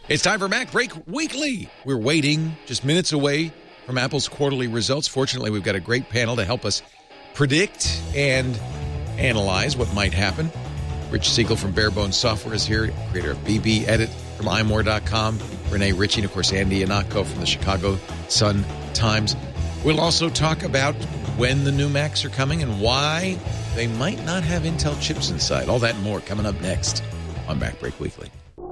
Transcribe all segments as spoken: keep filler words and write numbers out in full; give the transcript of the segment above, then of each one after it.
It's time for Mac Break Weekly. We're waiting just minutes away from Apple's quarterly results. Fortunately, we've got a great panel to help us predict and analyze what might happen. Rich Siegel from Barebones Software is here, creator of B B Edit from i more dot com. Renee Ritchie, and of course, Andy Ihnatko from the Chicago Sun-Times. We'll also talk about when the new Macs are coming and why they might not have Intel chips inside. All that and more coming up next on Mac Break Weekly.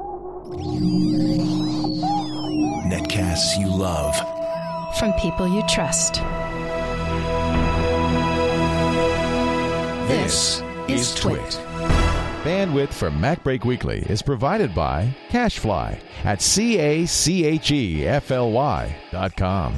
Netcasts you love. From people you trust. This, this is Twit. Bandwidth for Mac Break Weekly is provided by CacheFly at C A C H E F L Y dot com.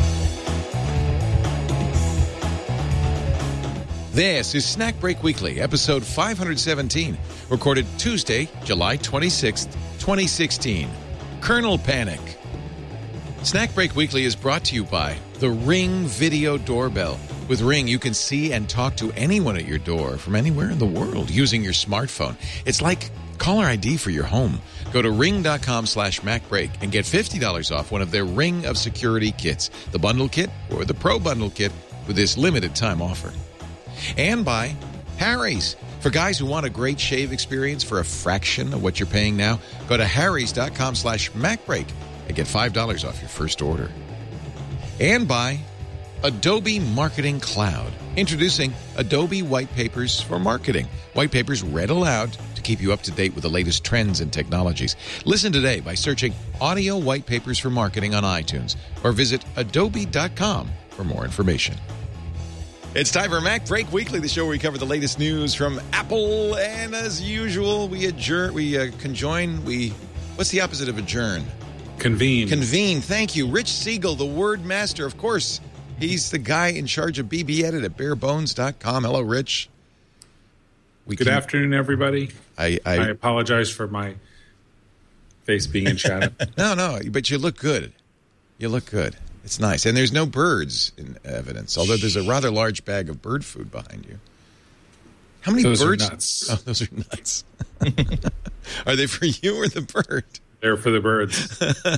This is Snack Break Weekly, episode five hundred seventeen, recorded Tuesday, July twenty-sixth, twenty sixteen. Kernel Panic. Snack Break Weekly is brought to you by the Ring Video Doorbell. With Ring, you can see and talk to anyone at your door from anywhere in the world using your smartphone. It's like caller I D for your home. Go to ring.com slash MacBreak and get fifty dollars off one of their Ring of Security kits, the Bundle Kit or the Pro Bundle Kit with this limited time offer. And by Harry's. For guys who want a great shave experience for a fraction of what you're paying now, go to harrys.com slash MacBreak and get five dollars off your first order. And by Adobe Marketing Cloud, introducing Adobe White Papers for Marketing. White Papers read aloud to keep you up to date with the latest trends and technologies. Listen today by searching Audio White Papers for Marketing on iTunes or visit adobe dot com for more information. It's time for Mac Break Weekly, the show where we cover the latest news from Apple. And as usual, we adjourn, we uh, conjoin, we, what's the opposite of adjourn? Convene. Convene. Thank you. Rich Siegel, the word master. Of course, he's the guy in charge of B B Edit at barebones dot com. Hello, Rich. We Good can, afternoon, everybody. I, I, I apologize for my face being in shadow. no, no, but you look good. You look good. It's nice. And there's no birds in evidence, although there's a rather large bag of bird food behind you. How many those birds? Are nuts. Oh, those are nuts. Are they for you or the bird? They're for the birds.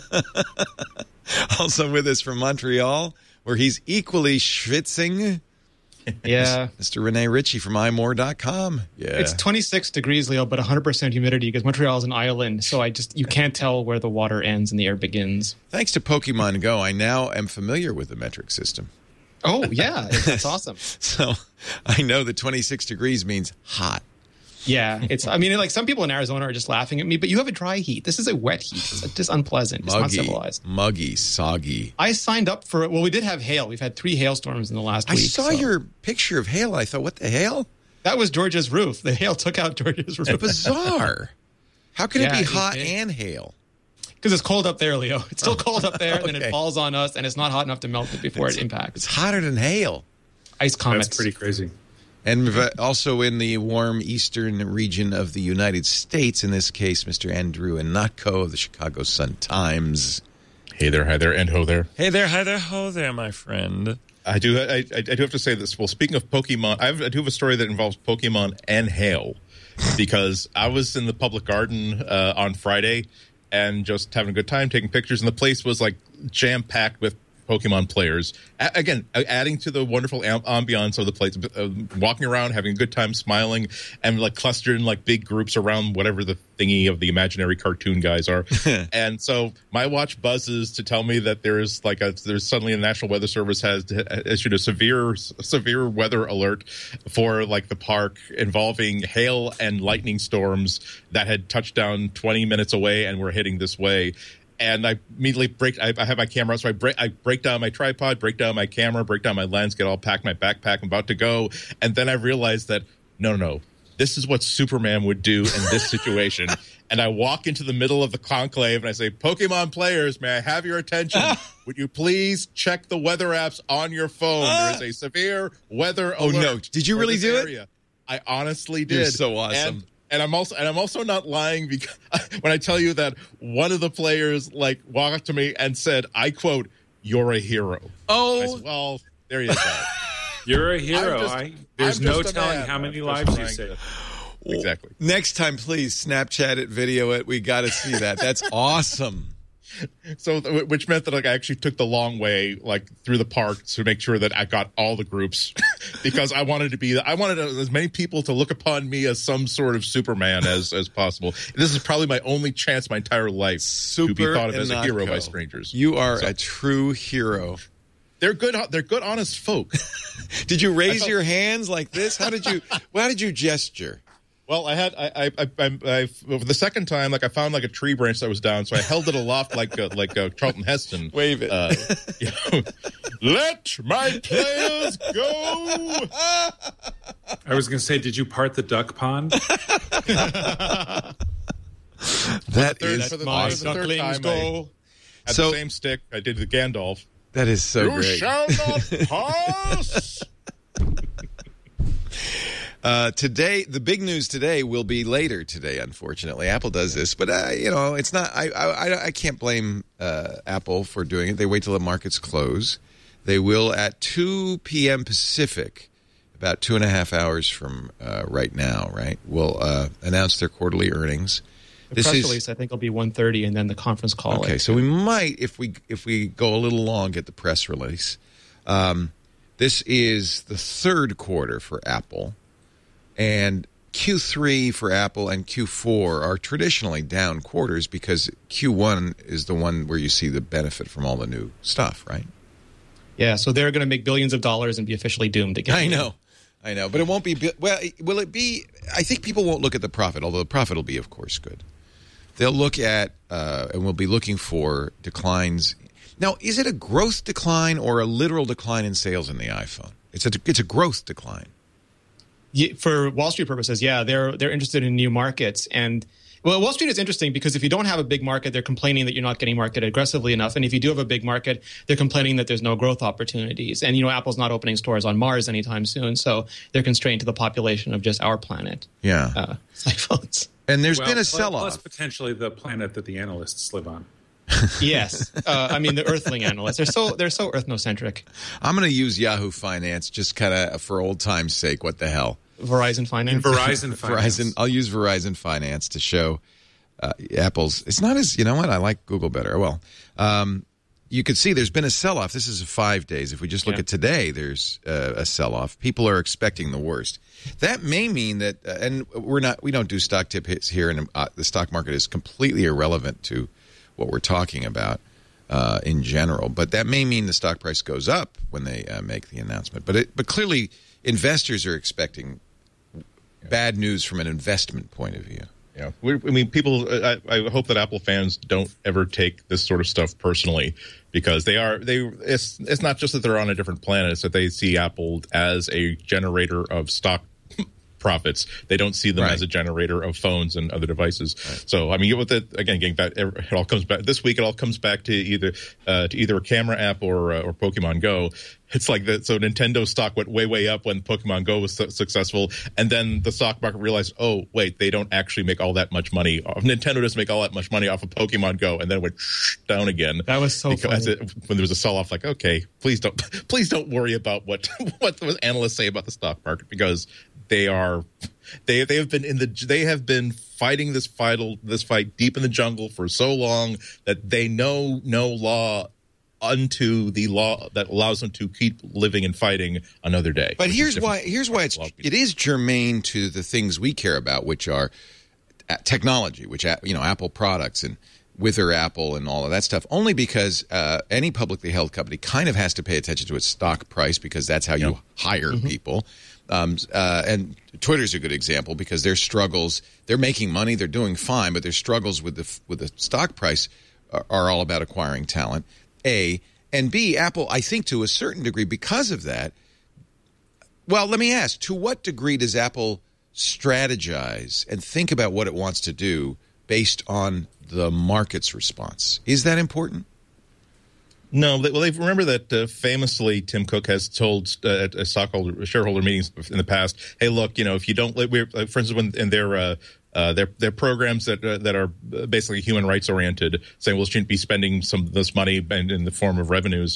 Also with us from Montreal, where he's equally schwitzing. Yeah. Mister Renee Ritchie from i more dot com. Yeah. It's twenty-six degrees, Leo, but one hundred percent humidity because Montreal is an island, so I just you can't tell where the water ends and the air begins. Thanks to Pokemon Go, I now am familiar with the metric system. Oh, yeah. That's awesome. So I know that twenty-six degrees means hot. Yeah. It's. I mean, like some people in Arizona are just laughing at me, but you have a dry heat. This is a wet heat. It's just unpleasant. It's muggy, not civilized. Muggy, soggy. I signed up for it. Well, we did have hail. We've had three hailstorms in the last I week. I saw so. your picture of hail. I thought, what the hell? That was Georgia's roof. The hail took out Georgia's roof. It's bizarre. How can yeah, it be hot it, and hail? Because it's cold up there, Leo. It's still cold up there, okay. And then it falls on us, and it's not hot enough to melt it before it's, it impacts. It's hotter than hail. Ice comets. That's pretty crazy. And also in the warm eastern region of the United States, in this case, Mister Andrew Ihnatko of the Chicago Sun-Times. Hey there, hi there, and ho there. Hey there, hi there, ho there, my friend. I do I, I do have to say this. Well, speaking of Pokemon, I, have, I do have a story that involves Pokemon and hail, because I was in the public garden uh, on Friday and just having a good time, taking pictures, and the place was like jam-packed with Pokemon players. A- again, adding to the wonderful am- ambiance of the place, uh, walking around, having a good time, smiling, and like clustered in like big groups around whatever the thingy of the imaginary cartoon guys are. And so my watch buzzes to tell me that there's like a there's suddenly the National Weather Service has issued a severe severe weather alert for like the park involving hail and lightning storms that had touched down twenty minutes away and were heading this way. And I immediately break. I, I have my camera, so I break. I break down my tripod, break down my camera, break down my lens, get all packed, my backpack. I'm about to go, and then I realized that no, no, no, this is what Superman would do in this situation. And I walk into the middle of the conclave and I say, "Pokemon players, may I have your attention? Would you please check the weather apps on your phone? There is a severe weather oh, alert." Oh no! Did you really do area. it? I honestly did. You're so awesome. And, And I'm also and I'm also not lying because when I tell you that one of the players like walked up to me and said, I quote, "You're a hero." Oh, I said, well, there you go. You're a hero. Just, I, there's I'm no just telling man. how many I'm lives you saved. saved. exactly. Next time, please Snapchat it, video it. We got to see that. That's awesome. So, which meant that like I actually took the long way, like through the park, to make sure that I got all the groups, because I wanted to be, I wanted as many people to look upon me as some sort of Superman as as possible. This is probably my only chance, my entire life, Super to be thought of as a hero Inatco. by strangers. You are So- a true hero. They're good. They're good, honest folk. Did you raise felt- your hands like this? How did you? How did you gesture? Well, I had I I, I, I, I for the second time, like I found like a tree branch that was down, so I held it aloft like uh, like uh, Charlton Heston. Wave it. Uh, you know, let my players go. I was going to say, did you part the duck pond? That third- is for the- My for the third ducklings time, go. Had So- the same stick. I did the Gandalf. that is so You great. shall not pass. Uh, today, the big news today will be later today. Unfortunately, Apple does this, but uh, you know, it's not. I I, I can't blame uh, Apple for doing it. They wait till the markets close. They will at two p.m. Pacific, about two and a half hours from uh, right now. Right, will uh, announce their quarterly earnings. The This press is- release, I think, will be one thirty, and then the conference call. Okay, so we might, if we if we go a little long, get the press release. Um, this is the third quarter for Apple, and Q three for Apple and Q four are traditionally down quarters because Q one is the one where you see the benefit from all the new stuff, right? Yeah, so they're going to make billions of dollars and be officially doomed again. I know, I know, but it won't be. Well, will it be? I think people won't look at the profit, although the profit will be, of course, good. They'll look at uh, and we'll be looking for declines. Now, is it a growth decline or a literal decline in sales in the iPhone? It's a it's a growth decline. Yeah, for Wall Street purposes, yeah, they're they're interested in new markets. And well, Wall Street is interesting because if you don't have a big market, they're complaining that you're not getting marketed aggressively enough. And if you do have a big market, they're complaining that there's no growth opportunities. And you know, Apple's not opening stores on Mars anytime soon, so they're constrained to the population of just our planet. Yeah, Uh, iPhones. and there's Well, been a plus- sell-off. Plus potentially the planet that the analysts live on. Yes, uh, I mean the Earthling analysts. They're so they're so ethnocentric. I'm going to use Yahoo Finance just kind of for old time's sake. What the hell? Verizon Finance. Verizon Finance. Verizon. I'll use Verizon Finance to show uh, Apple's. It's not as, you know what? I like Google better. Well, um, you could see there's been a sell-off. This is five days. If we just look Yeah. at today, there's uh, a sell-off. People are expecting the worst. That may mean that, uh, and we're not. We don't do stock tip hits here, and uh, the stock market is completely irrelevant to what we're talking about uh, in general. But that may mean the stock price goes up when they uh, make the announcement. But it, but clearly, investors are expecting bad news from an investment point of view. Yeah, we, I mean, people. I, I hope that Apple fans don't ever take this sort of stuff personally, because they are. They. It's. It's not just that they're on a different planet; it's that they see Apple as a generator of stock profits. They don't see them Right. as a generator of phones and other devices. Right. So, I mean, with it again, getting back, it all comes back this week. It all comes back to either uh, to either a camera app or uh, or Pokemon Go. It's like that. So Nintendo stock went way, way up when Pokemon Go was su- successful, and then the stock market realized, oh, wait, they don't actually make all that much money. Nintendo doesn't make all that much money off of Pokemon Go, and then it went shh, down again. That was so because funny. it, when there was a sell-off, like, okay, please don't, please don't worry about what what the analysts say about the stock market, because they are, they they have been in the they have been fighting this fight this fight deep in the jungle for so long that they know no law unto the law that allows them to keep living and fighting another day. But which is here's different why. Here's why it's from a lot of it people. is germane to the things we care about, which are uh, technology, which uh, you know, Apple products and with or Apple and all of that stuff. Only because uh, any publicly held company kind of has to pay attention to its stock price, because that's how you Yep. hire Mm-hmm. people. Um, uh, and Twitter's a good example, because their struggles, they're making money, they're doing fine, but their struggles with the with the stock price are, are all about acquiring talent. A and B, Apple, I think to a certain degree, because of that. Well, let me ask: to what degree does Apple strategize and think about what it wants to do based on the market's response? Is that important? No, they, well, they remember that uh, famously Tim Cook has told uh, at uh, stockholder shareholder meetings in the past, "Hey, look, you know, if you don't, we're, uh, for instance, when in their uh, uh, their their programs that uh, that are basically human rights oriented, saying, well, shouldn't be spending some of this money in, in the form of revenues."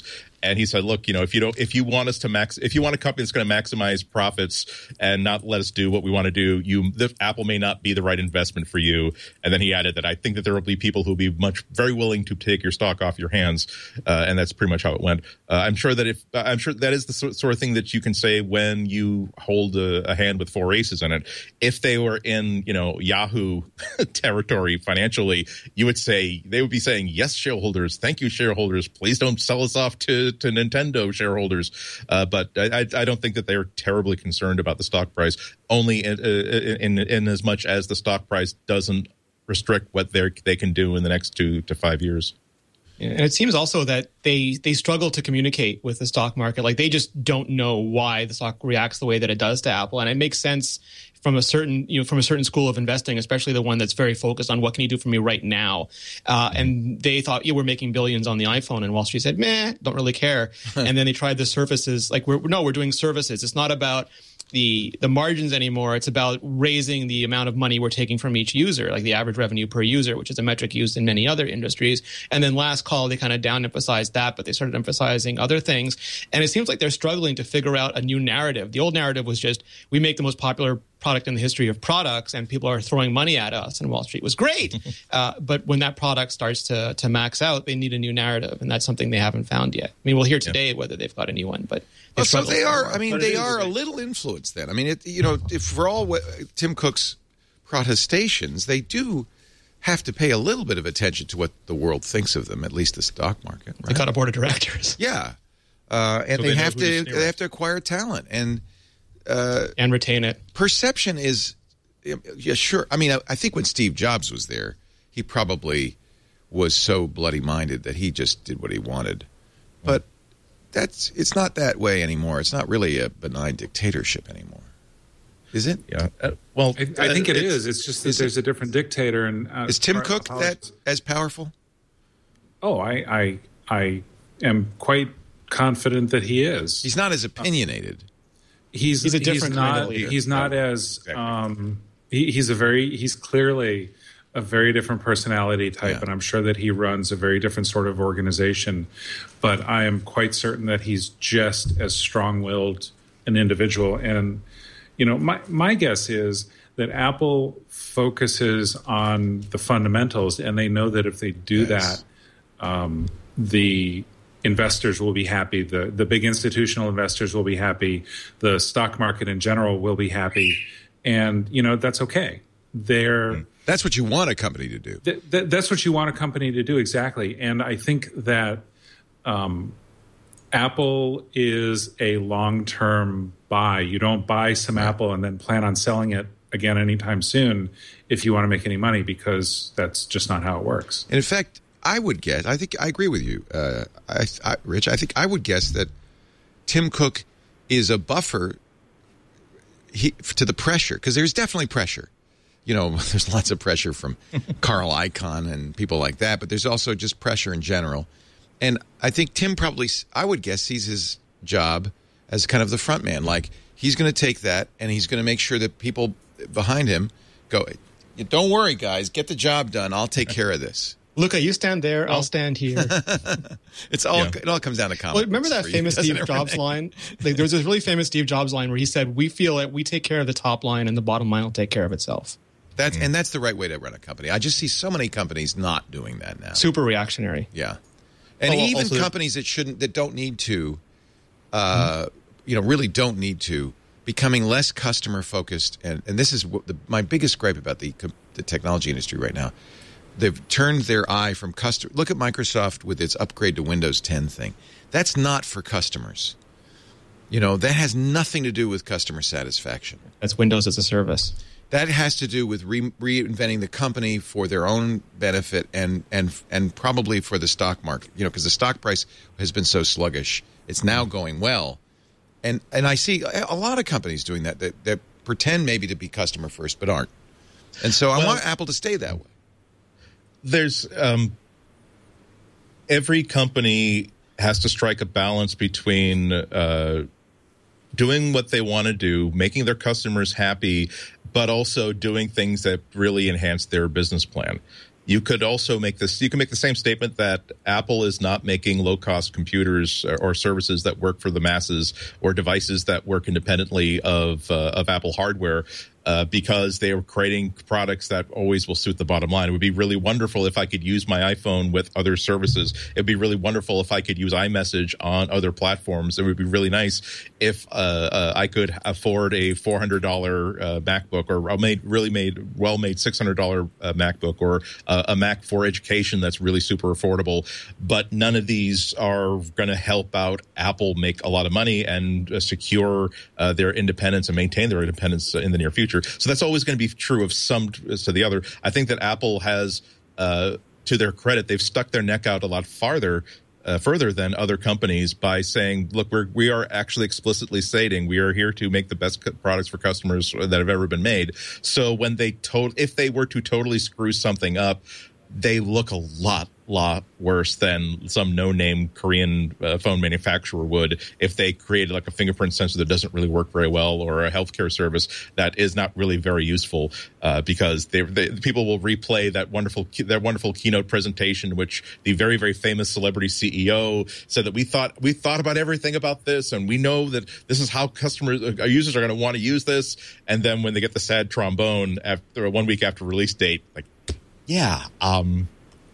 And he said, look, you know, if you don't, if you want us to max, if you want a company that's going to maximize profits and not let us do what we want to do, you, the, Apple may not be the right investment for you. And then he added that I think that there will be people who will be much, very willing to take your stock off your hands. Uh, and that's pretty much how it went. Uh, I'm sure that if, uh, I'm sure that is the sort, sort of thing that you can say when you hold a, a hand with four aces in it. If they were in, you know, Yahoo territory financially, you would say, they would be saying, yes, shareholders, thank you, shareholders, please don't sell us off to, to Nintendo shareholders. Uh, but I, I don't think that they're terribly concerned about the stock price, only in, in, in as much as the stock price doesn't restrict what they they can do in the next two to five years. Yeah, and it seems also that they they struggle to communicate with the stock market. Like they just don't know why the stock reacts the way that it does to Apple, and it makes sense from a certain you know from a certain school of investing, especially the one that's very focused on what can you do for me right now. Uh, and they thought, yeah, we're making billions on the iPhone, and Wall Street said, meh, don't really care. And then they tried the services, like we're no, we're doing services. It's not about the the margins anymore. It's about raising the amount of money we're taking from each user, like the average revenue per user, which is a metric used in many other industries. And then last call, they kind of down emphasized that, but they started emphasizing other things. And it seems like they're struggling to figure out a new narrative. The old narrative was just, we make the most popular product in the history of products and people are throwing money at us, and Wall Street was great. uh, but when that product starts to to max out, they need a new narrative, and that's something they haven't found yet. I mean, we'll hear today yeah. whether they've got a new one, but well, so they are. I mean, but they are a little influenced. Then, I mean, it, you know, if for all what, Tim Cook's protestations, they do have to pay a little bit of attention to what the world thinks of them, at least the stock market. Right? They got a board of directors, yeah, uh, and So they, they know have who to to steer. they have to acquire talent and. Uh, and retain it. Perception is, yeah, sure. I mean, I, I think when Steve Jobs was there, he probably was so bloody minded that he just did what he wanted. But that's it's not that way anymore. It's not really a benign dictatorship anymore, is it? Yeah. Uh, well, I, I think it is. It's just that is there's it, a different dictator. And uh, is Tim pro- Cook that as powerful? Oh, I, I, I am quite confident that he is. He's not as opinionated. He's He's a different he's kind not, of leader. He's not as um, he, he's a very he's clearly a very different personality type, Yeah. and I'm sure that he runs a very different sort of organization. But I am quite certain that he's just as strong-willed an individual. And you know, my my guess is that Apple focuses on the fundamentals, and they know that if they do Yes. that, um, the investors will be happy. The the big institutional investors will be happy. The stock market in general will be happy. And, you know, that's okay. They're, That's what you want a company to do. th- th- that's what you want a company to do, exactly. And I think that um, Apple is a long-term buy. You don't buy some Apple and then plan on selling it again anytime soon if you want to make any money, because that's just not how it works. And in fact, I would guess, I think I agree with you, uh, I, I, Rich. I think I would guess that Tim Cook is a buffer he, to the pressure, because there's definitely pressure. You know, there's lots of pressure from Carl Icahn and people like that, but there's also just pressure in general. And I think Tim probably, I would guess, sees his job as kind of the front man. Like, he's going to take that, and he's going to make sure that people behind him go, don't worry, guys, get the job done. I'll take care of this. Luca, you stand there. I'll stand here. It's all Yeah. it all comes down to confidence. Well, remember that for you, famous doesn't Steve it, Jobs Renee? line? Like, there was this really famous Steve Jobs line where he said, "We feel that we take care of the top line, and the bottom line will take care of itself." That's and that's the right way to run a company. I just see so many companies not doing that now. Super reactionary. Yeah, and Oh, even also- companies that shouldn't, that don't need to, uh, mm-hmm. you know, really don't need to, becoming less customer focused. And, and this is what the, my biggest gripe about the the technology industry right now. They've turned their eye from customer. Look at Microsoft with its upgrade to Windows ten thing. That's not for customers. You know, that has nothing to do with customer satisfaction. That's Windows as a service. That has to do with re- reinventing the company for their own benefit and and and probably for the stock market. You know, because the stock price has been so sluggish, it's now going well, and and I see a lot of companies doing that that, that pretend maybe to be customer first but aren't, and so I Well, want Apple to stay that way. There's um, every company has to strike a balance between uh, doing what they want to do, making their customers happy, but also doing things that really enhance their business plan. You could also make this, you can make the same statement that Apple is not making low-cost computers or, or services that work for the masses or devices that work independently of uh, of Apple hardware uh, because they are creating products that always will suit the bottom line. It would be really wonderful if I could use my iPhone with other services. It would be really wonderful if I could use iMessage on other platforms. It would be really nice if uh, uh, I could afford a four hundred dollars uh, MacBook or a made, really made, well-made six hundred dollars uh, MacBook or uh, a Mac for education that's really super affordable. But none of these are going to help out Apple make a lot of money and uh, secure uh, their independence and maintain their independence in the near future. So that's always going to be true of some to the other. I think that Apple has, uh, to their credit, they've stuck their neck out a lot farther Uh, further than other companies by saying, look, we're, we are actually explicitly stating we are here to make the best products for customers that have ever been made. So when they to- if they were to totally screw something up, they look a lot, lot worse than some no-name Korean uh, phone manufacturer would if they created like a fingerprint sensor that doesn't really work very well or a healthcare service that is not really very useful uh, because they, they, people will replay that wonderful that wonderful keynote presentation in which the very, very famous celebrity C E O said that we thought we thought about everything about this and we know that this is how customers, uh, users are going to want to use this. And then when they get the sad trombone after one week after release date, like, yeah, um,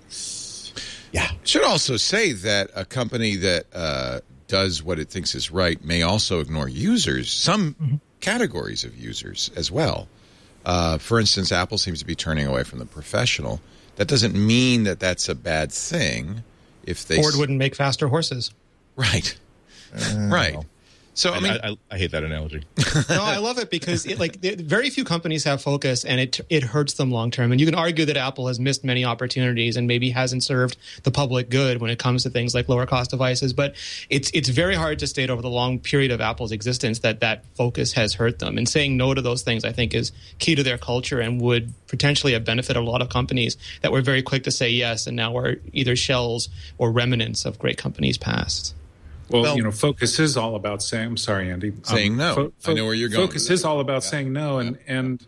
yeah. Should also say that a company that uh, does what it thinks is right may also ignore users, some mm-hmm. categories of users as well. Uh, for instance, Apple seems to be turning away from the professional. That doesn't mean that that's a bad thing. If they Ford s- wouldn't make faster horses, right? Uh, right. Well. So I mean, I, I, I hate that analogy. No, I love it because it, like very few companies have focus, and it it hurts them long term. And you can argue that Apple has missed many opportunities and maybe hasn't served the public good when it comes to things like lower cost devices. But it's it's very hard to state over the long period of Apple's existence that that focus has hurt them. And saying no to those things, I think, is key to their culture and would potentially have benefited a lot of companies that were very quick to say yes, and now are either shells or remnants of great companies past. Well, Well, you know, focus is all about saying, I'm sorry, Andy. Saying um, no. Fo- fo- I know where you're going. Focus is all about yeah. saying no. And, yeah. and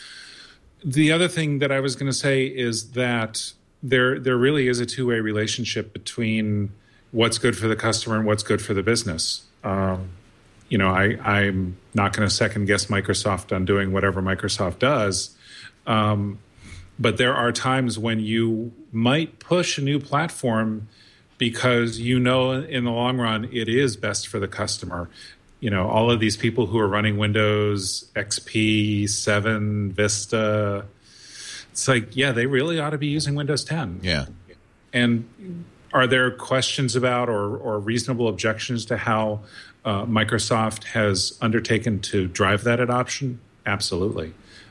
the other thing that I was going to say is that there there really is a two-way relationship between what's good for the customer and what's good for the business. Um, you know, I, I'm not going to second guess Microsoft on doing whatever Microsoft does. Um, but there are times when you might push a new platform because you know in the long run it is best for the customer. You know, all of these people who are running Windows, X P, seven, Vista, it's like, yeah, they really ought to be using Windows ten. Yeah. And are there questions about or, or reasonable objections to how uh, Microsoft has undertaken to drive that adoption? Absolutely.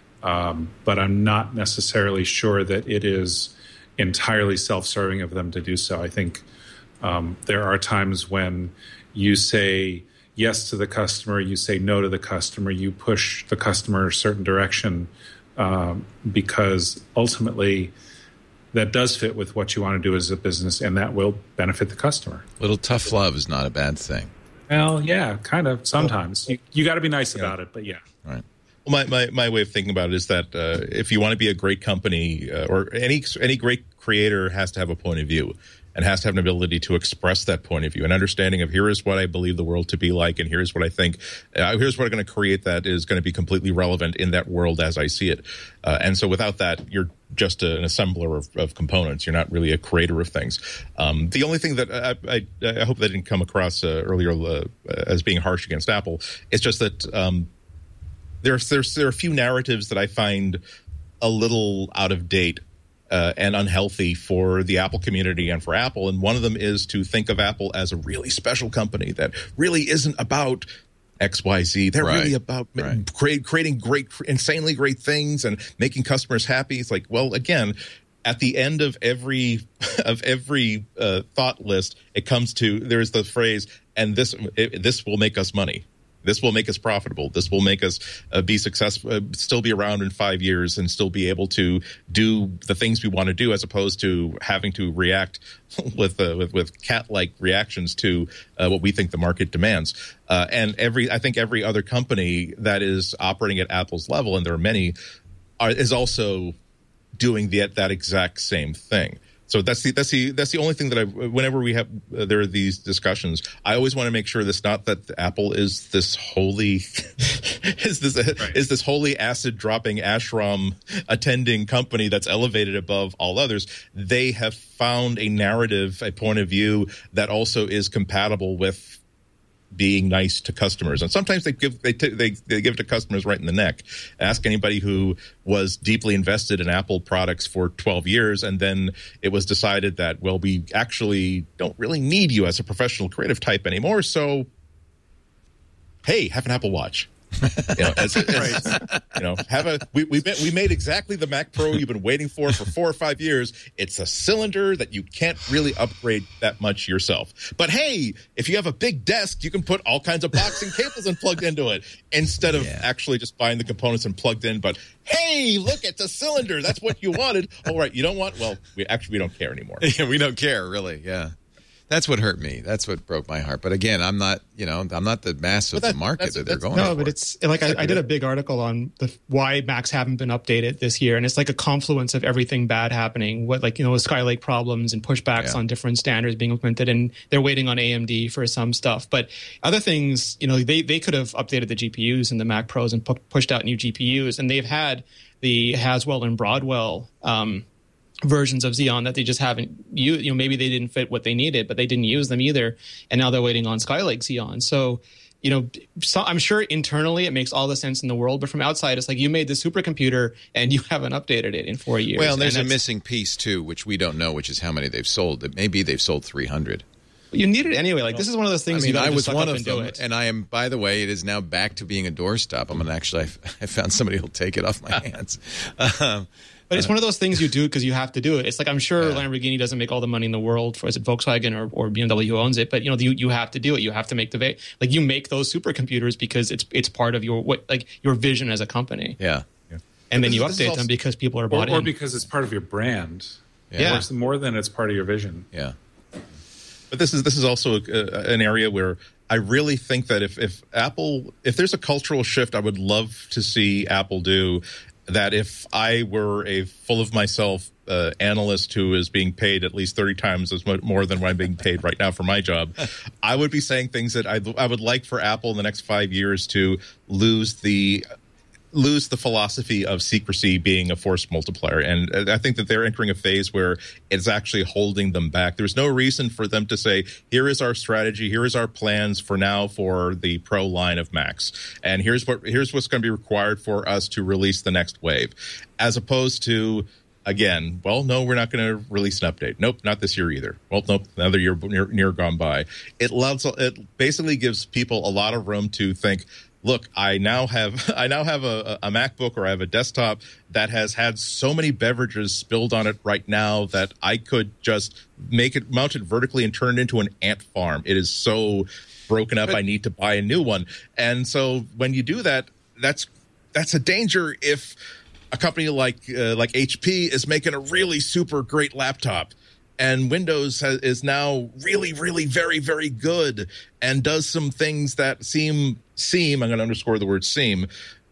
Um, but I'm not necessarily sure that it is entirely self-serving of them to do so. I think um, there are times when you say yes to the customer, you say no to the customer, you push the customer a certain direction um, because ultimately that does fit with what you want to do as a business, and that will benefit the customer. Little tough love is not a bad thing. Well, yeah, kind of. Sometimes you, you got to be nice yeah. about it, but yeah. Right. Well, my, my, my way of thinking about it is that uh, if you want to be a great company uh, or any any great creator has to have a point of view and has to have an ability to express that point of view, an understanding of here is what I believe the world to be like and here's what I think, uh, here's what I'm going to create that is going to be completely relevant in that world as I see it. Uh, and so without that, you're just a, an assembler of, of components. You're not really a creator of things. Um, the only thing that I, I, I hope that didn't come across uh, earlier uh, as being harsh against Apple, it's just that um, There's, there's there are a few narratives that I find a little out of date uh, and unhealthy for the Apple community and for Apple. And one of them is to think of Apple as a really special company that really isn't about X Y Z. They're right. really about right. create, creating great, insanely great things and making customers happy. It's like, well, again, at the end of every of every uh, thought list, it comes to there's the phrase, and this it, this will make us money. This will make us profitable. This will make us uh, be successful, uh, still be around in five years and still be able to do the things we want to do, as opposed to having to react with uh, with, with cat-like reactions to uh, what we think the market demands. Uh, and every, I think every other company that is operating at Apple's level, and there are many, are, is also doing the, that exact same thing. So that's the that's the that's the only thing that I. Whenever we have uh, there are these discussions, I always want to make sure that's not that Apple is this holy is this right. is this holy acid dropping ashram attending company that's elevated above all others. They have found a narrative, a point of view that also is compatible with being nice to customers, and sometimes they give they t- they they give it to customers right in the neck. Ask anybody who was deeply invested in Apple products for twelve years, and then it was decided that, well, we actually don't really need you as a professional creative type anymore. So, hey, have an Apple Watch. You know, as, as, you know, have a we we we made exactly the Mac Pro you've been waiting for for four or five years. It's a cylinder that you can't really upgrade that much yourself. But hey, if you have a big desk, you can put all kinds of boxing cables and plugged into it instead of yeah. actually just buying the components and plugged in. But hey, look, it's a cylinder. That's what you wanted. All right, you don't want. Well, we actually we don't care anymore. Yeah, we don't care really. Yeah. That's what hurt me. That's what broke my heart. But again, I'm not, you know, I'm not the mass of that, the market that they're going. No, for. but it's like I, I did a big article on the why Macs haven't been updated this year, and it's like a confluence of everything bad happening. What like you know, Skylake problems and pushbacks yeah. on different standards being implemented, and they're waiting on A M D for some stuff. But other things, you know, they they could have updated the G P Us in the Mac Pros and pu- pushed out new G P Us, and they've had the Haswell and Broadwell. Um, versions of Xeon that they just haven't used. You know, maybe they didn't fit what they needed, but they didn't use them either. And now they're waiting on Skylake Xeon. So, you know, so I'm sure internally it makes all the sense in the world, but from outside, it's like you made the supercomputer and you haven't updated it in four years. Well, and there's and a missing piece too, which we don't know, which is how many they've sold. It maybe they've sold three hundred. You need it anyway. Like this is one of those things. I mean, you I was suck one up of and them, do it. and I am. By the way, it is now back to being a doorstop. I'm gonna actually. I found somebody who'll take it off my hands. Um, But it's one of those things you do because you have to do it. It's like I'm sure yeah. Lamborghini doesn't make all the money in the world for is it Volkswagen or, or B M W who owns it, but you know you you have to do it. You have to make the va- like you make those supercomputers because it's it's part of your what like your vision as a company. Yeah, yeah. and then you update also, them because people are bought or, or in, or because it's part of your brand. Yeah, yeah. More, more than it's part of your vision. Yeah. But this is this is also a, an area where I really think that if if Apple if there's a cultural shift, I would love to see Apple do. That if I were a full of myself uh, analyst who is being paid at least thirty times as much more than what I'm being paid right now for my job, I would be saying things that I, I would like for Apple in the next five years to lose the lose the philosophy of secrecy being a force multiplier. And I think that they're entering a phase where it's actually holding them back. There's no reason for them to say, here is our strategy, here is our plans for now for the Pro line of Macs. And here's what here's what's going to be required for us to release the next wave. As opposed to, again, well, no, we're not going to release an update. Nope, not this year either. Well, nope, another year near, near gone by. It allows, it basically gives people a lot of room to think, look, I now have I now have a, a MacBook or I have a desktop that has had so many beverages spilled on it right now that I could just make it mount it vertically and turn it into an ant farm. It is so broken up. But I need to buy a new one. And so when you do that, that's that's a danger if a company like uh, like H P is making a really super great laptop. And Windows has, is now really, really, very, very good and does some things that seem, seem, I'm going to underscore the word seem,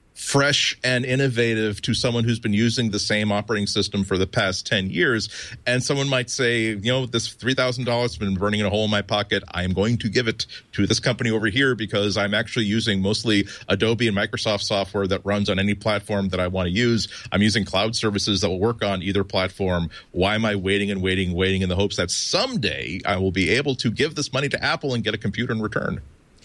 fresh and innovative to someone who's been using the same operating system for the past ten years. And someone might say, you know, this three thousand dollars has been burning a hole in my pocket. I'm going to give it to this company over here because I'm actually using mostly Adobe and Microsoft software that runs on any platform that I want to use. I'm using cloud services that will work on either platform. Why am I waiting and waiting, waiting in the hopes that someday I will be able to give this money to Apple and get a computer in return?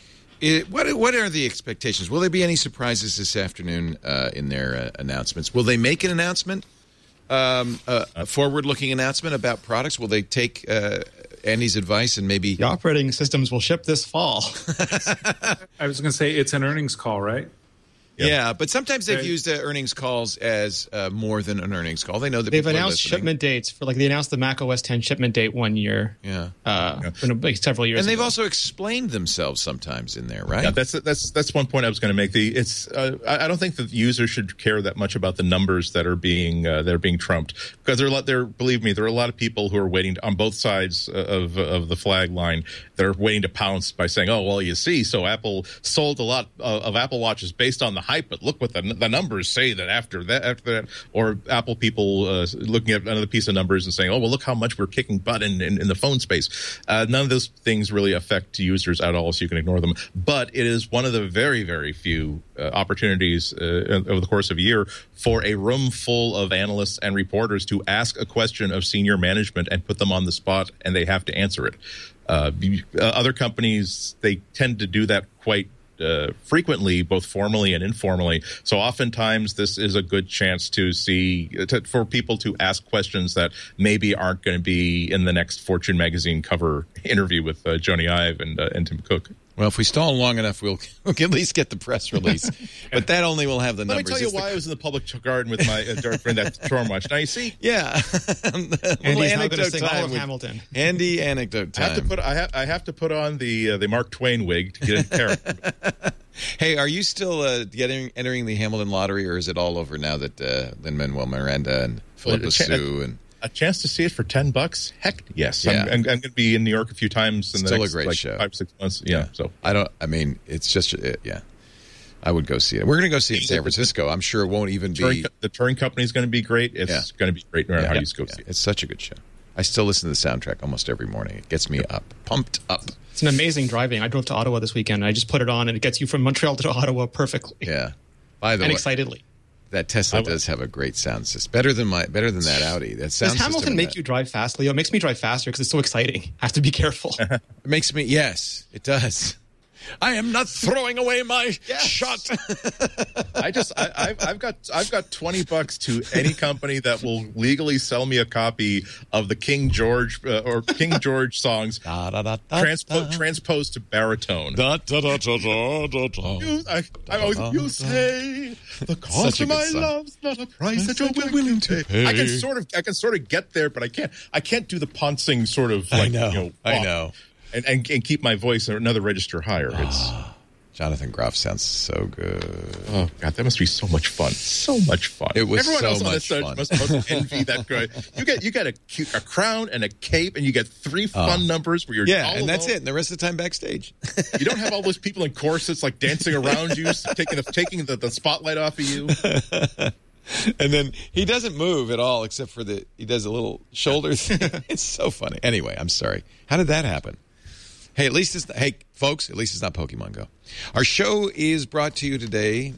It, what what are the expectations? Will there be any surprises this afternoon uh, in their uh, announcements? Will they make an announcement, um, uh, a forward-looking announcement about products? Will they take uh, Andy's advice and maybe... The operating systems will ship this fall. I was going to say it's an earnings call, right? Yeah, yeah, but sometimes they've They- used uh, earnings calls as uh, more than an earnings call. They know that They've people are announced listening. shipment dates for like they announced the Mac O S ten shipment date one year. Yeah. Uh, yeah. Like several years. And they've ago. also explained themselves sometimes in there, right? Yeah, that's that's that's one point I was going to make. The it's uh, I I don't think that users should care that much about the numbers that are being uh, that are being trumped because there are a lot there. Believe me, there are a lot of people who are waiting to, on both sides of of the flag line that are waiting to pounce by saying, "Oh, well, you see, so Apple sold a lot of, of Apple Watches based on the hype, but look what the, the numbers say that after that, after that, or Apple people uh, looking at another piece of numbers and saying, oh, well, look how much we're kicking butt in, in, in the phone space. Uh, none of those things really affect users at all, so you can ignore them. But it is one of the very, very few uh, opportunities uh, over the course of a year for a room full of analysts and reporters to ask a question of senior management and put them on the spot, and they have to answer it. Uh, uh, other companies, they tend to do that quite uh, frequently, both formally and informally. So oftentimes this is a good chance to see, to, for people to ask questions that maybe aren't going to be in the next Fortune magazine cover interview with uh, Jony Ive and, uh, and Tim Cook. Well, if we stall long enough, we'll, we'll at least get the press release. But that only will have the Let numbers. Let me tell you it's why the... I was in the public garden with my uh, dark friend at Storm Watch. Now, you see? Yeah. Andy's now going to sing all of with Hamilton. Andy anecdote time. I have to put, I have, I have to put on the uh, the Mark Twain wig to get in character. Hey, are you still uh, getting entering the Hamilton lottery, or is it all over now that uh, Lin-Manuel Miranda and Philippa Well, Sue and... A chance to see it for ten bucks? Heck, yes. Yeah. I'm, I'm, I'm going to be in New York a few times in the Still a next great like, show. five, six months. Yeah, Yeah. so I don't. I mean, it's just it, yeah. I would go see it. We're going to go see it in San Francisco. I'm sure it won't even the touring, be. the touring company is going to be great. It's Yeah. going to be great no matter Yeah, how yeah, you go yeah. see it. It's such a good show. I still listen to the soundtrack almost every morning. It gets me up, pumped up. It's an amazing driving. I drove to Ottawa this weekend. And I just put it on, and it gets you from Montreal to Ottawa perfectly. Yeah. By the and way, excitedly. that Tesla I- does have a great sound system. Better than my, better than that Audi. That sound Does Hamilton system make that, you drive fast, Leo? It makes me drive faster because it's so exciting. I have to be careful. It makes me. Yes, it does. I am not throwing away my shot. I just, I, I've, I've got, I've got twenty bucks to any company that will legally sell me a copy of the King George uh, or King George songs Da, da, da, da, transpo- da. transposed to baritone. Da, da, da, da, da, da, da. You, I, I always, you say the cost Such a of good my song. love's not a price that you're willing to pay. I can sort of, I can sort of get there, but I can't, I can't do the Ponsing sort of like, I know. you know, I walk know. and, and and keep my voice another register higher. It's Jonathan Groff sounds so good. oh god, that must be so much fun, so much fun. It was Everyone so else on much this stage fun. must, must envy that guy. You get you get a, a crown and a cape, and you get three fun numbers where you're Yeah, all and that's alone. it. And the rest of the time backstage. You don't have all those people in corsets like dancing around you, taking the taking the, the spotlight off of you. And then he doesn't move at all except for the he does a little shoulder thing. It's so funny. Anyway, I'm sorry. How did that happen? Hey, at least it's not, hey folks, at least it's not Pokemon Go. Our show is brought to you today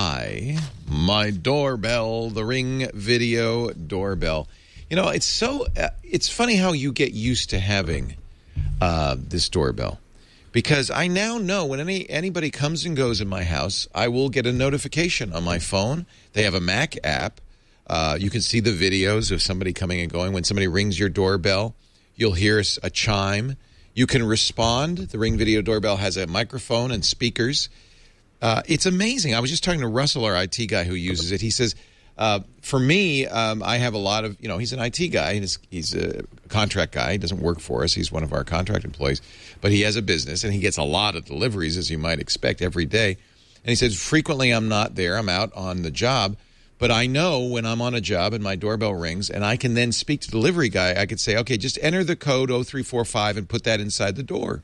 by my doorbell, the Ring Video Doorbell. You know, it's so uh, it's funny how you get used to having uh, this doorbell. Because I now know when any anybody comes and goes in my house, I will get a notification on my phone. They have a Mac app. Uh, you can see the videos of somebody coming and going. When somebody rings your doorbell, you'll hear a chime. You can respond. The Ring Video Doorbell has a microphone and speakers. Uh, it's amazing. I was just talking to Russell, our I T guy who uses it. He says, uh, for me, um, I have a lot of, you know, he's an I T guy. He's, he's a contract guy. He doesn't work for us. He's one of our contract employees. But he has a business, and he gets a lot of deliveries, as you might expect, every day. And he says, frequently I'm not there. I'm out on the job. But I know when I'm on a job and my doorbell rings, and I can then speak to the delivery guy, I could say, okay, just enter the code oh three four five and put that inside the door.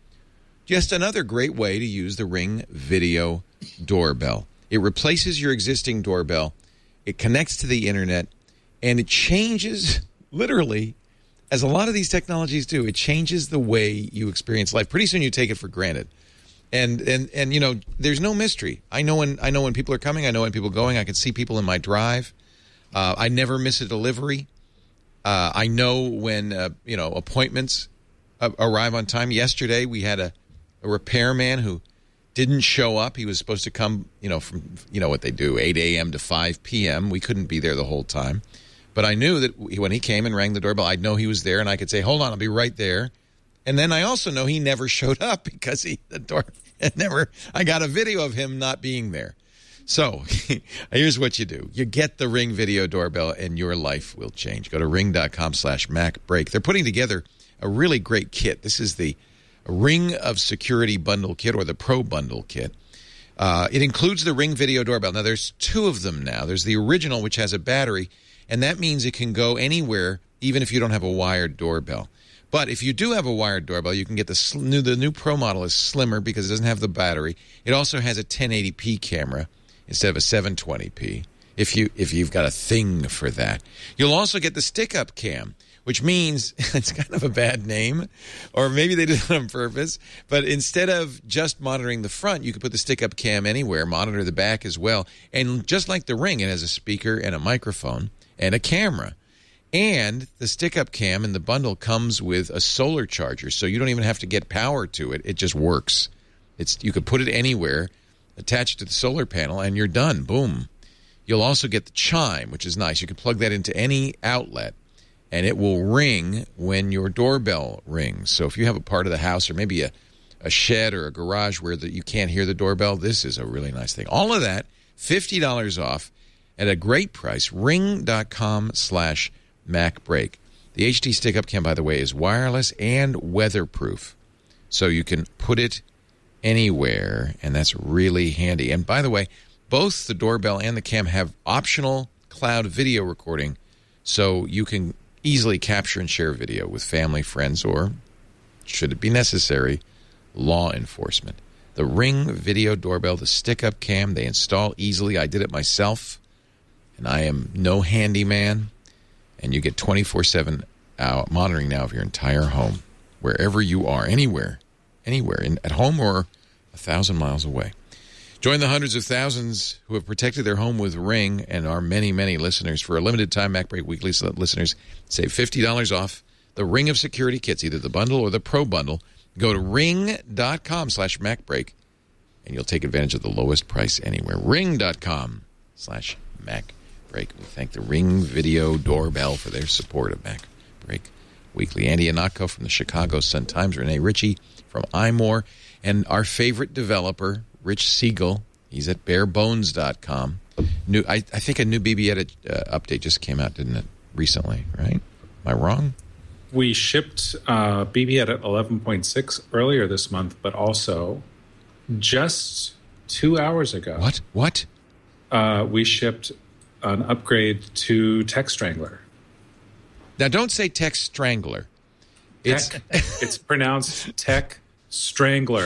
Just another great way to use the Ring Video Doorbell. It replaces your existing doorbell. It connects to the internet, and it changes, literally, as a lot of these technologies do, it changes the way you experience life. Pretty soon you take it for granted. And, and and you know, there's no mystery. I know when I know when people are coming. I know when people are going. I can see people in my drive. Uh, I never miss a delivery. Uh, I know when, uh, you know, appointments uh, arrive on time. Yesterday we had a, a repairman who didn't show up. He was supposed to come, you know, from, you know what they do, eight a.m. to five p.m. We couldn't be there the whole time. But I knew that when he came and rang the doorbell, I'd know he was there, and I could say, hold on, I'll be right there. And then I also know he never showed up because he the door it never. I got a video of him not being there. So here's what you do: you get the Ring Video Doorbell, and your life will change. Go to ring dot com slash Mac Break. They're putting together a really great kit. This is the Ring of Security Bundle Kit, or the Pro Bundle Kit. Uh, it includes the Ring Video Doorbell. Now there's two of them now. There's the original, which has a battery, and that means it can go anywhere, even if you don't have a wired doorbell. But if you do have a wired doorbell, you can get the sl- new the new Pro model is slimmer because it doesn't have the battery. It also has a ten eighty p camera, instead of a seven twenty p. If you if you've got a thing for that, you'll also get the stick-up cam, which means it's kind of a bad name, or maybe they did it on purpose. But instead of just monitoring the front, you can put the stick-up cam anywhere, monitor the back as well. And just like the Ring, it has a speaker and a microphone and a camera. And the stick-up cam in the bundle comes with a solar charger, so you don't even have to get power to it. It just works. It's you could put it anywhere, attach it to the solar panel, and you're done. Boom. You'll also get the chime, which is nice. You can plug that into any outlet, and it will ring when your doorbell rings. So if you have a part of the house or maybe a, a shed or a garage where the, you can't hear the doorbell, this is a really nice thing. All of that, fifty dollars off at a great price, ring.com slash MacBreak. The H D stick-up cam, by the way, is wireless and weatherproof. So you can put it anywhere, and that's really handy. And by the way, both the doorbell and the cam have optional cloud video recording, so you can easily capture and share video with family, friends, or, should it be necessary, law enforcement. The Ring video doorbell, the stick-up cam, they install easily. I did it myself, and I am no handyman. And you get twenty-four seven monitoring now of your entire home, wherever you are, anywhere, anywhere, in, at home or a thousand miles away. Join the hundreds of thousands who have protected their home with Ring and our many, many listeners. For a limited time, MacBreak Weekly listeners save fifty dollars off the Ring of Security Kits, either the bundle or the Pro Bundle. Go to ring.com slash MacBreak, and you'll take advantage of the lowest price anywhere. Ring.com slash MacBreak. We thank the Ring Video Doorbell for their support of MacBreak Weekly. Andy Anatko from the Chicago Sun-Times, Renee Ritchie from iMore, and our favorite developer, Rich Siegel. He's at bare bones dot com. New, I, I think a new B B Edit uh, update just came out, didn't it, recently, right? Am I wrong? We shipped uh, B B Edit eleven point six earlier this month, but also just two hours ago. What? What? Uh, we shipped an upgrade to Text Strangler. Now, don't say Text Strangler. It's Tech, it's pronounced Tech Strangler.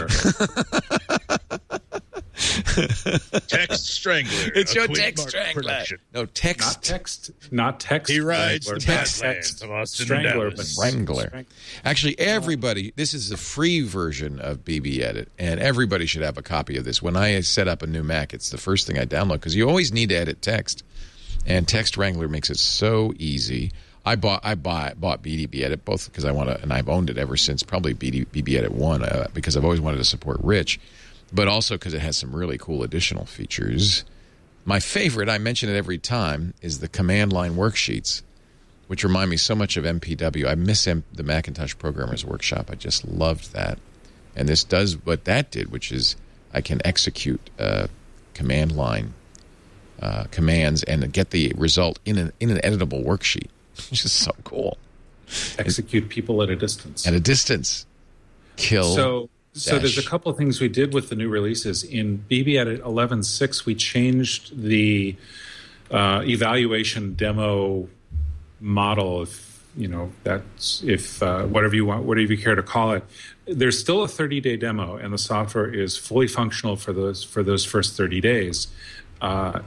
Text Strangler. It's your Text Strangler. Production. No, text. Not text. Not Text. He rides Strangler. the Text, Badlands of Austin Strangler. But Strangler. Strangler. Actually, everybody, this is the free version of B B Edit, and everybody should have a copy of this. When I set up a new Mac, it's the first thing I download, because you always need to edit text. And Text Wrangler makes it so easy. I bought I buy, bought B B Edit both because I want to, and I've owned it ever since probably B B Edit one uh, because I've always wanted to support Rich, but also because it has some really cool additional features. My favorite, I mention it every time, is the command line worksheets, which remind me so much of M P W. I miss M- the Macintosh Programmers Workshop. I just loved that. And this does what that did, which is I can execute uh, command line uh, commands and get the result in an in an editable worksheet, which is so cool. Execute it's, people at a distance. At a distance. Kill. So, so there's a couple of things we did with the new releases. In B B Edit eleven point six, we changed the uh, evaluation demo model. If you know that's if uh, whatever you want, whatever you care to call it. There's still a thirty day demo, and the software is fully functional for those for those first thirty days. Uh,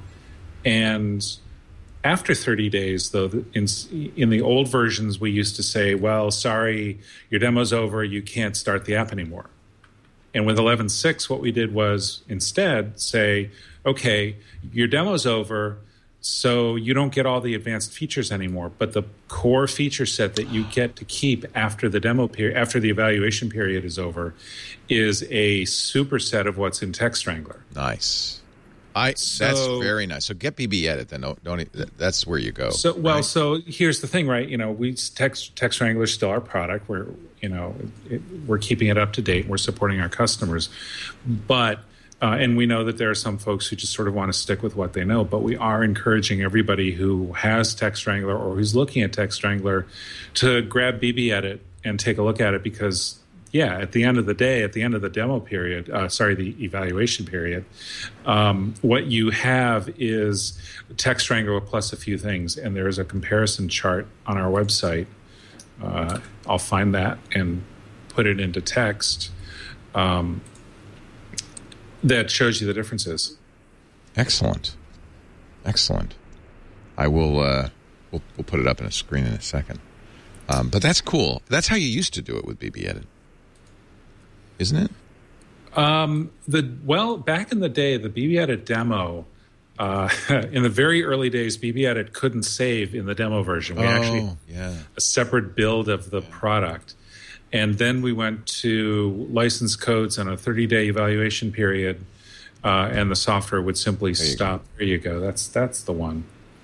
and after thirty days, though, in in the old versions, we used to say, "Well, sorry, your demo's over. You can't start the app anymore." And with eleven point six, what we did was instead say, "Okay, your demo's over, so you don't get all the advanced features anymore, but the core feature set that you get to keep after the demo period, after the evaluation period is over, is a superset of what's in Text Wrangler." Nice. I so, that's very nice. So get B B Edit then. Don't, don't that's where you go. So well, right? so here's the thing, right? You know, we Text Text Wrangler is still our product. We're you know it, we're keeping it up to date. We're supporting our customers, but uh, and we know that there are some folks who just sort of want to stick with what they know. But we are encouraging everybody who has Text Wrangler or who's looking at Text Wrangler to grab B B Edit and take a look at it, because yeah, at the end of the day, at the end of the demo period, uh, sorry, the evaluation period, um, what you have is Text Wrangler plus a few things, and there is a comparison chart on our website. Uh, I'll find that and put it into text um, that shows you the differences. Excellent. Excellent. I will, uh, we'll, we'll put it up in a screen in a second. Um, but that's cool. That's how you used to do it with B B Edit, isn't it? Um, the well, back in the day, the B B Edit demo, uh, in the very early days, B B Edit couldn't save in the demo version. We oh, actually yeah. a separate build of the yeah. product. And then we went to license codes and a thirty-day evaluation period, uh, and the software would simply there stop. Go. There you go. That's that's the one.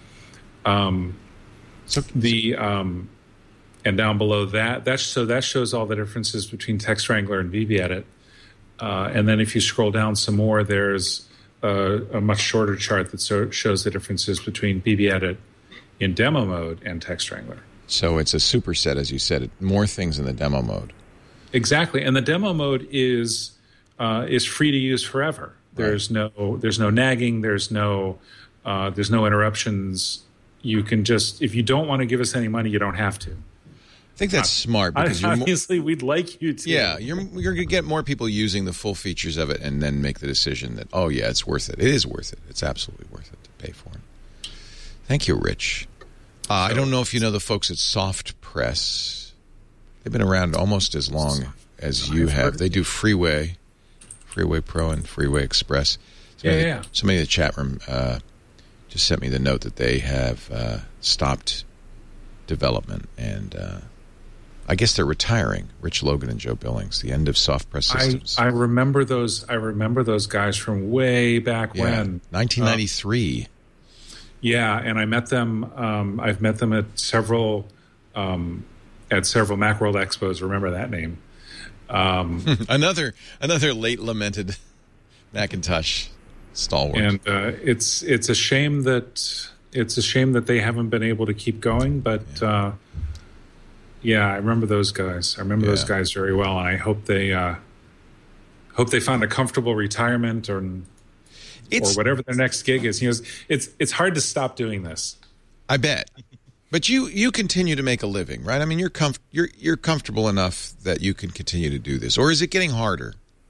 Um, so the um, and down below that, that's so that shows all the differences between Text Wrangler and B B Edit. Uh, and then if you scroll down some more, there's a, a much shorter chart that so, shows the differences between B B Edit in demo mode and Text Wrangler. So it's a superset, as you said, more things in the demo mode. Exactly, and the demo mode is uh, is free to use forever. There's right. no there's no nagging. There's no uh, there's no interruptions. You can just, if you don't want to give us any money, you don't have to. I think that's smart because I, you're obviously we'd like you to. Yeah, you're you're going to get more people using the full features of it, and then make the decision that oh yeah, it's worth it. It is worth it. It's absolutely worth it to pay for it. Thank you, Rich. Uh, I don't know if you know the folks at Soft Press. They've been around almost as long as you have. They do Freeway, Freeway Pro, and Freeway Express. Somebody, yeah, yeah. Somebody in the chat room uh, just sent me the note that they have uh, stopped development, and uh, I guess they're retiring. Rich Logan and Joe Billings. The end of Soft Press Systems. I, I remember those. I remember those guys from way back yeah, when, nineteen ninety-three. Uh, Yeah, and I met them. Um, I've met them at several um, at several Macworld Expos. Remember that name? Um, another another late lamented Macintosh stalwart. And uh, it's it's a shame that it's a shame that they haven't been able to keep going. But yeah, uh, yeah I remember those guys. I remember yeah. those guys very well, and I hope they uh, hope they found a comfortable retirement or. It's, or whatever their next gig is. You know, it's it's hard to stop doing this. I bet. But you, you continue to make a living, right? I mean, you're comf- you're you're comfortable enough that you can continue to do this, or is it getting harder?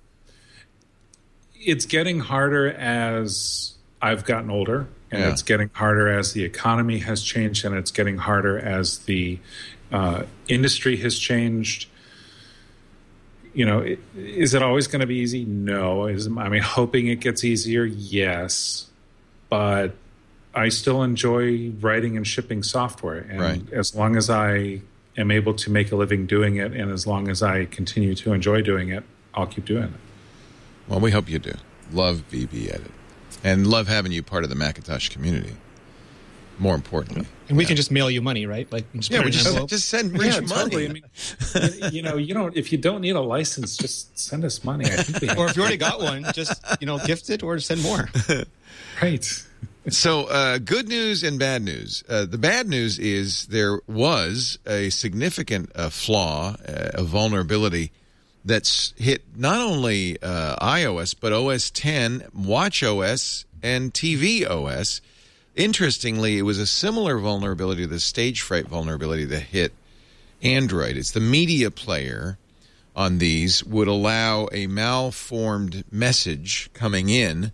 It's getting harder as I've gotten older, and yeah. it's getting harder as the economy has changed, and it's getting harder as the uh, industry has changed. You know, it, is it always going to be easy? No. Is, I mean, hoping it gets easier, yes. But I still enjoy writing and shipping software. And right. as long as I am able to make a living doing it, and as long as I continue to enjoy doing it, I'll keep doing it. Well, we hope you do. Love B B Edit. And love having you part of the Macintosh community, more importantly. And we yeah. can just mail you money, right? Like, just yeah, we just, just send Rich yeah, money. Totally. I mean, you know, you don't. If you don't need a license, just send us money. I think we have or if you already got one, just you know, gift it or send more. Right. So, uh, good news and bad news. Uh, the bad news is there was a significant uh, flaw, uh, a vulnerability that's hit not only uh, iOS but O S ten, watchOS, and T V O S. Interestingly, it was a similar vulnerability to the stage fright vulnerability that hit Android. It's the media player on these would allow a malformed message coming in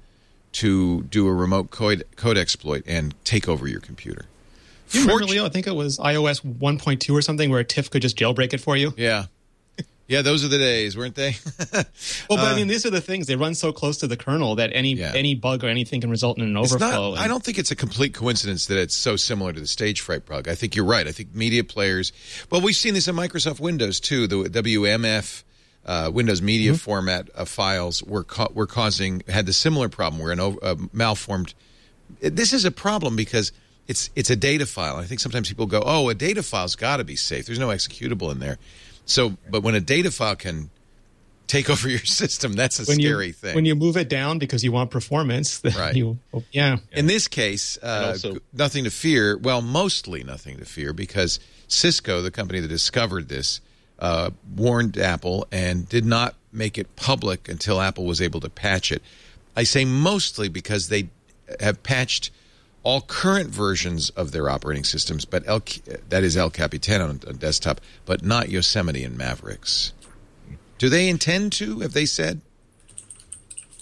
to do a remote code, code exploit and take over your computer. Do you remember, Leo? I think it was iOS one point two or something where a TIFF could just jailbreak it for you. Yeah. Yeah, those are the days, weren't they? Well, but uh, I mean, these are the things. They run so close to the kernel that any yeah. any bug or anything can result in an overflow. Not, I don't think it's a complete coincidence that it's so similar to the stage fright bug. I think you're right. I think media players... Well, we've seen this in Microsoft Windows, too. The W M F, uh, Windows Media mm-hmm. format of files were, ca- were causing... had the similar problem where an uh, malformed... This is a problem because it's it's a data file. I think sometimes people go, oh, a data file's got to be safe. There's no executable in there. So, but when a data file can take over your system, that's a when scary you, thing. When you move it down because you want performance, then right. you, yeah. In this case, uh, also, nothing to fear. Well, mostly nothing to fear because Cisco, the company that discovered this, uh, warned Apple and did not make it public until Apple was able to patch it. I say mostly because they have patched all current versions of their operating systems, but El, that is El Capitan on, on desktop, but not Yosemite and Mavericks. Do they intend to? Have they said?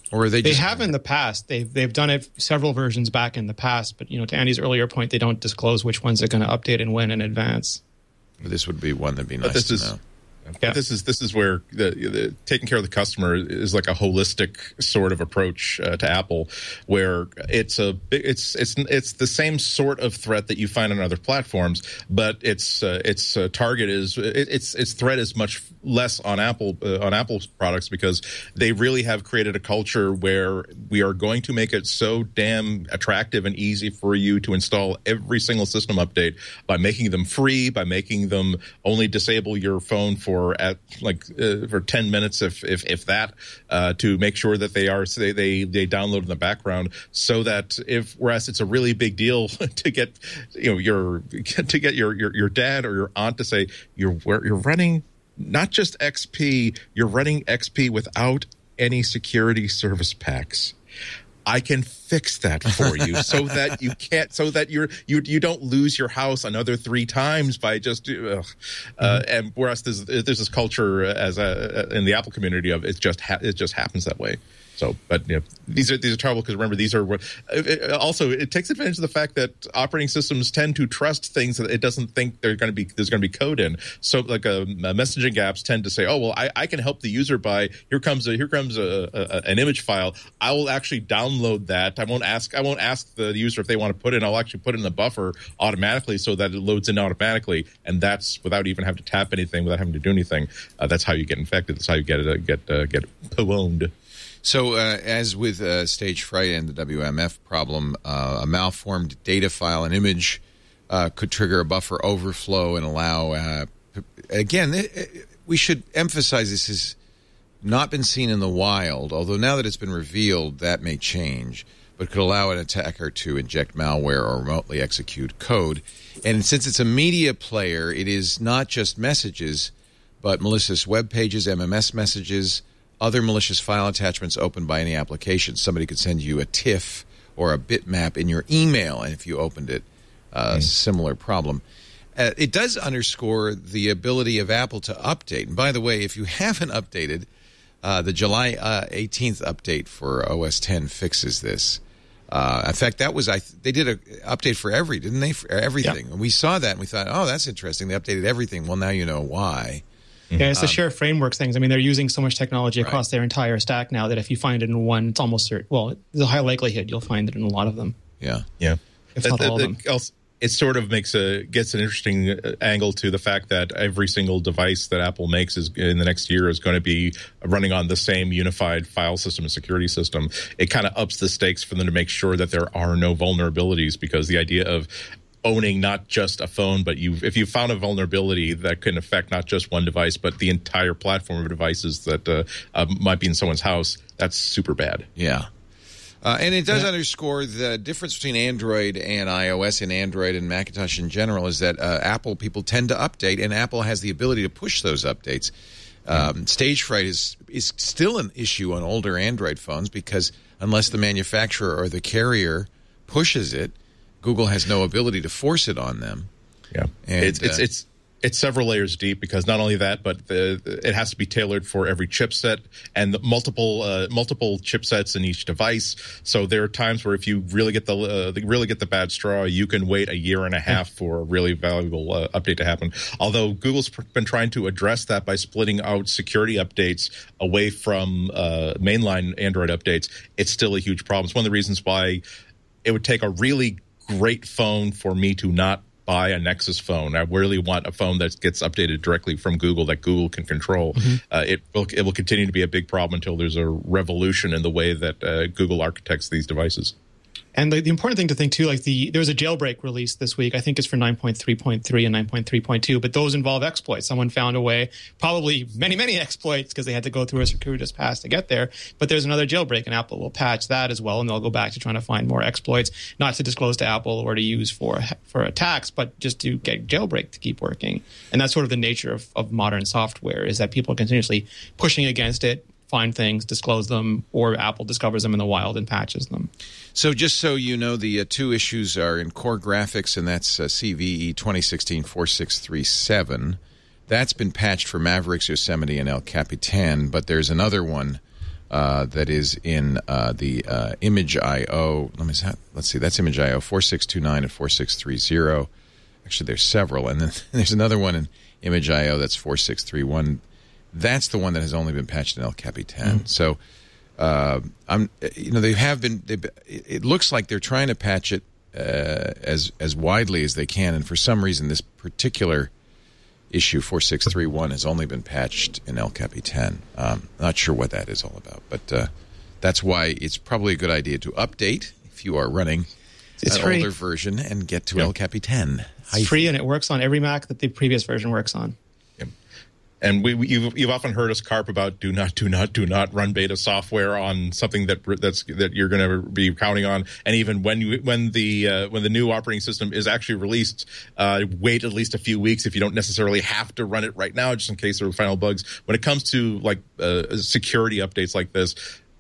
Or are they? They just- have in the past. They've they've done it several versions back in the past. But you know, to Andy's earlier point, they don't disclose which ones they're going to update and when in advance. This would be one that'd be nice But this to is, know. Yeah. This is this is where the, the taking care of the customer is like a holistic sort of approach uh, to Apple, where it's a it's it's it's the same sort of threat that you find on other platforms, but its uh, its uh, target is it, its its threat is much less on Apple uh, on Apple's products, because they really have created a culture where we are going to make it so damn attractive and easy for you to install every single system update by making them free, by making them only disable your phone for at like uh, for ten minutes, if if if that, uh, to make sure that they are they, they they download in the background, so that if whereas it's a really big deal to get you know your to get your your, your dad or your aunt to say you're you're running not just X P, you're running X P without any security service packs. I can fix that for you so that you can't, so that you're, you you don't lose your house another three times by just, ugh. Mm-hmm. Uh, and whereas there's, there's this culture as a, in the Apple community of it just, ha- it just happens that way. So, but you know, these are these are terrible because remember these are what. It, also, it takes advantage of the fact that operating systems tend to trust things that it doesn't think they're going to be there's going to be code in. So, like uh, messaging apps tend to say, "Oh, well, I, I can help the user by here comes a here comes a, a, an image file. I will actually download that. I won't ask I won't ask the user if they want to put it in. I'll actually put it in the buffer automatically so that it loads in automatically, and that's without even having to tap anything, without having to do anything. Uh, that's how you get infected. That's how you get it get uh, get pwned. So, uh, as with uh, stage fright and the W M F problem, uh, a malformed data file, an image, uh, could trigger a buffer overflow and allow. Uh, again, it, it, we should emphasize this has not been seen in the wild, although now that it's been revealed, that may change, but could allow an attacker to inject malware or remotely execute code. And since it's a media player, it is not just messages, but malicious web pages, M M S messages, other malicious file attachments opened by any application. Somebody could send you a TIFF or a bitmap in your email, and if you opened it, uh, mm. similar problem. Uh, it does underscore the ability of Apple to update. And by the way, if you haven't updated, uh, the July uh, eighteenth update for O S ten fixes this. Uh, in fact, that was I. Th- they did an update for every, didn't they? For everything. Yeah. And we saw that, and we thought, oh, that's interesting. They updated everything. Well, now you know why. Yeah, it's the um, share frameworks things. I mean, they're using so much technology across right. their entire stack now that if you find it in one, it's almost certain. Well, there's a high likelihood you'll find it in a lot of them. Yeah, yeah. If not all of them. Also, it sort of makes a gets an interesting angle to the fact that every single device that Apple makes is in the next year is going to be running on the same unified file system and security system. It kind of ups the stakes for them to make sure that there are no vulnerabilities, because the idea of owning not just a phone, but you if you found a vulnerability that can affect not just one device, but the entire platform of devices that uh, uh, might be in someone's house, that's super bad. Yeah. Uh, and it does yeah. underscore the difference between Android and iOS, and Android and Macintosh in general, is that uh, Apple people tend to update, and Apple has the ability to push those updates. Um, stage fright is, is still an issue on older Android phones, because unless the manufacturer or the carrier pushes it, Google has no ability to force it on them. Yeah, and, it's it's, uh, it's it's several layers deep, because not only that, but the, it has to be tailored for every chipset and the multiple uh, multiple chipsets in each device. So there are times where if you really get the uh, really get the bad straw, you can wait a year and a half for a really valuable uh, update to happen. Although Google's been trying to address that by splitting out security updates away from uh, mainline Android updates, it's still a huge problem. It's one of the reasons why it would take a really great phone for me to not buy a Nexus phone. I really want a phone that gets updated directly from Google, that Google can control. Mm-hmm. Uh, it will it will continue to be a big problem until there's a revolution in the way that uh, Google architects these devices. And the, the important thing to think, too, like the there was a jailbreak release this week. I think it's for nine point three point three and nine point three point two, but those involve exploits. Someone found a way, probably many, many exploits, because they had to go through a circuitous path to get there. But there's another jailbreak, and Apple will patch that as well, and they'll go back to trying to find more exploits, not to disclose to Apple or to use for for attacks, but just to get jailbreak to keep working. And that's sort of the nature of, of modern software, is that people are continuously pushing against it, find things, disclose them, or Apple discovers them in the wild and patches them. So just so you know, the uh, two issues are in Core Graphics, and that's uh, C V E twenty sixteen dash four six three seven. That's been patched for Mavericks, Yosemite, and El Capitan, but there's another one uh, that is in uh, the uh, Image I O. Let me see, let's see. That's Image I O four six two nine and four six three zero. Actually, there's several, and then there's another one in Image I O that's four six three one. That's the one that has only been patched in El Capitan. Mm. So, uh, I'm you know they have been. It looks like they're trying to patch it uh, as as widely as they can, and for some reason, this particular issue four six three one has only been patched in El Capitan. Um, not sure what that is all about, but uh, that's why it's probably a good idea to update if you are running it's an free. older version and get to Yep. El Capitan. It's free, and it works on every Mac that the previous version works on. And we, we, you've, you've often heard us carp about do not, do not, do not run beta software on something that that's that you're going to be counting on. And even when you when the uh, when the new operating system is actually released, uh, wait at least a few weeks if you don't necessarily have to run it right now, just in case there are final bugs. When it comes to like uh, security updates like this,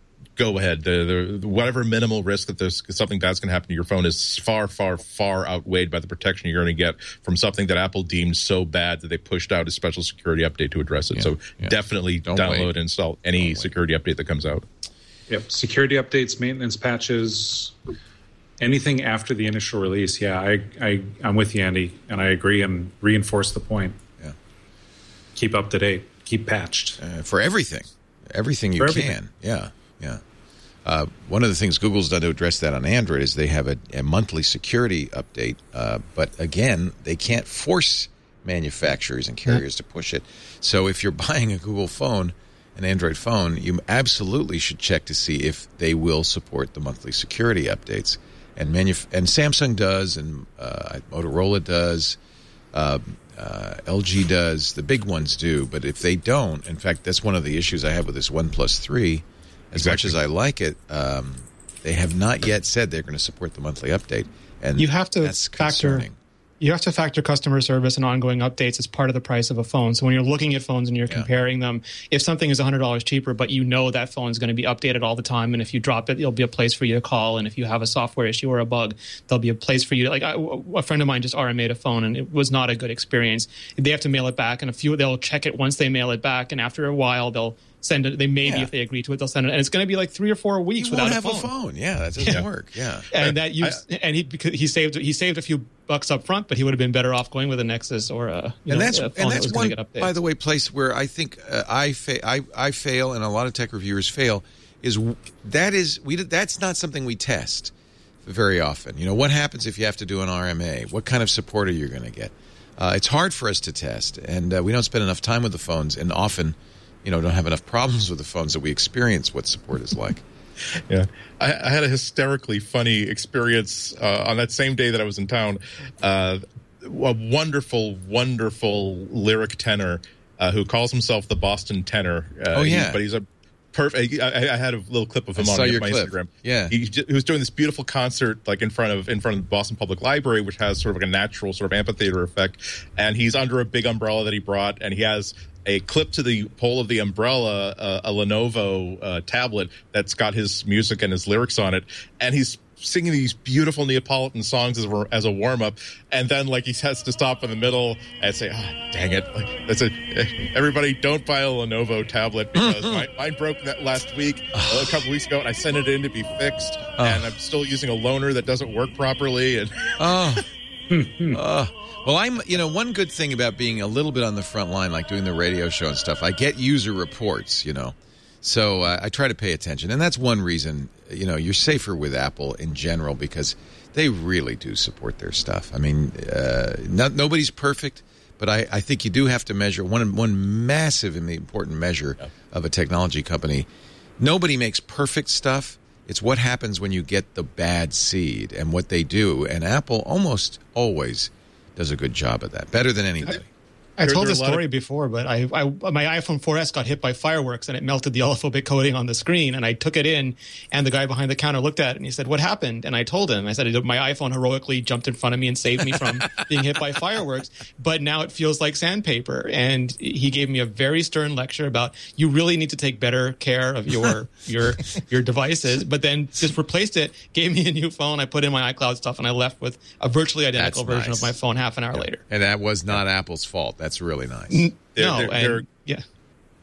go ahead. The, the, whatever minimal risk that there's something bad's going to happen to your phone is far, far, far outweighed by the protection you're going to get from something that Apple deemed so bad that they pushed out a special security update to address it. Yeah, so yeah. definitely Don't download wait. and install any security update that comes out. Yep, security updates, maintenance patches, anything after the initial release. Yeah, I, I, I'm with you, Andy, and I agree and reinforce the point. Yeah. Keep up to date. Keep patched. Uh, for everything. Everything you For everything. can. Yeah, yeah. Uh, one of the things Google's done to address that on Android is they have a, a monthly security update. Uh, but again, they can't force manufacturers and carriers to push it. So if you're buying a Google phone, an Android phone, you absolutely should check to see if they will support the monthly security updates. And manuf- and Samsung does, and uh, Motorola does, uh, uh, L G does. The big ones do. But if they don't, in fact, that's one of the issues I have with this OnePlus three. As Exactly. much as I like it, um, they have not yet said they're going to support the monthly update, and You have to that's factor concerning. you have to factor customer service and ongoing updates as part of the price of a phone. So when you're looking at phones and you're Yeah. comparing them, if something is one hundred dollars cheaper, but you know that phone is going to be updated all the time, and if you drop it, there'll be a place for you to call, and if you have a software issue or a bug, there'll be a place for you to, like, I, a friend of mine just R M A'd a phone, and it was not a good experience. They have to mail it back, and a few, they'll check it once they mail it back, and after a while, they'll send it. They maybe, Yeah. if they agree to it, they'll send it, and it's going to be like three or four weeks You without won't a have phone. a phone. Yeah, that doesn't Yeah. work. Yeah. And that you and he because he saved he saved a few bucks up front, but he would have been better off going with a Nexus or a you And know, that's a phone and that that's was one, going to get updates. by the way, place where I think uh, I, fa- I I fail, and a lot of tech reviewers fail. Is w- that is we that's not something we test very often. You know, what happens if you have to do an R M A? What kind of support are you going to get? Uh, it's hard for us to test, and uh, we don't spend enough time with the phones, and often, you know, don't have enough problems with the phones that we experience what support is like. Yeah, I, I had a hysterically funny experience uh, on that same day that I was in town. Uh, a wonderful, wonderful lyric tenor uh, who calls himself the Boston Tenor. Uh, Oh, yeah. he- but he's a perfect. I, I had a little clip of him I on saw your my clip. Instagram. Yeah. he, j- he was doing this beautiful concert like in front of in front of the Boston Public Library, which has sort of like a natural sort of amphitheater effect. And he's under a big umbrella that he brought, and he has a clip to the pole of the umbrella, uh, a Lenovo uh, tablet that's got his music and his lyrics on it, and he's singing these beautiful Neapolitan songs as a, as a warm up, and then like he has to stop in the middle and say, "Ah, dang it! Like, that's a everybody don't buy a Lenovo tablet because mine, mine broke that last week, a couple weeks ago, and I sent it in to be fixed, and I'm still using a loaner that doesn't work properly." And Oh. uh, well, I'm, you know, one good thing about being a little bit on the front line, like doing the radio show and stuff, I get user reports, you know. So uh, I try to pay attention. And that's one reason, you know, you're safer with Apple in general because they really do support their stuff. I mean, uh, not, nobody's perfect, but I, I think you do have to measure one, one massive and important measure Yeah. of a technology company. Nobody makes perfect stuff. It's what happens when you get the bad seed and what they do. And Apple almost always does a good job of that, better than anybody. I There- told there the are a lot story of- before, but I, I my iPhone four S got hit by fireworks and it melted the olefin coating on the screen. And I took it in, and the guy behind the counter looked at it and he said, "What happened?" And I told him, I said, "My iPhone heroically jumped in front of me and saved me from being hit by fireworks, but now it feels like sandpaper." And he gave me a very stern lecture about you really need to take better care of your your your devices. But then just replaced it, gave me a new phone. I put in my iCloud stuff, and I left with a virtually identical That's version nice. of my phone half an hour later. And that was not Apple's fault. That's really nice. They're- no, they're- and, they're- yeah.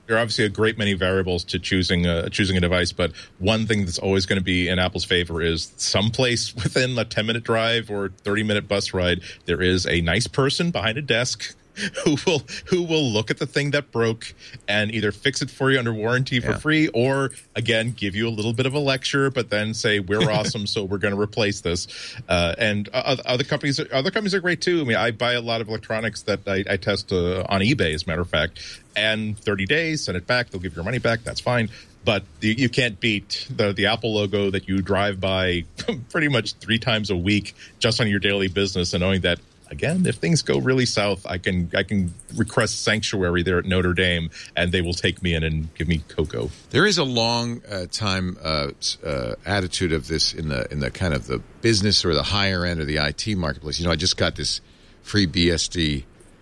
there are obviously a great many variables to choosing uh, choosing a device, but one thing that's always going to be in Apple's favor is someplace within a ten minute drive or thirty minute bus ride, there is a nice person behind a desk who will who will look at the thing that broke and either fix it for you under warranty for Yeah. free, or again give you a little bit of a lecture, but then say we're awesome, so we're going to replace this. Uh, and uh, other companies, other companies are great too. I mean, I buy a lot of electronics that I, I test uh, on eBay, as a matter of fact. And thirty days, send it back. They'll give you your money back. That's fine. But you, you can't beat the the Apple logo that you drive by pretty much three times a week just on your daily business, and knowing that, again, if things go really south, I can I can request sanctuary there at Notre Dame, and they will take me in and give me cocoa. There is a long uh, time uh, uh, attitude of this in the in the kind of the business or the higher end of the I T marketplace. You know, I just got this free B S D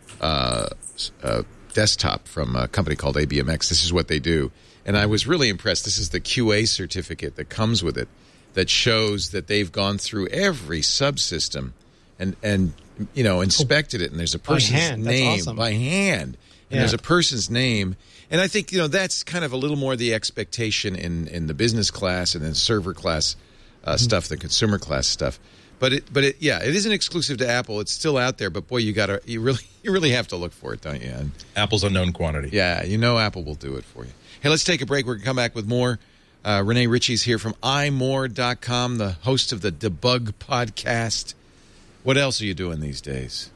uh, uh, desktop from a company called A B M X. This is what they do, and I was really impressed. This is the Q A certificate that comes with it that shows that they've gone through every subsystem and and you know inspected it, and there's a person's hand. That's name awesome. by hand, and Yeah. there's a person's name. And I think, you know, that's kind of a little more the expectation in, in the business class and then server class uh, mm-hmm. stuff, the consumer class stuff. But it, but it, yeah, it isn't exclusive to Apple. It's still out there. But boy, you got to, you really, you really have to look for it, don't you? And Apple's a known quantity. yeah, you know, Apple will do it for you. Hey, let's take a break. We're gonna come back with more. Uh, Renee Ritchie's here from i more dot com, the host of the Debug Podcast. What else are you doing these days?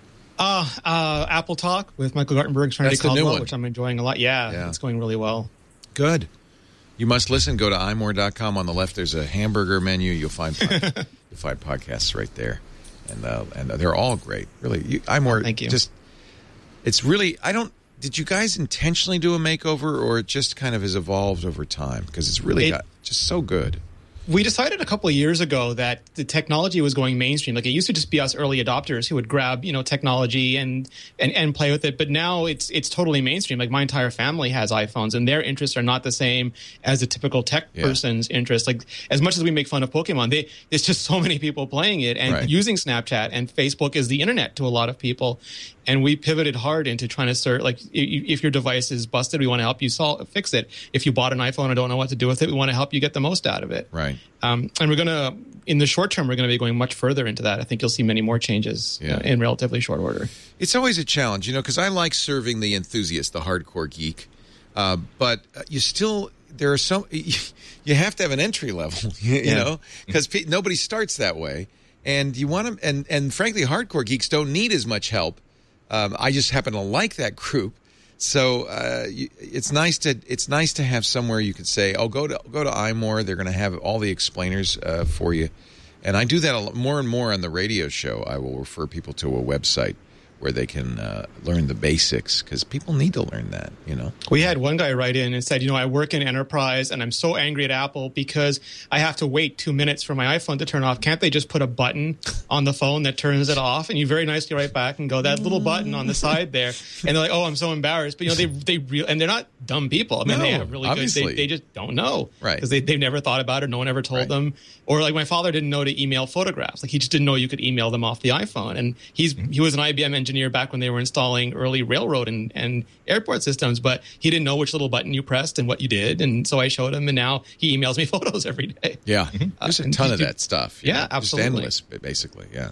Uh, uh, Apple Talk with Michael Gartenberg, Trinity That's the new Caldwell, one. which I'm enjoying a lot. Yeah, Yeah. it's going really well. Good. You must listen. Go to i more dot com. On the left, there's a hamburger menu. You'll find pod- you'll find podcasts right there, and uh, and they're all great. Really, you, iMore. Thank you. Just, it's really. I don't. Did you guys intentionally do a makeover, or it just kind of has evolved over time? Because it's really It- got just so good. We decided a couple of years ago that the technology was going mainstream. Like, it used to just be us early adopters who would grab, you know, technology and, and, and play with it. But now it's it's totally mainstream. Like, my entire family has iPhones, and their interests are not the same as a typical tech Yeah. person's interest. Like, as much as we make fun of Pokemon, they, there's just so many people playing it and Right. using Snapchat, and Facebook is the internet to a lot of people. And we pivoted hard into trying to start, like, i- if your device is busted, we want to help you solve, fix it. If you bought an iPhone and don't know what to do with it, we want to help you get the most out of it. Right. Um, and we're going to, in the short term, we're going to be going much further into that. I think you'll see many more changes Yeah. uh, in relatively short order. It's always a challenge, you know, because I like serving the enthusiast, the hardcore geek. Uh, but uh, you still, there are some, you have to have an entry level, you, you Yeah. know, because pe- nobody starts that way. And you want to, and, and frankly, hardcore geeks don't need as much help. Um, I just happen to like that group. So uh, you, it's nice to it's nice to have somewhere you could say, oh, go to go to iMore. They're going to have all the explainers uh, for you. And I do that a lot, more and more on the radio show. I will refer people to a website where they can uh, learn the basics, because people need to learn that, you know. We had one guy write in and said, you know, I work in enterprise and I'm so angry at Apple because I have to wait two minutes for my iPhone to turn off. Can't they just put a button on the phone that turns it off? And you very nicely write back and go, that little button on the side there. And they're like, oh, I'm so embarrassed. But, you know, they, they re- and they're not dumb people. I mean, No, they have really obviously. good, they, they just don't know. Right. Because they, they've never thought about it. No one ever told Right. them. Or like my father didn't know to email photographs. Like, he just didn't know you could email them off the iPhone. And he's, he was an I B M engineer back when they were installing early railroad and, and airport systems, but he didn't know which little button you pressed and what you did. And so I showed him, and now he emails me photos every day. Yeah, there's a and ton you- of that stuff. you Yeah, know, absolutely. Just endless, basically, yeah.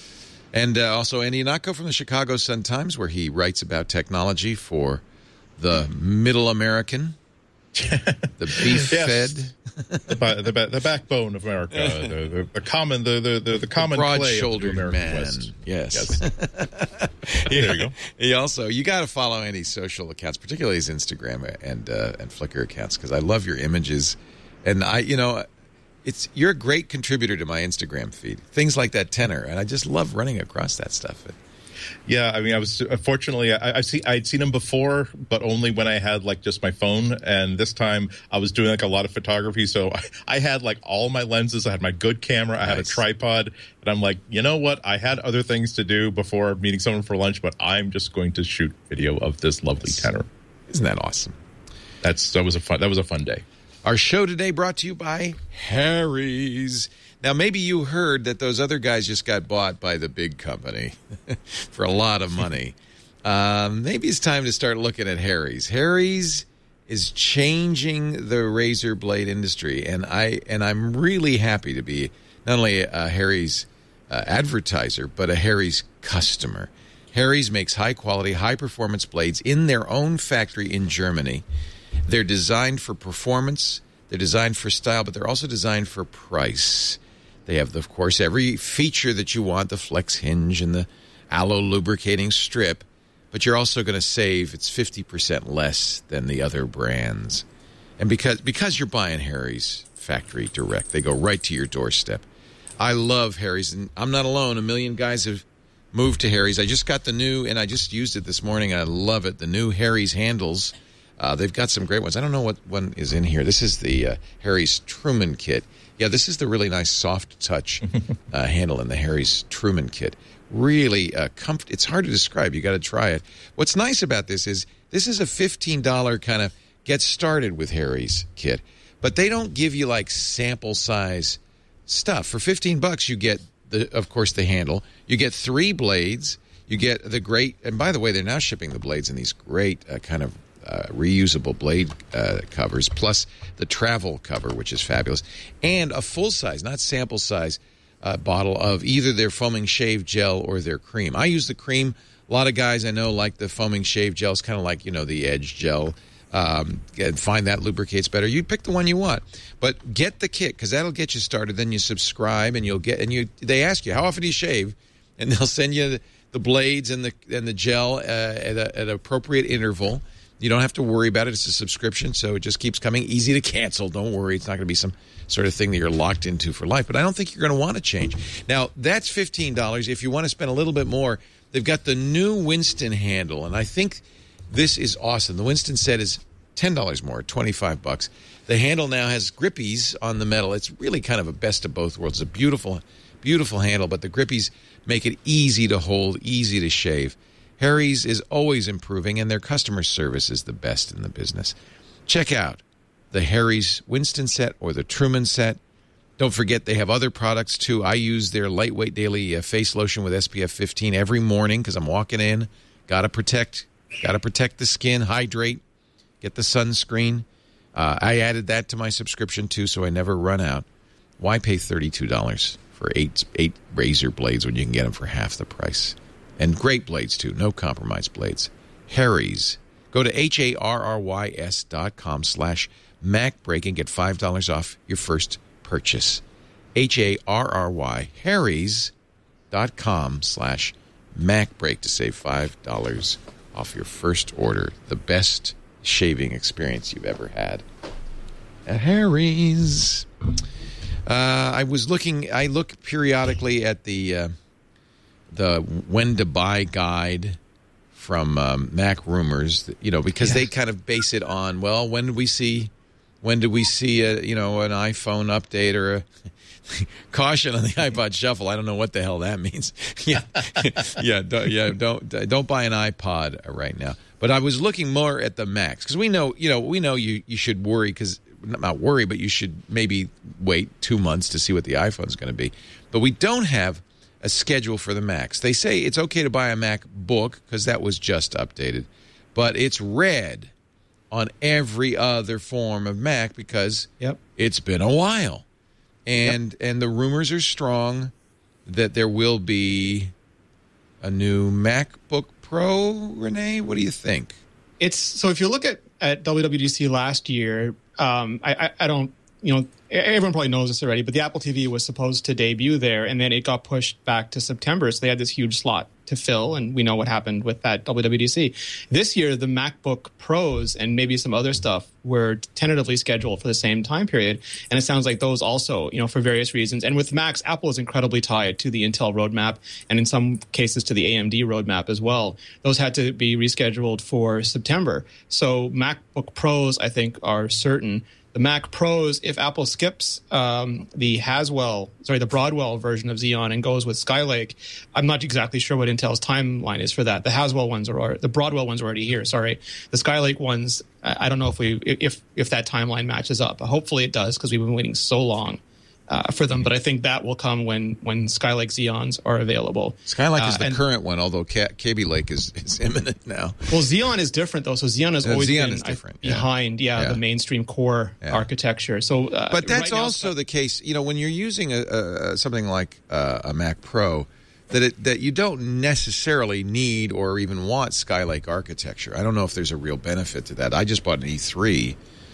And uh, also Andy Ihnatko from the Chicago Sun-Times, where he writes about technology for the middle American, the beef Yes. fed, the, ba- the, ba- the backbone of America, the, the, the common, the the the, the common clay of the broad-shouldered American man. West. Yes. Yes. There you go. He also, you got to follow Andy's social accounts, particularly his Instagram and uh, and Flickr accounts, because I love your images, and I, you know, it's you're a great contributor to my Instagram feed. Things like that tenor, and I just love running across that stuff. Yeah, I mean, I was fortunately I, I see I'd seen him before, but only when I had like just my phone. And this time I was doing like a lot of photography, so I, I had like all my lenses. I had my good camera. I had a Nice. tripod, and I'm like, you know what? I had other things to do before meeting someone for lunch, but I'm just going to shoot video of this lovely tenor. Isn't that awesome? That's that was a fun that was a fun day. Our show today brought to you by Harry's. Now, maybe you heard that those other guys just got bought by the big company for a lot of money. um, maybe it's time to start looking at Harry's. Harry's is changing the razor blade industry, and I and I'm really happy to be not only a Harry's uh, advertiser, but a Harry's customer. Harry's makes high-quality, high-performance blades in their own factory in Germany. They're designed for performance, they're designed for style, but they're also designed for price. They have, of course, every feature that you want, the flex hinge and the aloe lubricating strip, but you're also going to save, it's fifty percent less than the other brands. And because because you're buying Harry's factory direct, they go right to your doorstep. I love Harry's, and I'm not alone. A million guys have moved to Harry's. I just got the new, and I just used it this morning. I love it. The new Harry's handles. Uh, they've got some great ones. I don't know what one is in here. This is the uh, Harry's Truman kit. Yeah, this is the really nice soft touch uh, handle in the Harry's Truman kit. Really, uh, comfort. It's hard to describe. You got to try it. What's nice about this is this is a fifteen dollars kind of get started with Harry's kit, but they don't give you like sample size stuff. For fifteen bucks, you get the, of course, the handle. You get three blades. You get the great, and by the way, they're now shipping the blades in these great uh, kind of uh, reusable blade uh, covers, plus the travel cover, which is fabulous, and a full size, not sample size. Uh, bottle of either their foaming shave gel or their cream. I use the cream. A lot of guys I know like the foaming shave gel. It's kind of like, you know, the Edge gel. Um, and find that lubricates better. You pick the one you want, but get the kit because that'll get you started. Then you subscribe, and you'll get. And you they ask you how often do you shave, and they'll send you the, the blades and the and the gel uh, at, a, at an appropriate interval. You don't have to worry about it. It's a subscription, so it just keeps coming. Easy to cancel. Don't worry. It's not going to be some sort of thing that you're locked into for life. But I don't think you're going to want to change. Now, that's fifteen dollars. If you want to spend a little bit more, they've got the new Winston handle, and I think this is awesome. The Winston set is ten dollars more, twenty-five bucks. The handle now has grippies on the metal. It's really kind of a best of both worlds. It's a beautiful, beautiful handle, but the grippies make it easy to hold, easy to shave. Harry's is always improving, and their customer service is the best in the business. Check out the Harry's Winston set or the Truman set. Don't forget they have other products, too. I use their lightweight daily uh, face lotion with S P F fifteen every morning because I'm walking in. Got to protect, got to protect the skin, hydrate, get the sunscreen. Uh, I added that to my subscription, too, so I never run out. Why pay thirty-two dollars for eight, eight razor blades when you can get them for half the price? And great blades, too. No compromise blades. Harry's. Go to H-A-R-R-Y-S dot com slash MacBreak and get five dollars off your first purchase. H-A-R-R-Y. Harry's dot com slash MacBreak to save five dollars off your first order. The best shaving experience you've ever had at Harry's. Uh, I was looking, I look periodically at the... Uh, the when to buy guide from um, Mac Rumors, you know, because yeah. they kind of base it on, well, when did we see, when did we see a, you know, an iPhone update or a caution on the iPod Shuffle? I don't know what the hell that means. yeah, yeah, don't, yeah, don't don't buy an iPod right now. But I was looking more at the Macs because we know, you know, we know you you should worry because not worry, but you should maybe wait two months to see what the iPhone's going to be. But we don't have a schedule for the Macs. They say it's okay to buy a MacBook because that was just updated, but it's red on every other form of Mac because yep. it's been a while. And yep. and the rumors are strong that there will be a new MacBook Pro, Renee. What do you think? It's so if you look at, at W W D C last year, um, I, I, I don't, you know, everyone probably knows this already, but the Apple T V was supposed to debut there, and then it got pushed back to September. So they had this huge slot to fill, and we know what happened with that W W D C. This year, the MacBook Pros and maybe some other stuff were tentatively scheduled for the same time period, and it sounds like those also, you know, for various reasons. And with Macs, Apple is incredibly tied to the Intel roadmap, and in some cases to the A M D roadmap as well. Those had to be rescheduled for September. So MacBook Pros, I think, are certain. The Mac Pros, if Apple skips um, the Haswell, sorry, the Broadwell version of Xeon and goes with Skylake, I'm not exactly sure what Intel's timeline is for that. The Haswell ones are, the Broadwell ones are already here. Sorry, the Skylake ones, I don't know if we if if that timeline matches up. Hopefully it does because we've been waiting so long uh, for them. But I think that will come when when Skylake Xeons are available. Skylake uh, is the and, current one, although K- Kaby Lake is, is imminent now. Well, Xeon is different though. So Xeon has uh, always Xeon been is different, I, yeah. behind, yeah, yeah, the mainstream core yeah. architecture. So, uh, but that's right now, also the case. You know, when you're using a, a something like uh, a Mac Pro. That it, that you don't necessarily need or even want Skylake architecture. I don't know if there's a real benefit to that. I just bought an E three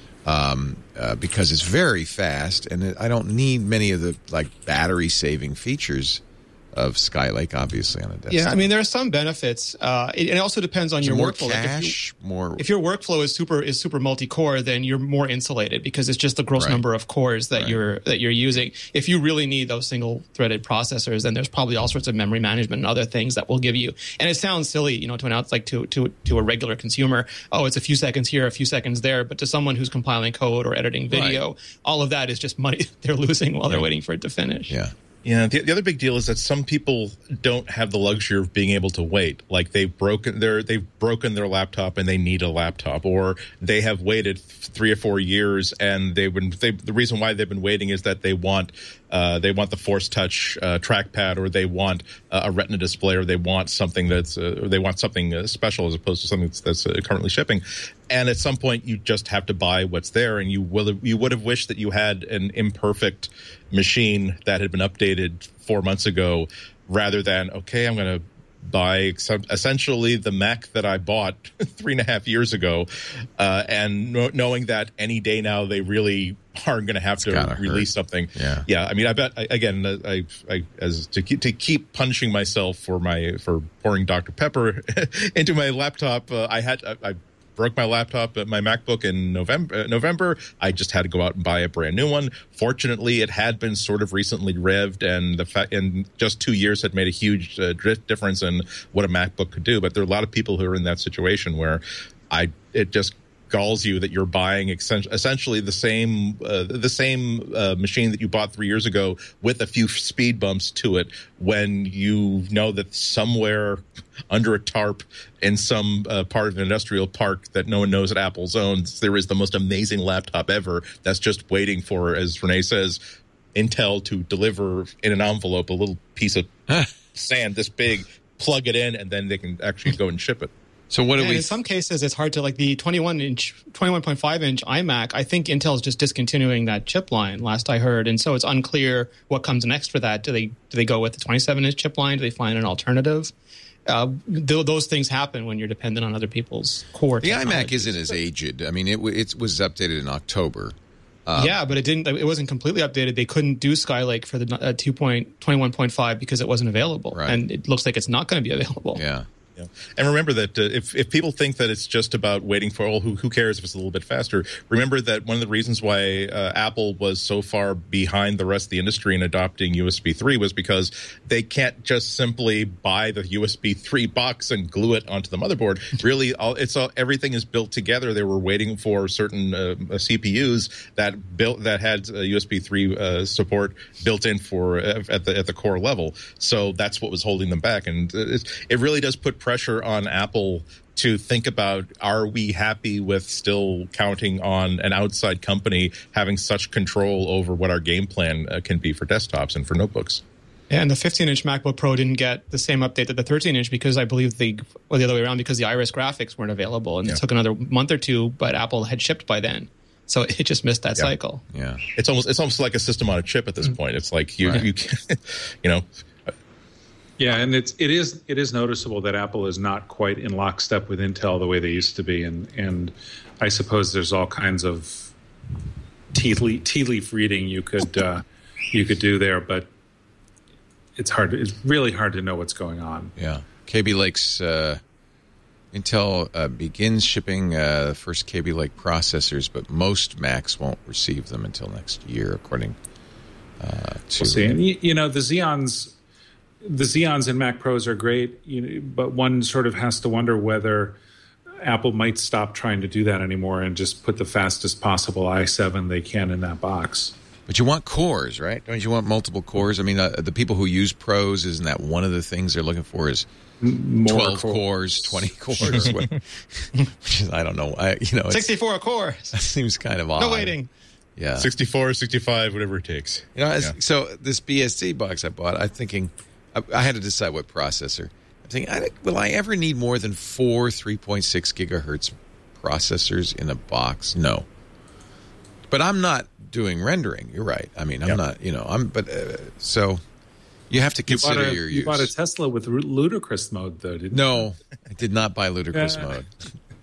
um, uh, because it's very fast, and it, I don't need many of the like battery saving features of Skylake, obviously, on a desktop. Yeah, I mean, there are some benefits. Uh, it, it also depends on so your more workflow. Cache, like if you, more. If your workflow is super is super multi-core, then you're more insulated because it's just the gross right. number of cores that right. you're that you're using. If you really need those single-threaded processors, then there's probably all sorts of memory management and other things that will give you. And it sounds silly, you know, to announce like to to to a regular consumer, oh, it's a few seconds here, a few seconds there. But to someone who's compiling code or editing video, right. all of that is just money they're losing while yeah. they're waiting for it to finish. Yeah. Yeah, the, the other big deal is that some people don't have the luxury of being able to wait. Like they've broken their they've broken their laptop and they need a laptop, or they have waited three or four years and they've been. They, the reason why they've been waiting is that they want uh, they want the Force Touch uh, trackpad, or they want uh, a Retina display, or they want something that's uh, or they want something uh, special as opposed to something that's, that's uh, currently shipping. And at some point, you just have to buy what's there, and you will you would have wished that you had an imperfect machine that had been updated four months ago, rather than okay, I'm going to buy essentially the Mac that I bought three and a half years ago, uh, and no, knowing that any day now they really are going to have it's to release hurt. something. Yeah, yeah. I mean, I bet I, again, I, I as to keep, to keep punishing myself for my for pouring Doctor Pepper into my laptop. Uh, I had I. I broke my laptop, my MacBook in November. Uh, November, I just had to go out and buy a brand new one. Fortunately, it had been sort of recently revved, and the fa- in just two years had made a huge uh, difference in what a MacBook could do. But there are a lot of people who are in that situation where I it just galls you that you're buying essentially the same uh, the same uh, machine that you bought three years ago with a few speed bumps to it, when you know that somewhere under a tarp in some uh, part of an industrial park that no one knows that Apple owns, there is the most amazing laptop ever that's just waiting for, as Renee says, Intel to deliver in an envelope a little piece of sand this big, plug it in, and then they can actually go and ship it. So what do yeah, we? In some cases, it's hard to like the twenty-one inch, twenty-one point five inch iMac. I think Intel is just discontinuing that chip line, last I heard, and so it's unclear what comes next for that. Do they do they go with the twenty-seven inch chip line? Do they find an alternative? Uh, th- those things happen when you're dependent on other people's core. The iMac isn't as aged. I mean, it w- it was updated in October. Um, yeah, but it didn't. It wasn't completely updated. They couldn't do Skylake for the uh, two point twenty-one point five because it wasn't available, right. and it looks like it's not going to be available. Yeah. Yeah. And remember that uh, if, if people think that it's just about waiting for, oh, who, who cares if it's a little bit faster, remember that one of the reasons why uh, Apple was so far behind the rest of the industry in adopting U S B three was because they can't just simply buy the U S B three box and glue it onto the motherboard. Really, all, it's all, everything is built together. They were waiting for certain uh, C P Us that built that had uh, U S B three uh, support built in for uh, at the at the core level. So that's what was holding them back, and it, it really does put pressure on Apple to think about, are we happy with still counting on an outside company having such control over what our game plan uh, can be for desktops and for notebooks? Yeah, and the fifteen inch MacBook Pro didn't get the same update that the thirteen inch because I believe the, or the other way around, because the Iris graphics weren't available, and yeah. it took another month or two, but Apple had shipped by then. So it just missed that yeah. cycle. Yeah, it's almost it's almost like a system on a chip at this mm-hmm. point. It's like you right. you you know. Yeah, and it's it is it is noticeable that Apple is not quite in lockstep with Intel the way they used to be, and and I suppose there's all kinds of tea leaf, tea leaf reading you could uh, you could do there, but it's hard. To, it's really hard to know what's going on. Yeah, Kaby Lake's uh, Intel uh, begins shipping uh, the first Kaby Lake processors, but most Macs won't receive them until next year, according uh, to. We'll see, and you, you know the Xeons. The Xeons and Mac Pros are great, you know, but one sort of has to wonder whether Apple might stop trying to do that anymore and just put the fastest possible i seven they can in that box. But you want cores, right? Don't you want multiple cores? I mean, uh, the people who use Pros, isn't that one of the things they're looking for is more twelve cores, cores twenty cores? Which is, I don't know. I, you know, sixty-four cores. That seems kind of odd. No waiting. Yeah. sixty-four, sixty-five, whatever it takes. You know, as, Yeah. so this B S D box I bought, I'm thinking, I, I had to decide what processor. I'm thinking, I, will I ever need more than four three point six gigahertz processors in a box? No. But I'm not doing rendering. You're right. I mean, I'm Yep. not, you know, I'm, but, uh, so you have to You bought, consider a, your you use. bought a Tesla with ludicrous mode, though, didn't you? No, I did not buy ludicrous Yeah. mode.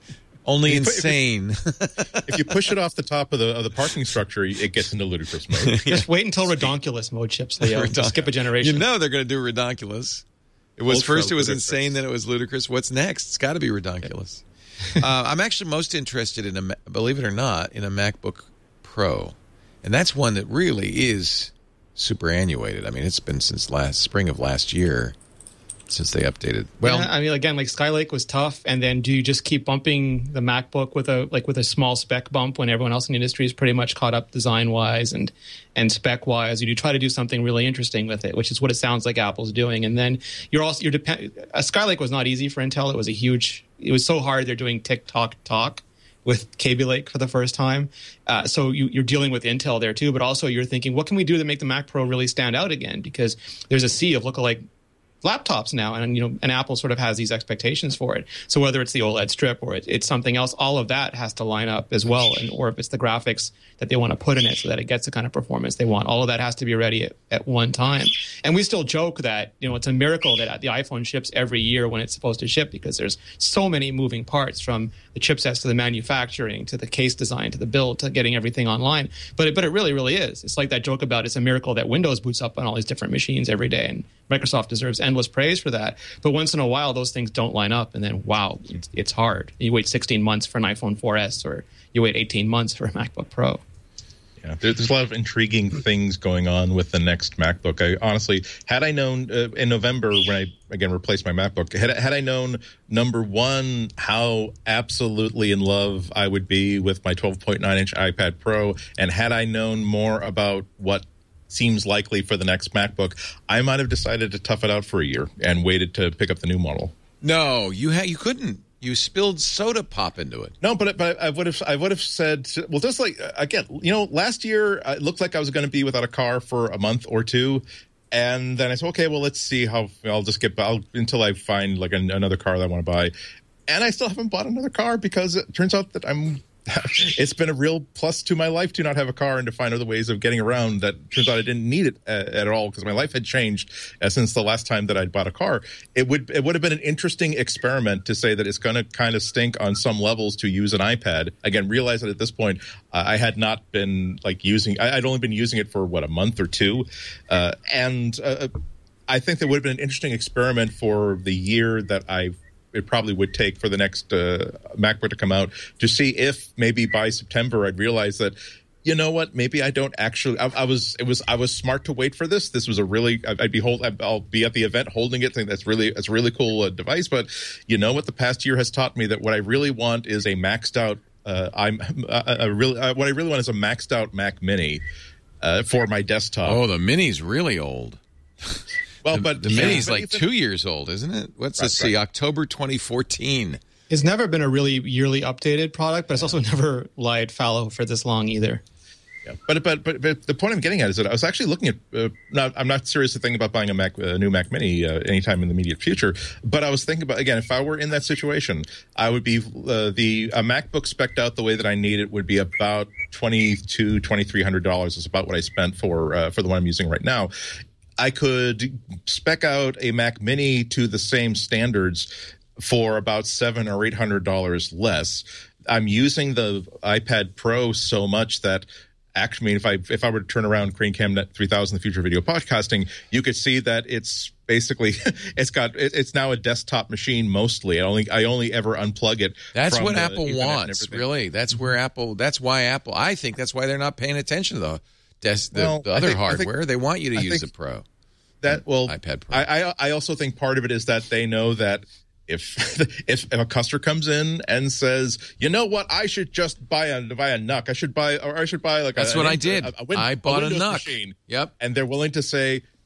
Only If you put- if you- insane. If you push it off the top of the of the parking structure, it gets into ludicrous mode. Just wait until redonkulous mode ships, Leo. Redonk- Skip a generation. You know they're going to do redonkulous. It was Ultra first it was ludicrous. insane, then it was ludicrous. What's next? It's got to be redonkulous. uh, I'm actually most interested in a, Ma- believe it or not, in a MacBook Pro, and that's one that really is superannuated. I mean, it's been since last spring of last year since they updated. Well, Yeah, I mean, again, like Skylake was tough, and then do you just keep bumping the MacBook with a like with a small spec bump when everyone else in the industry is pretty much caught up design wise and and spec wise? Or do you try to do something really interesting with it, which is what it sounds like Apple's doing? And then you're also you're depend. A Skylake was not easy for Intel. It was a huge. It was so hard. They're doing TikTok talk with Kaby Lake for the first time. Uh, so you, you're dealing with Intel there too, but also you're thinking, what can we do to make the Mac Pro really stand out again? Because there's a sea of lookalike laptops now, and you know, and Apple sort of has these expectations for it. So whether it's the OLED strip or it, it's something else, all of that has to line up as well. And or if it's the graphics that they want to put in it so that it gets the kind of performance they want, all of that has to be ready at, at one time. And we still joke that you know it's a miracle that the iPhone ships every year when it's supposed to ship, because there's so many moving parts, from the chipsets to the manufacturing to the case design to the build to getting everything online. But it, but it really, really is. It's like that joke about it's a miracle that Windows boots up on all these different machines every day, and Microsoft deserves endless praise for that. But once in a while, those things don't line up, and then wow, it's, it's hard. You wait sixteen months for an iPhone four S, or you wait eighteen months for a MacBook Pro. Yeah, there, there's a lot of intriguing things going on with the next MacBook. I honestly, had I known uh, in November when I again replaced my MacBook, had had I known number one how absolutely in love I would be with my twelve point nine inch iPad Pro, and had I known more about what seems likely for the next MacBook, I might have decided to tough it out for a year and waited to pick up the new model. no, you ha- you couldn't. You spilled soda pop into it. No, but but I would have I would have said, well, just like again, you know, last year it looked like I was going to be without a car for a month or two, and then I said, okay, well, let's see how I'll just get I'll, until I find like an, another car that I want to buy, and I still haven't bought another car because it turns out that I'm. It's been a real plus to my life to not have a car and to find other ways of getting around. That turns out I didn't need it uh, at all, because my life had changed uh, since the last time that I'd bought a car. It would it would have been an interesting experiment to say that it's going to kind of stink on some levels to use an iPad. Again, realize that at this point uh, I had not been like using. I, I'd only been using it for what, a month or two, uh, and uh, I think that would have been an interesting experiment for the year that I've. It probably would take for the next uh, MacBook to come out, to see if maybe by September I'd realize that, you know what, maybe I don't actually. I, I was it was I was smart to wait for this. This was a really I'd be hold I'll be at the event holding it, think that's really that's a really cool uh, device. But you know what, the past year has taught me that what I really want is a maxed out. Uh, I'm a, a really uh, what I really want is a maxed out Mac Mini uh, for my desktop. Oh, the Mini's really old. Well, the, but the yeah, Mini's but like even- two years old, isn't it? What's Right, let's see, right. October twenty fourteen. It's never been a really yearly updated product, but it's also never lied fallow for this long either. Yeah. But, but but but the point I'm getting at is that I was actually looking at. Uh, not, I'm not seriously thinking about buying a Mac, a new Mac Mini uh, anytime in the immediate future. But I was thinking about, again, if I were in that situation, I would be uh, the a MacBook spec'd out the way that I need it would be about twenty-two, twenty-three hundred dollars is about what I spent for uh, for the one I'm using right now. I could spec out a Mac Mini to the same standards for about seven or eight hundred dollars less. I'm using the iPad Pro so much that actually, I mean, if I if I were to turn around Crane Camnet three thousand, the future of video podcasting, you could see that it's basically it's got it, it's now a desktop machine mostly. I only I only ever unplug it. That's from what the Apple internet and wants, everything. really. That's where Apple. That's why Apple. I think that's why they're not paying attention to the des- the, Well, the I other think- I think- hardware. They want you to I use think- the Pro. That well, iPad Pro. I, I I also think part of it is that they know that if if, if a customer comes in and says, you know what, I should just buy a buy a N U C, I should buy or I should buy like That's a, what a, I did. A, a Win- I bought a Windows N U C. machine, Yep. and they're willing to say,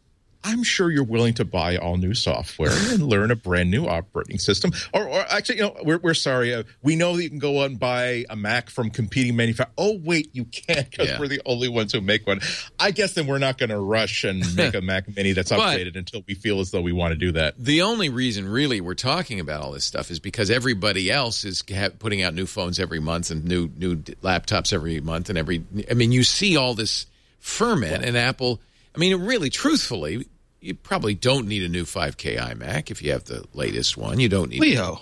I'm sure you're willing to buy all new software and learn a brand new operating system. Or, or actually, you know, we're we're sorry. Uh, we know that you can go out and buy a Mac from competing manufacturers. Oh, wait, you can't because Yeah. we're the only ones who make one. I guess then we're not going to rush and make a Mac Mini that's But- updated until we feel as though we want to do that. The only reason, really, we're talking about all this stuff is because everybody else is ha- putting out new phones every month and new new d- laptops every month and every. I mean, you see all this ferment, and Apple. I mean, really, truthfully, you probably don't need a new five K iMac if you have the latest one. You don't need. Leo.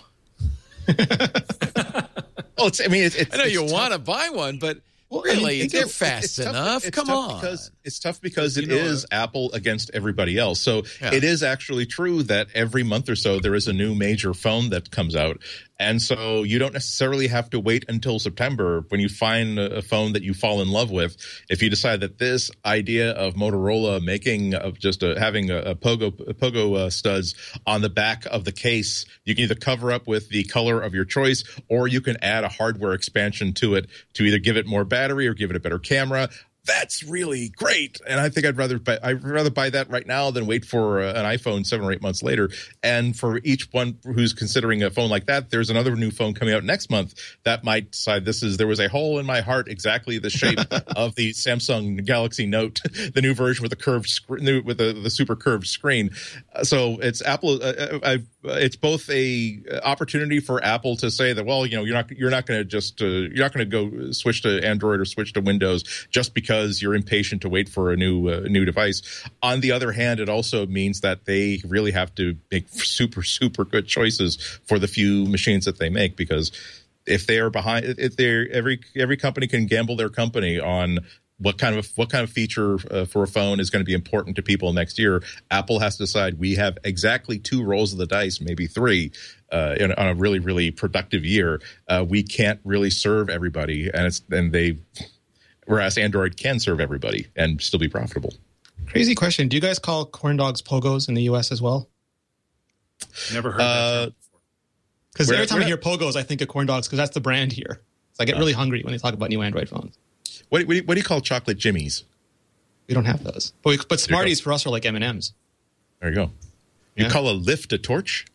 Oh, it's. I mean, it's. it's I know it's you tough. want to buy one, but Well, I mean, really, it's- they're it's- fast it's tough- enough. it's Come tough on. because it's tough because it You know, is Apple against everybody else. So Yeah. it is actually true that every month or so there is a new major phone that comes out, and so you don't necessarily have to wait until September when you find a a phone that you fall in love with. If you decide that this idea of Motorola making of just a, having a, a pogo a pogo uh, studs on the back of the case, you can either cover up with the color of your choice, or you can add a hardware expansion to it to either give it more battery or give it a better camera. That's really great, and I think I'd rather buy, I'd rather buy that right now than wait for uh, an iPhone seven or eight months later. And for each one who's considering a phone like that, there's another new phone coming out next month that might decide this is there was a hole in my heart exactly the shape of the Samsung Galaxy Note, the new version with the curved screen, new with the, the super curved screen. Uh, so it's Apple. Uh, I've, it's both a opportunity for Apple to say that, well, you know, you're not you're not going to just uh, you're not going to go switch to Android or switch to Windows just because because you're impatient to wait for a new uh, new device. On the other hand, it also means that they really have to make super, super good choices for the few machines that they make, because if they are behind, if they're every every company can gamble their company on what kind of what kind of feature uh, for a phone is going to be important to people next year. Apple has to decide we have exactly two rolls of the dice, maybe three, uh, in, on a really, really productive year. Uh, we can't really serve everybody, and it's and they. Whereas Android can serve everybody and still be profitable. Crazy question. Do you guys call corn dogs pogos in the U S as well? Never heard Uh, that term before. Because We're- every time we're I hear not- pogos, I think of corn dogs because that's the brand here. So I get really hungry when they talk about new Android phones. What, do- what, do you, what do you call chocolate jimmies? We don't have those. But, we, but you go. Smarties for us are like M and M's. There you go. You Yeah. call a lift a torch?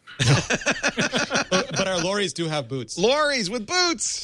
but, but our lorries do have boots. Lorries with boots.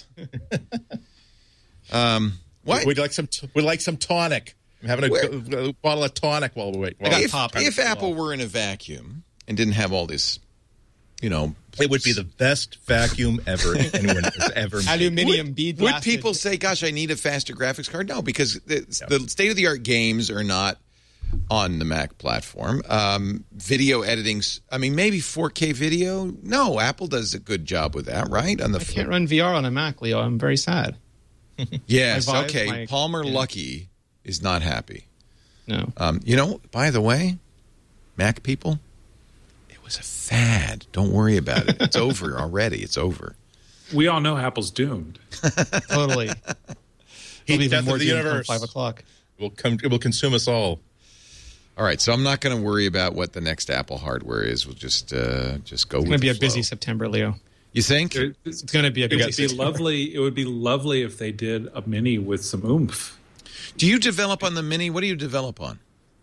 um, what? We'd like some. We'd like some tonic. I'm having a, a bottle of tonic while we wait. While got we- if pop. if Apple were in a vacuum and didn't have all this, you know, it would be the best vacuum ever anyone has ever made. Aluminium bead would blasted. people say, "Gosh, I need a faster graphics card"? No, because the, the state of the art games are not on the Mac platform. Um, video editing, I mean, maybe four K video. No, Apple does a good job with that, right? On the I can't run V R on a Mac, Leo. I'm very sad. yes, My Vive, okay. my- Palmer yeah. Luckey is not happy. No. Um, you know, by the way, Mac people, it was a fad. Don't worry about it. It's over already. It's over. We all know Apple's doomed. Totally. Heat It'll be death even more of the doomed come universe. Five o'clock. It will come. It will consume us all. All right, so I'm not going to worry about what the next Apple hardware is. We'll just uh, just go It's with going to be the a busy flow. September, Leo. You think? It, It's going to be a it busy would be September. lovely. It would be lovely if they did a mini with some oomph. Do you develop on the Mini? What do you develop on?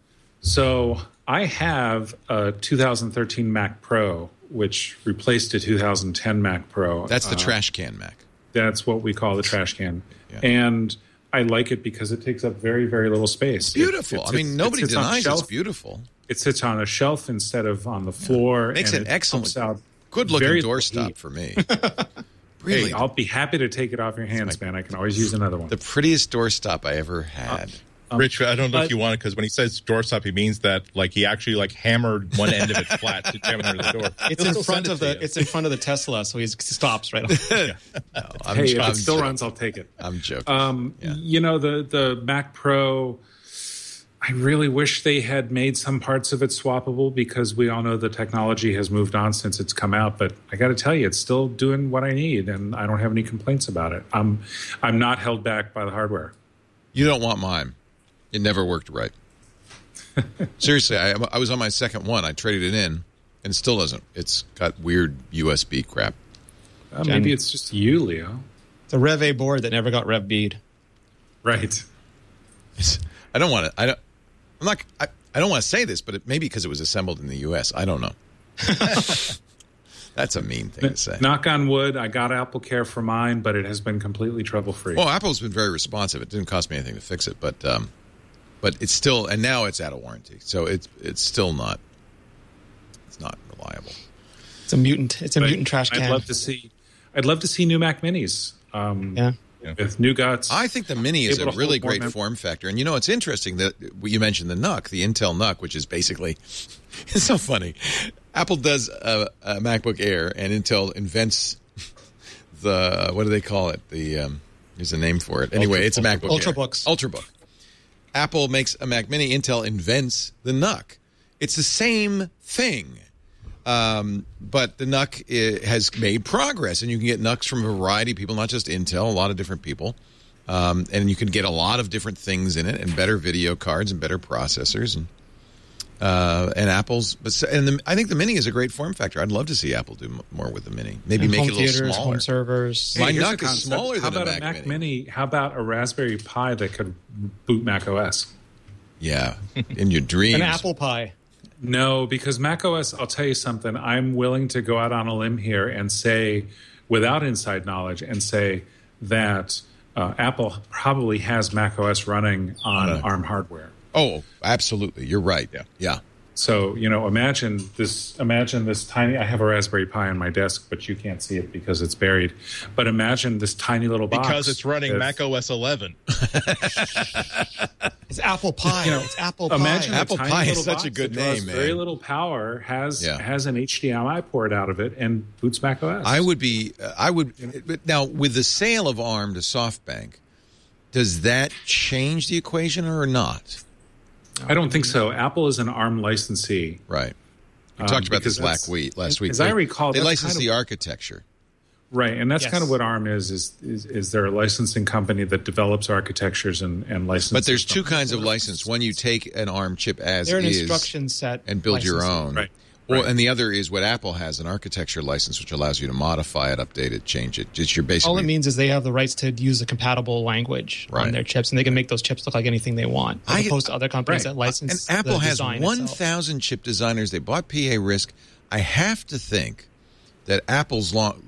So I have a two thousand thirteen Mac Pro, which replaced a two thousand ten Mac Pro. That's the Uh, trash can Mac. That's what we call the trash can. Yeah. And I like it because it takes up very, very little space. It- Beautiful. it I mean, sits- nobody it sits on a denies it's shelf. beautiful. It sits on a shelf instead of on the floor. Makes and an excellent, pumps out good-looking very doorstop little heat. for me. Really, Hey, I'll be happy to take it off your hands, man. I can always use another one. the prettiest doorstop I ever had. Um, Rich, I don't know but- if you want it, because when he says doorstop, he means that like he actually like hammered one end of it flat to jam it under the door. It's He'll in still front send of it to the. you. It's in front of the Tesla, so he stops right on. I'm, hey, if I'm it still joking. runs, I'll take it. I'm joking. Um, Yeah. You know, the the Mac Pro, I really wish they had made some parts of it swappable, because we all know the technology has moved on since it's come out. But I got to tell you, it's still doing what I need, and I don't have any complaints about it. I'm I'm not held back by the hardware. You don't want mine. It never worked right. Seriously, I, I was on my second one. I traded it in, and it still doesn't. It's got weird U S B crap. Uh, maybe it's just you, Leo. It's a Rev A board that never got Rev B'd. Right. It's, I don't want it. I don't. I'm not. I, I don't want to say this, but it, maybe because it was assembled in the U S. I don't know. That's a mean thing to say. Knock on wood, I got AppleCare for mine, but it has been completely trouble-free. Well, Apple's been very responsive. It didn't cost me anything to fix it, but um, but it's still, and now it's out of warranty, so it's it's still not it's not reliable. It's a mutant. It's a But mutant trash can. I'd love to see. I'd love to see new Mac Minis. Um, yeah. With new guts. I think the Mini is a able to really hold more great mem- form factor. And, you know, it's interesting that you mentioned the N U C, the Intel N U C, which is basically – it's so funny. Apple does a, a MacBook Air, and Intel invents the – what do they call it? The um, there's a name for it. Anyway, Ultra, it's a MacBook Ultra Air. Books. Ultrabook. Apple makes a Mac Mini. Intel invents the N U C. It's the same thing. Um, but the N U C I, has made progress, and you can get N U Cs from a variety of people, not just Intel, a lot of different people. Um, and you can get a lot of different things in it, and better video cards and better processors, and uh, and Apple's. And the, I think the Mini is a great form factor. I'd love to see Apple do more with the Mini. Maybe And make home it a little theaters, smaller. home servers. My Here's N U a C is concept. smaller How than a about Mac, Mac Mini. Mini? How about a Raspberry Pi that could boot Mac O S? Yeah, in your dreams. An apple pie. No, because Mac O S, I'll tell you something. I'm willing to go out on a limb here and say, without inside knowledge, and say that uh, Apple probably has Mac O S running on Uh, ARM hardware. Oh, absolutely. You're right. Yeah. Yeah. So, you know, imagine this, imagine this tiny, I have a Raspberry Pi on my desk, but you can't see it because it's buried. But imagine this tiny little box. Because it's running with- Mac O S eleven. It's apple pie. You know, it's apple pie. Imagine a Apple tiny Pi is little such box a good that draws name, man. Very little power, has Yeah. has an H D M I port out of it, and boots Mac O S. I would be, uh, I would, but now with the sale of ARM to SoftBank, does that change the equation or not? I don't think so. Apple is an ARM licensee. Right. We Um, talked about because this last that's- week. Last week, as I recall, they that's licensed kind of- the architecture. Right, and that's Yes. kind of what ARM is, is, is, is they're a licensing company that develops architectures and, and licenses. But there's two them. kinds of license. One, you take an ARM chip as They're an is instruction set and build your licensing. own. Right. Or, Right. and the other is what Apple has, an architecture license, which allows you to modify it, update it, change it. Just your basic. All it means is they have the rights to use a compatible language Right. on their chips, and they can make those chips look like anything they want, as I- opposed to other companies right. that license. And Apple the has design one itself. thousand chip designers. They bought P A Risk. I have to think that Apple's long.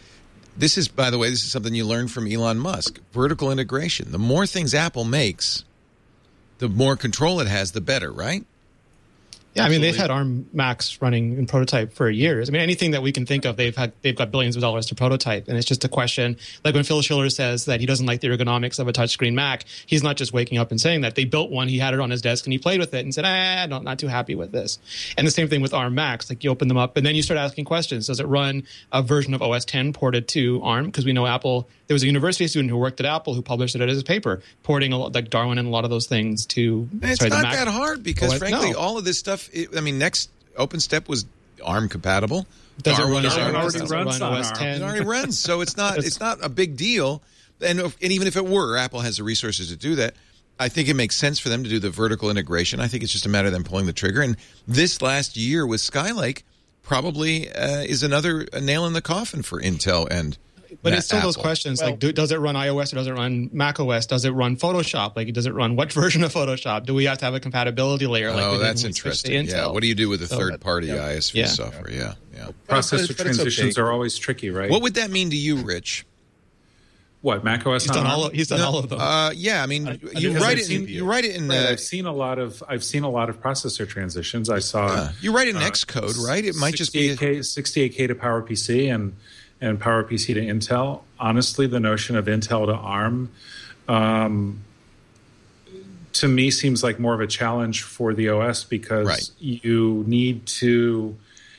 This is, by the way, this is something you learned from Elon Musk. Vertical integration. The more things Apple makes, the more control it has, the better, right? Yeah, I mean they've Absolutely. had ARM Macs running in prototype for years. I mean anything that we can think of, they've had they've got billions of dollars to prototype, and it's just a question. Like when Phil Schiller says that he doesn't like the ergonomics of a touchscreen Mac, he's not just waking up and saying that. They built one, he had it on his desk, and he played with it and said, "Ah, not not too happy with this." And the same thing with ARM Macs. Like you open them up, and then you start asking questions. Does it run a version of O S ten ported to ARM? Because we know Apple. There was a university student who worked at Apple who published it as a paper, porting a lot, like Darwin and a lot of those things to. It's sorry, the not Mac- that hard because, Oh, frankly, no. all of this stuff. It, I mean, next OpenStep was ARM compatible. Does it Darwin run is on ARM already Does it compatible. runs run on O S ARM. ten? It already runs, so it's not it's not a big deal. And, if, and even if it were, Apple has the resources to do that. I think it makes sense for them to do the vertical integration. I think it's just a matter of them pulling the trigger. And this last year with Skylake probably uh, is another nail in the coffin for Intel and But Ma- it's still those Apple. questions Well- like, do, does it run iOS or does it run macOS? Does it run Photoshop? Like, does it run what version of Photoshop? Do we have to have a compatibility layer? Like we Oh, did that's when we switched to interesting. Yeah. Intel? What do you do with a So- third-party I S V Yeah. software? Yeah, yeah. But Processor it's- but it's transitions okay. are always tricky, right? What would that mean to you, Rich? What, Mac O S He's on done ARM? all. Of, he's done all of them. Uh, yeah, I mean, you because write I've it. In, seen- you write it in. Right, Uh, I've seen a lot of I've seen a lot of processor transitions. I saw uh, you write in uh, Xcode, right? It might just be. sixty-eight K, sixty-eight K to PowerPC and and PowerPC to Intel. Honestly, the notion of Intel to ARM, um, to me, seems like more of a challenge for the O S because Right. you need to.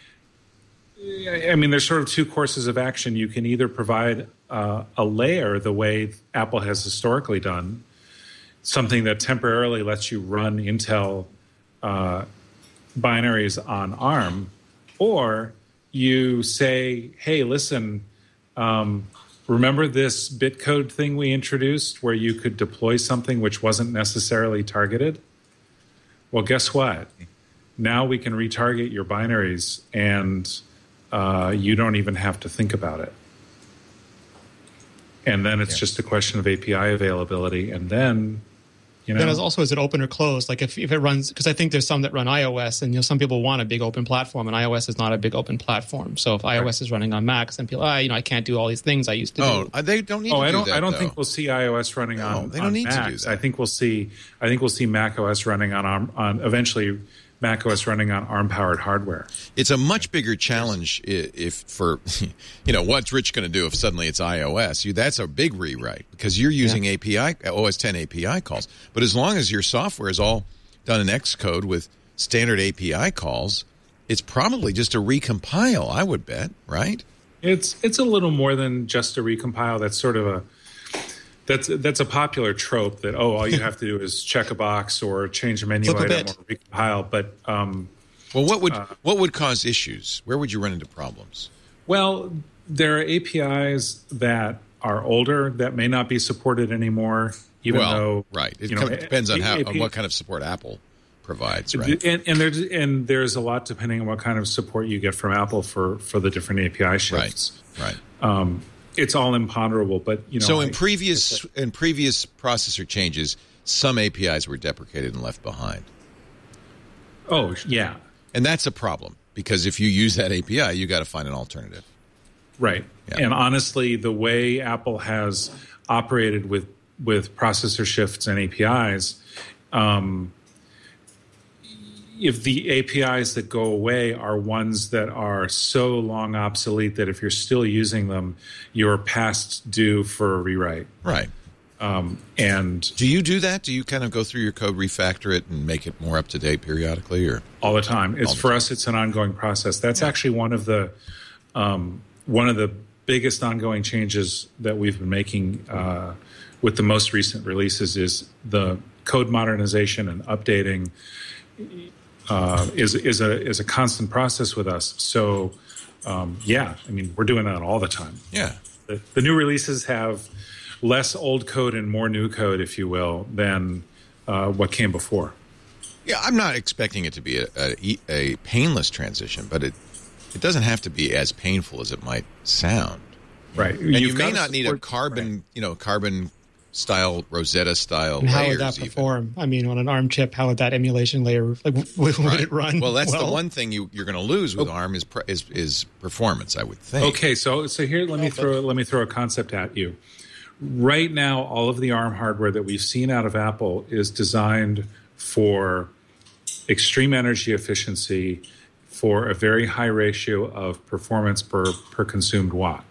I mean, there's sort of two courses of action. You can either provide uh, a layer the way Apple has historically done, something that temporarily lets you run Intel uh, binaries on ARM, or you say, hey, listen, um, remember this bitcode thing we introduced where you could deploy something which wasn't necessarily targeted? Well, guess what? Now we can retarget your binaries and uh, you don't even have to think about it. And then it's Yeah. just a question of A P I availability. And then, You know? Then as also, is it open or closed? Like if, if it runs, because I think there's some that run iOS, and you know some people want a big open platform, and iOS is not a big open platform. So if iOS right. is running on Macs, then people, ah, you know, I can't do all these things I used to oh, do. Oh, they don't need oh, to I do don't, that, I don't though. think we'll see iOS running no, on. They don't on need Macs. to do that. I think we'll see. I think we'll see macOS running on ARM, on eventually macOS running on ARM powered hardware. It's a much bigger challenge if, if for, you know, what's Rich going to do if suddenly it's iOS? You, that's a big rewrite because you're using yeah. A P I, O S ten A P I calls. But as long as your software is all done in Xcode with standard A P I calls, it's probably just a recompile, I would bet, right? It's it's a little more than just a recompile. That's sort of a that's that's a popular trope that oh all you have to do is check a box or change a menu Flip a item bit. or recompile. But um, well, what would uh, what would cause issues? Where would you run into problems? Well, there are A P Is that are older that may not be supported anymore. Even well, though right, it you kind know, of depends on how A P I on what kind of support Apple provides, right? And, and there's and there's a lot depending on what kind of support you get from Apple for, for the different A P I shifts. Right. Right. Um, it's all imponderable, but you know. So in I, previous in previous processor changes, some A P Is were deprecated and left behind. Oh yeah, and that's a problem because if you use that A P I, you got to find an alternative. Right. Yeah. And honestly, the way Apple has operated with with processor shifts and A P Is. Um, if the A P Is that go away are ones that are so long obsolete that if you're still using them, you're past due for a rewrite. Right. Um, and do you do that? Do you kind of go through your code, refactor it, and make it more up to date periodically, or all the time? It's the for time. us. It's an ongoing process. That's yeah. actually one of the um, one of the biggest ongoing changes that we've been making uh, with the most recent releases is the code modernization and updating. Uh, is is a is a constant process with us. So, um, yeah, I mean, we're doing that all the time. Yeah, the, the new releases have less old code and more new code, if you will, than uh, what came before. Yeah, I'm not expecting it to be a, a, a painless transition, but it it doesn't have to be as painful as it might sound. Right, and You've you may got not need a carbon, right. you know, carbon. Style Rosetta style and how layers. would that even. perform? I mean, on an ARM chip, how would that emulation layer like would, would right. it run? Well, that's well? the one thing you, you're going to lose with oh. ARM is, is is performance. I would think. Okay, so so here let me throw let me throw a concept at you. Right now, all of the ARM hardware that we've seen out of Apple is designed for extreme energy efficiency, for a very high ratio of performance per per consumed watt.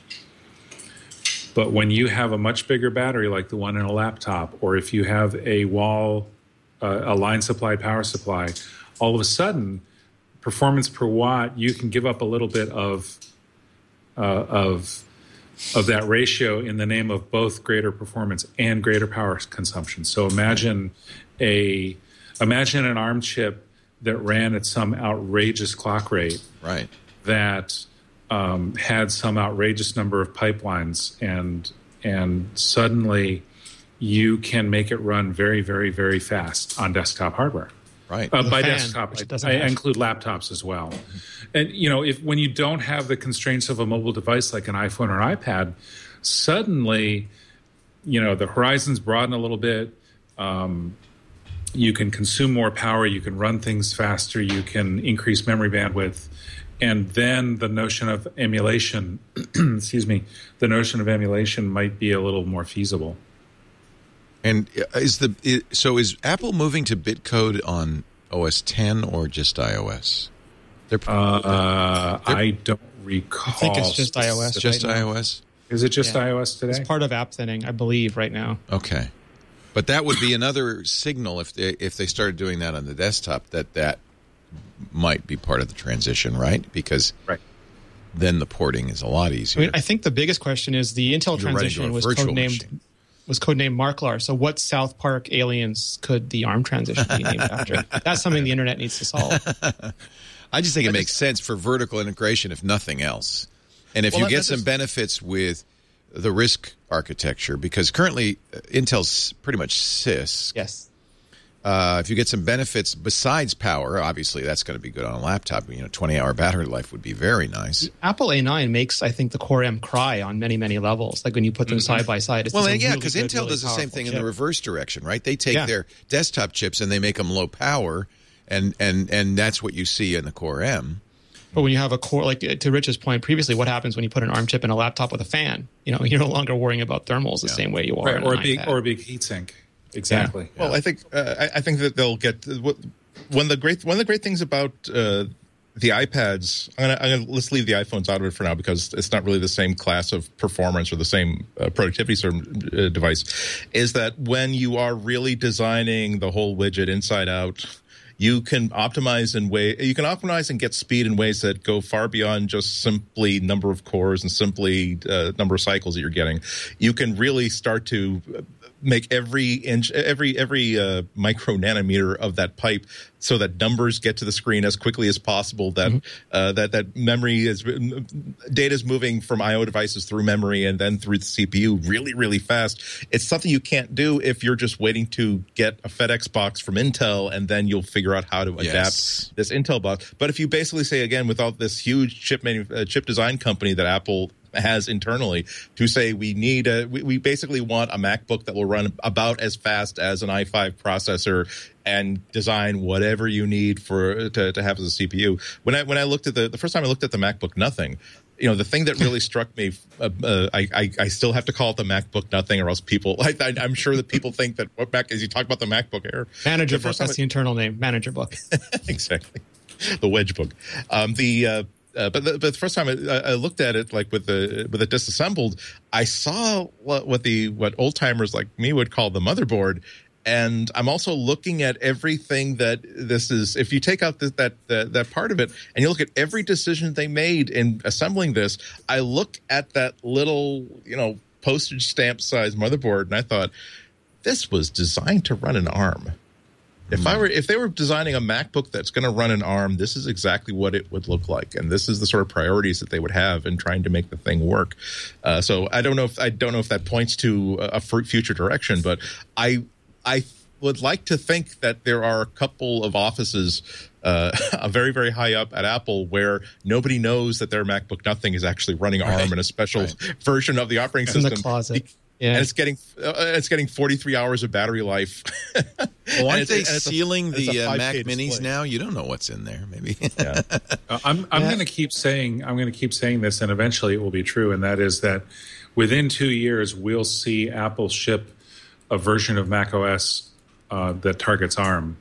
But when you have a much bigger battery like the one in a laptop, or if you have a wall, uh, a line supplied power supply, all of a sudden, performance per watt, you can give up a little bit of uh, of of that ratio in the name of both greater performance and greater power consumption. So imagine a imagine an ARM chip that ran at some outrageous clock rate, right? That Um, had some outrageous number of pipelines, and and suddenly you can make it run very, very, very fast on desktop hardware. Right. Uh, by fan, desktop, I, I include laptops as well. And you know, if when you don't have the constraints of a mobile device like an iPhone or iPad, suddenly, you know, the horizons broaden a little bit. Um, you can consume more power. You can run things faster. You can increase memory bandwidth. And then the notion of emulation, excuse me, the notion of emulation might be a little more feasible. And is the is, so is Apple moving to bitcode on O S ten or just iOS? They're, uh, they're, I don't recall. I think it's just iOS. Just right iOS? Now. Is it just yeah. iOS today? It's part of app thinning, I believe, right now. Okay, but that would be another signal if they if they started doing that on the desktop that that. might be part of the transition, right? Because right. then the porting is a lot easier. I mean, I think the biggest question is the Intel You're transition was codenamed machine. was codenamed Marklar. So, what South Park aliens could the ARM transition be named after? That's something the internet needs to solve. I just think it makes sense for vertical integration, if nothing else. And if well, you get that, some just... benefits with the RISC architecture, because currently uh, Intel's pretty much C I S. Yes. Uh, if you get some benefits besides power, obviously that's going to be good on a laptop. You know, twenty-hour battery life would be very nice. Apple A nine makes, I think, the Core M cry on many, many levels. Like when you put them mm-hmm. side by side. It's well, a yeah, really because good, Intel really does the same thing chip. in the reverse direction, right? They take yeah. their desktop chips and they make them low power, and, and, and that's what you see in the Core M. But when you have a core, like to Rich's point previously, what happens when you put an ARM chip in a laptop with a fan? You know, you're no longer worrying about thermals the yeah. same way you are right, on or an a big iPad. or a big heatsink. Exactly. Yeah. Well, I think uh, I, I think that they'll get one of the great one of the great things about uh, the iPads. I'm gonna, I'm gonna let's leave the iPhones out of it for now because it's not really the same class of performance or the same uh, productivity sort of, uh, device. Is that when you are really designing the whole widget inside out, you can optimize in way you can optimize and get speed in ways that go far beyond just simply number of cores and simply uh, number of cycles that you're getting. You can really start to make every inch, every every uh, micro nanometer of that pipe, so that numbers get to the screen as quickly as possible. That mm-hmm. uh, that that memory is data is moving from I O devices through memory and then through the C P U really really fast. It's something you can't do if you're just waiting to get a FedEx box from Intel and then you'll figure out how to adapt yes. this Intel box. But if you basically say again, without this huge chip manu- uh, chip design company that Apple has internally, to say we need a we, we basically want a MacBook that will run about as fast as an i five processor and design whatever you need for to, to have as a C P U. When I when I looked at the the first time I looked at the MacBook Nothing, you know, the thing that really struck me, uh, uh, I, I I still have to call it the MacBook Nothing, or else people I, I, I'm sure that people think that what Mac is. You talk about the MacBook Air, Manager the Book. That's I, the internal name, Manager Book. Exactly, the Wedge Book. Um, the uh, Uh, but, the, but the first time I, I looked at it, like with the with it disassembled, I saw what, what the what old timers like me would call the motherboard, and I'm also looking at everything that this is. If you take out the, that that that part of it, and you look at every decision they made in assembling this, I look at that little you know postage stamp size motherboard, and I thought this was designed to run an ARM. If I were, if they were designing a MacBook that's going to run an ARM, this is exactly what it would look like, and this is the sort of priorities that they would have in trying to make the thing work. Uh, so I don't know if I don't know if that points to a future direction, but I I would like to think that there are a couple of offices, uh, very very high up at Apple, where nobody knows that their MacBook Nothing is actually running right. ARM in a special right. version of the operating in system. In the closet. Yeah. And it's getting uh, it's getting forty-three hours of battery life. Well, aren't they sealing a, the uh, Mac Minis display. now? You don't know what's in there. Maybe. Yeah. uh, I'm I'm yeah. going to keep saying I'm going to keep saying this, and eventually it will be true. And that is that within two years we'll see Apple ship a version of macOS uh, that targets ARM.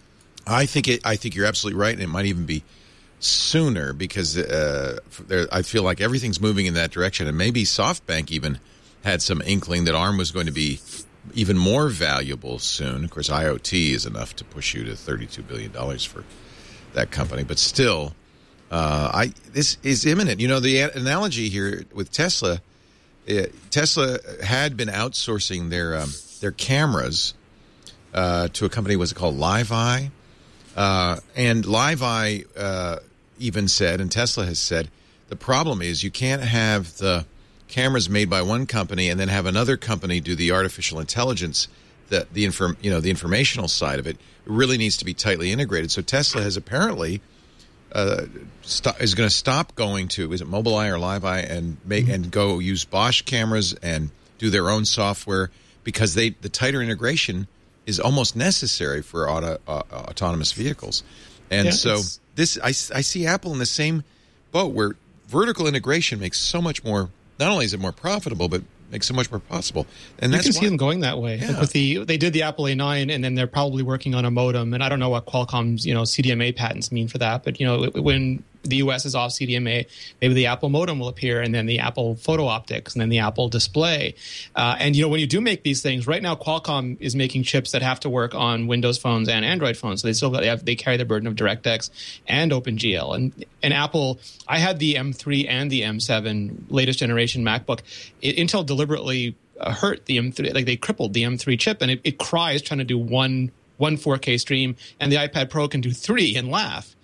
I think it. I think you're absolutely right, and it might even be sooner because uh, there, I feel like everything's moving in that direction, and maybe SoftBank even had some inkling that ARM was going to be even more valuable soon. Of course, IoT is enough to push you to thirty-two billion dollars for that company. But still, uh, I this is imminent. You know, the analogy here with Tesla, uh, Tesla had been outsourcing their um, their cameras uh, to a company, was it called LiveEye? Uh, and LiveEye uh, even said, and Tesla has said, the problem is you can't have the cameras made by one company and then have another company do the artificial intelligence, the the inform, you know the informational side of it. It really needs to be tightly integrated. So Tesla has apparently uh, st- is going to stop going to is it Mobileye or LiveEye and make mm-hmm. and go use Bosch cameras and do their own software because they the tighter integration is almost necessary for auto, uh, autonomous vehicles. And yeah, so this I, I see Apple in the same boat where vertical integration makes so much more. Not only is it more profitable, but makes so much more possible. And you that's can why, see them going that way. Yeah. Like with the they did the Apple A nine, and then they're probably working on a modem. And I don't know what Qualcomm's you know C D M A patents mean for that, but you know when the U S is off C D M A, maybe the Apple modem will appear, and then the Apple photo optics, and then the Apple display. Uh, and you know when you do make these things, right now Qualcomm is making chips that have to work on Windows phones and Android phones, so they still they, have, they carry the burden of DirectX and OpenGL. And and Apple, I had the M three and the M seven latest generation MacBook. It, Intel deliberately uh, hurt the M three, like they crippled the M three chip, and it, it cries trying to do one one four K stream, and the iPad Pro can do three and laugh.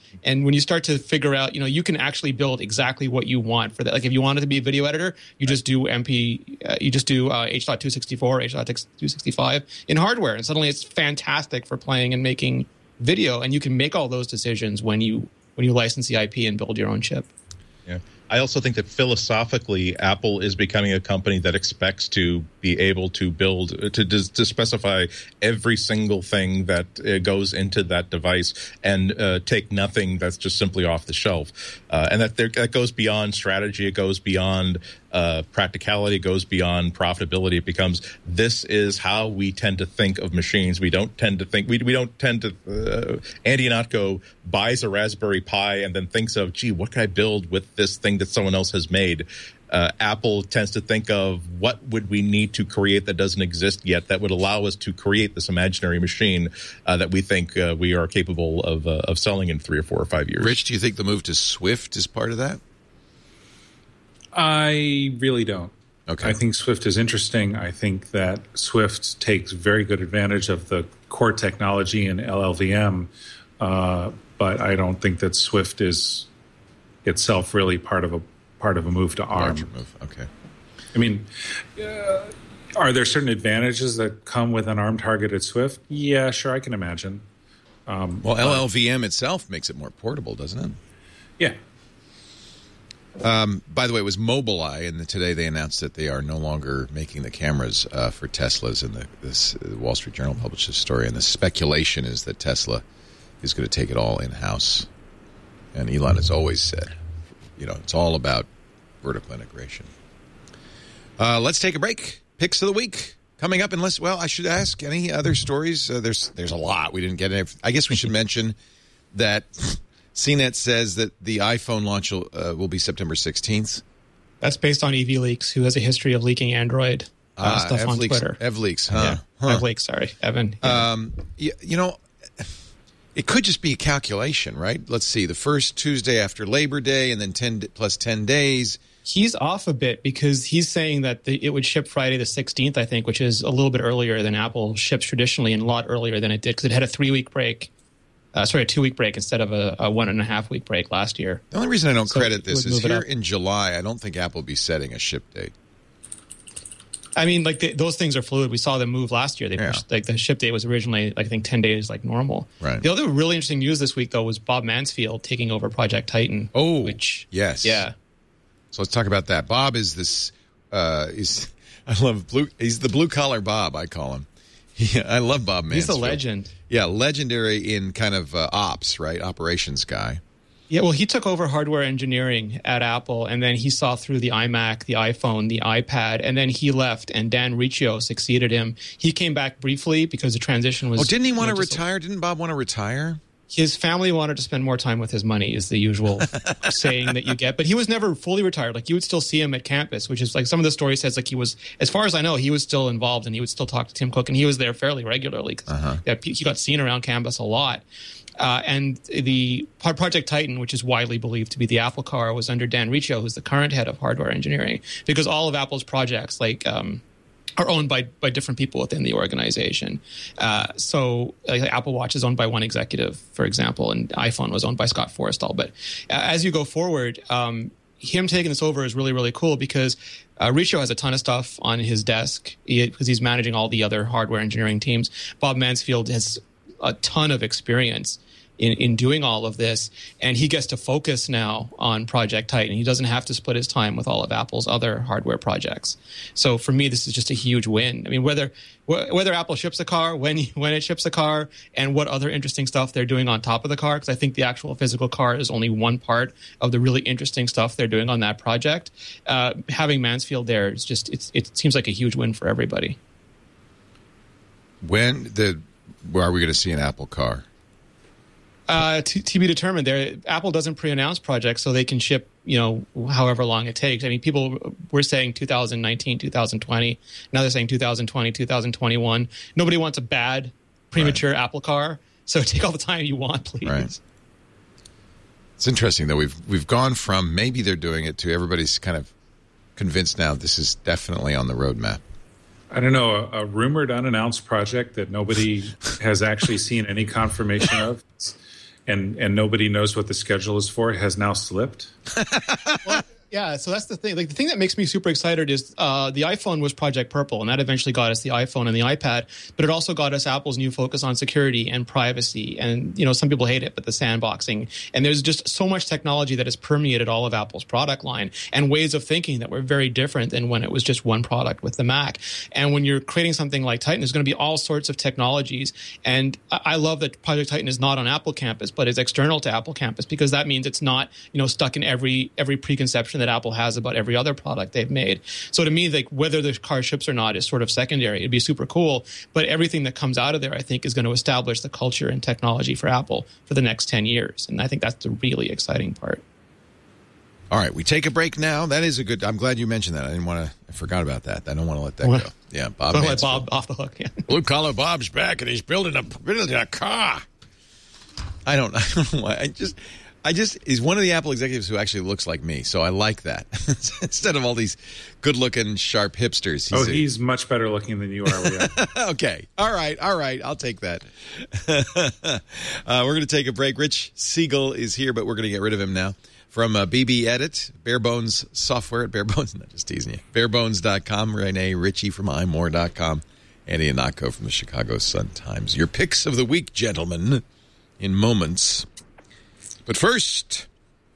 And when you start to figure out, you know, you can actually build exactly what you want for that. Like if you wanted to be a video editor, you just do M P, uh, you just do uh, H two sixty-four, H two sixty-five in hardware, and suddenly it's fantastic for playing and making video. And you can make all those decisions when you when you license the I P and build your own chip. Yeah. I also think that philosophically, Apple is becoming a company that expects to be able to build, to, to specify every single thing that uh, goes into that device and uh, take nothing that's just simply off the shelf. Uh, and that, there, that goes beyond strategy. It goes beyond uh, practicality. It goes beyond profitability. It becomes, this is how we tend to think of machines. We don't tend to think, we, we don't tend to, uh, Andy Ihnatko buys a Raspberry Pi and then thinks of, gee, what can I build with this thing that someone else has made? Uh, Apple tends to think of what would we need to create that doesn't exist yet that would allow us to create this imaginary machine uh, that we think uh, we are capable of uh, of selling in three or four or five years. Rich, do you think the move to Swift is part of that? I really don't. Okay. I think Swift is interesting. I think that Swift takes very good advantage of the core technology in L L V M, uh, but I don't think that Swift is itself really part of a part of a move to ARM. Larger move. Okay. I mean, uh, are there certain advantages that come with an ARM-targeted Swift? Yeah, sure, I can imagine. Um, well, L L V M itself makes it more portable, doesn't it? Yeah. Um, by the way, it was Mobileye, and today they announced that they are no longer making the cameras uh, for Teslas, and the this, the Wall Street Journal published this story, and the speculation is that Tesla is going to take it all in-house. And Elon has always said, you know, it's all about vertical integration. Uh, let's take a break. Picks of the week coming up. Unless, well, I should ask any other stories. Uh, there's there's a lot. We didn't get any. I guess we should mention that C net says that the iPhone launch will, uh, will be September sixteenth. That's based on EVLeaks, who has a history of leaking Android uh, uh, stuff Ev on leaks, Twitter. EvLeaks, huh? Yeah, huh. EvLeaks, sorry. Evan. Yeah. Um, you, you know, it could just be a calculation, right? Let's see, the first Tuesday after Labor Day and then ten plus ten days. He's off a bit because he's saying that the, it would ship Friday the sixteenth, I think, which is a little bit earlier than Apple ships traditionally and a lot earlier than it did because it had a three-week break. Uh, sorry, a two-week break instead of a, a one-and-a-half-week break last year. The only reason I don't so credit this is here up. in July, I don't think Apple will be setting a ship date. I mean, like the, those things are fluid. We saw them move last year. They yeah. pushed, like the ship date was originally, like, I think, ten days like normal. Right. The other really interesting news this week, though, was Bob Mansfield taking over Project Titan. Oh, which yes, yeah. So let's talk about that. Bob is this. Uh, he's I love blue. He's the blue collar Bob. I call him. Yeah, I love Bob Mansfield. He's a legend. Yeah, legendary in kind of uh, ops, right? Operations guy. Yeah, well, he took over hardware engineering at Apple, and then he saw through the iMac, the iPhone, the iPad, and then he left, and Dan Riccio succeeded him. He came back briefly because the transition was... Oh, didn't he want you know, to retire? A, didn't Bob want to retire? His family wanted to spend more time with his money, is the usual saying that you get. But he was never fully retired. Like, you would still see him at campus, which is like some of the story says, like, he was, as far as I know, he was still involved, and he would still talk to Tim Cook, and he was there fairly regularly because uh-huh. he got seen around campus a lot. Uh, and the Project Titan, which is widely believed to be the Apple car, was under Dan Riccio, who's the current head of hardware engineering, because all of Apple's projects, like, um, are owned by by different people within the organization. Uh, so, like, Apple Watch is owned by one executive, for example, and iPhone was owned by Scott Forstall. But uh, as you go forward, um, him taking this over is really, really cool because uh, Riccio has a ton of stuff on his desk because he, he's managing all the other hardware engineering teams. Bob Mansfield has a ton of experience in, in doing all of this, and he gets to focus now on Project Titan. He doesn't have to split his time with all of Apple's other hardware projects. So for me, this is just a huge win. I mean, whether whether Apple ships a car, when when it ships a car, and what other interesting stuff they're doing on top of the car, because I think the actual physical car is only one part of the really interesting stuff they're doing on that project. Uh, having Mansfield there is just it's, it seems like a huge win for everybody. When the where are we going to see an Apple car? Uh, to, to be determined. There, Apple doesn't pre-announce projects, so they can ship, you know, however long it takes. I mean, people were saying two thousand nineteen, two thousand twenty. Now they're saying two thousand twenty, two thousand twenty-one. Nobody wants a bad, premature right. Apple car, so take all the time you want, please. Right. It's interesting, though. We've we've gone from maybe they're doing it to everybody's kind of convinced now this is definitely on the roadmap. I don't know, a, a rumored unannounced project that nobody has actually seen any confirmation of. It's, and and nobody knows what the schedule is for, has now slipped. Well, yeah, so that's the thing. Like the thing that makes me super excited is uh, the iPhone was Project Purple, and that eventually got us the iPhone and the iPad. But it also got us Apple's new focus on security and privacy. And you know, some people hate it, but the sandboxing. And there's just so much technology that has permeated all of Apple's product line and ways of thinking that were very different than when it was just one product with the Mac. And when you're creating something like Titan, there's going to be all sorts of technologies. And I, I love that Project Titan is not on Apple campus, but is external to Apple campus, because that means it's not, you know, stuck in every every preconception that Apple has about every other product they've made. So to me, like whether the car ships or not is sort of secondary. It'd be super cool, but everything that comes out of there, I think, is going to establish the culture and technology for Apple for the next ten years. And I think that's the really exciting part. All right, we take a break now. That is a good. I'm glad you mentioned that. I didn't want to. I forgot about that. I don't want to let that Well, go. Yeah, Bob. Don't let Mansfield. Bob off the hook. Yeah. Blue collar Bob's back, and he's building a building a car. I don't. I don't know why. I just. I just he's one of the Apple executives who actually looks like me, so I like that instead of all these good-looking, sharp hipsters. He's Oh, a- he's much better looking than you are, Leah. okay. All right. All right. I'll take that. uh, we're going to take a break. Rich Siegel is here, but we're going to get rid of him now. From uh, B B Edit, Bare Bones Software at Bare Bones. Not just teasing you. bare bones dot com. Renee Ritchie from i more dot com. Andy Anako from the Chicago Sun-Times. Your picks of the week, gentlemen, in moments. But first,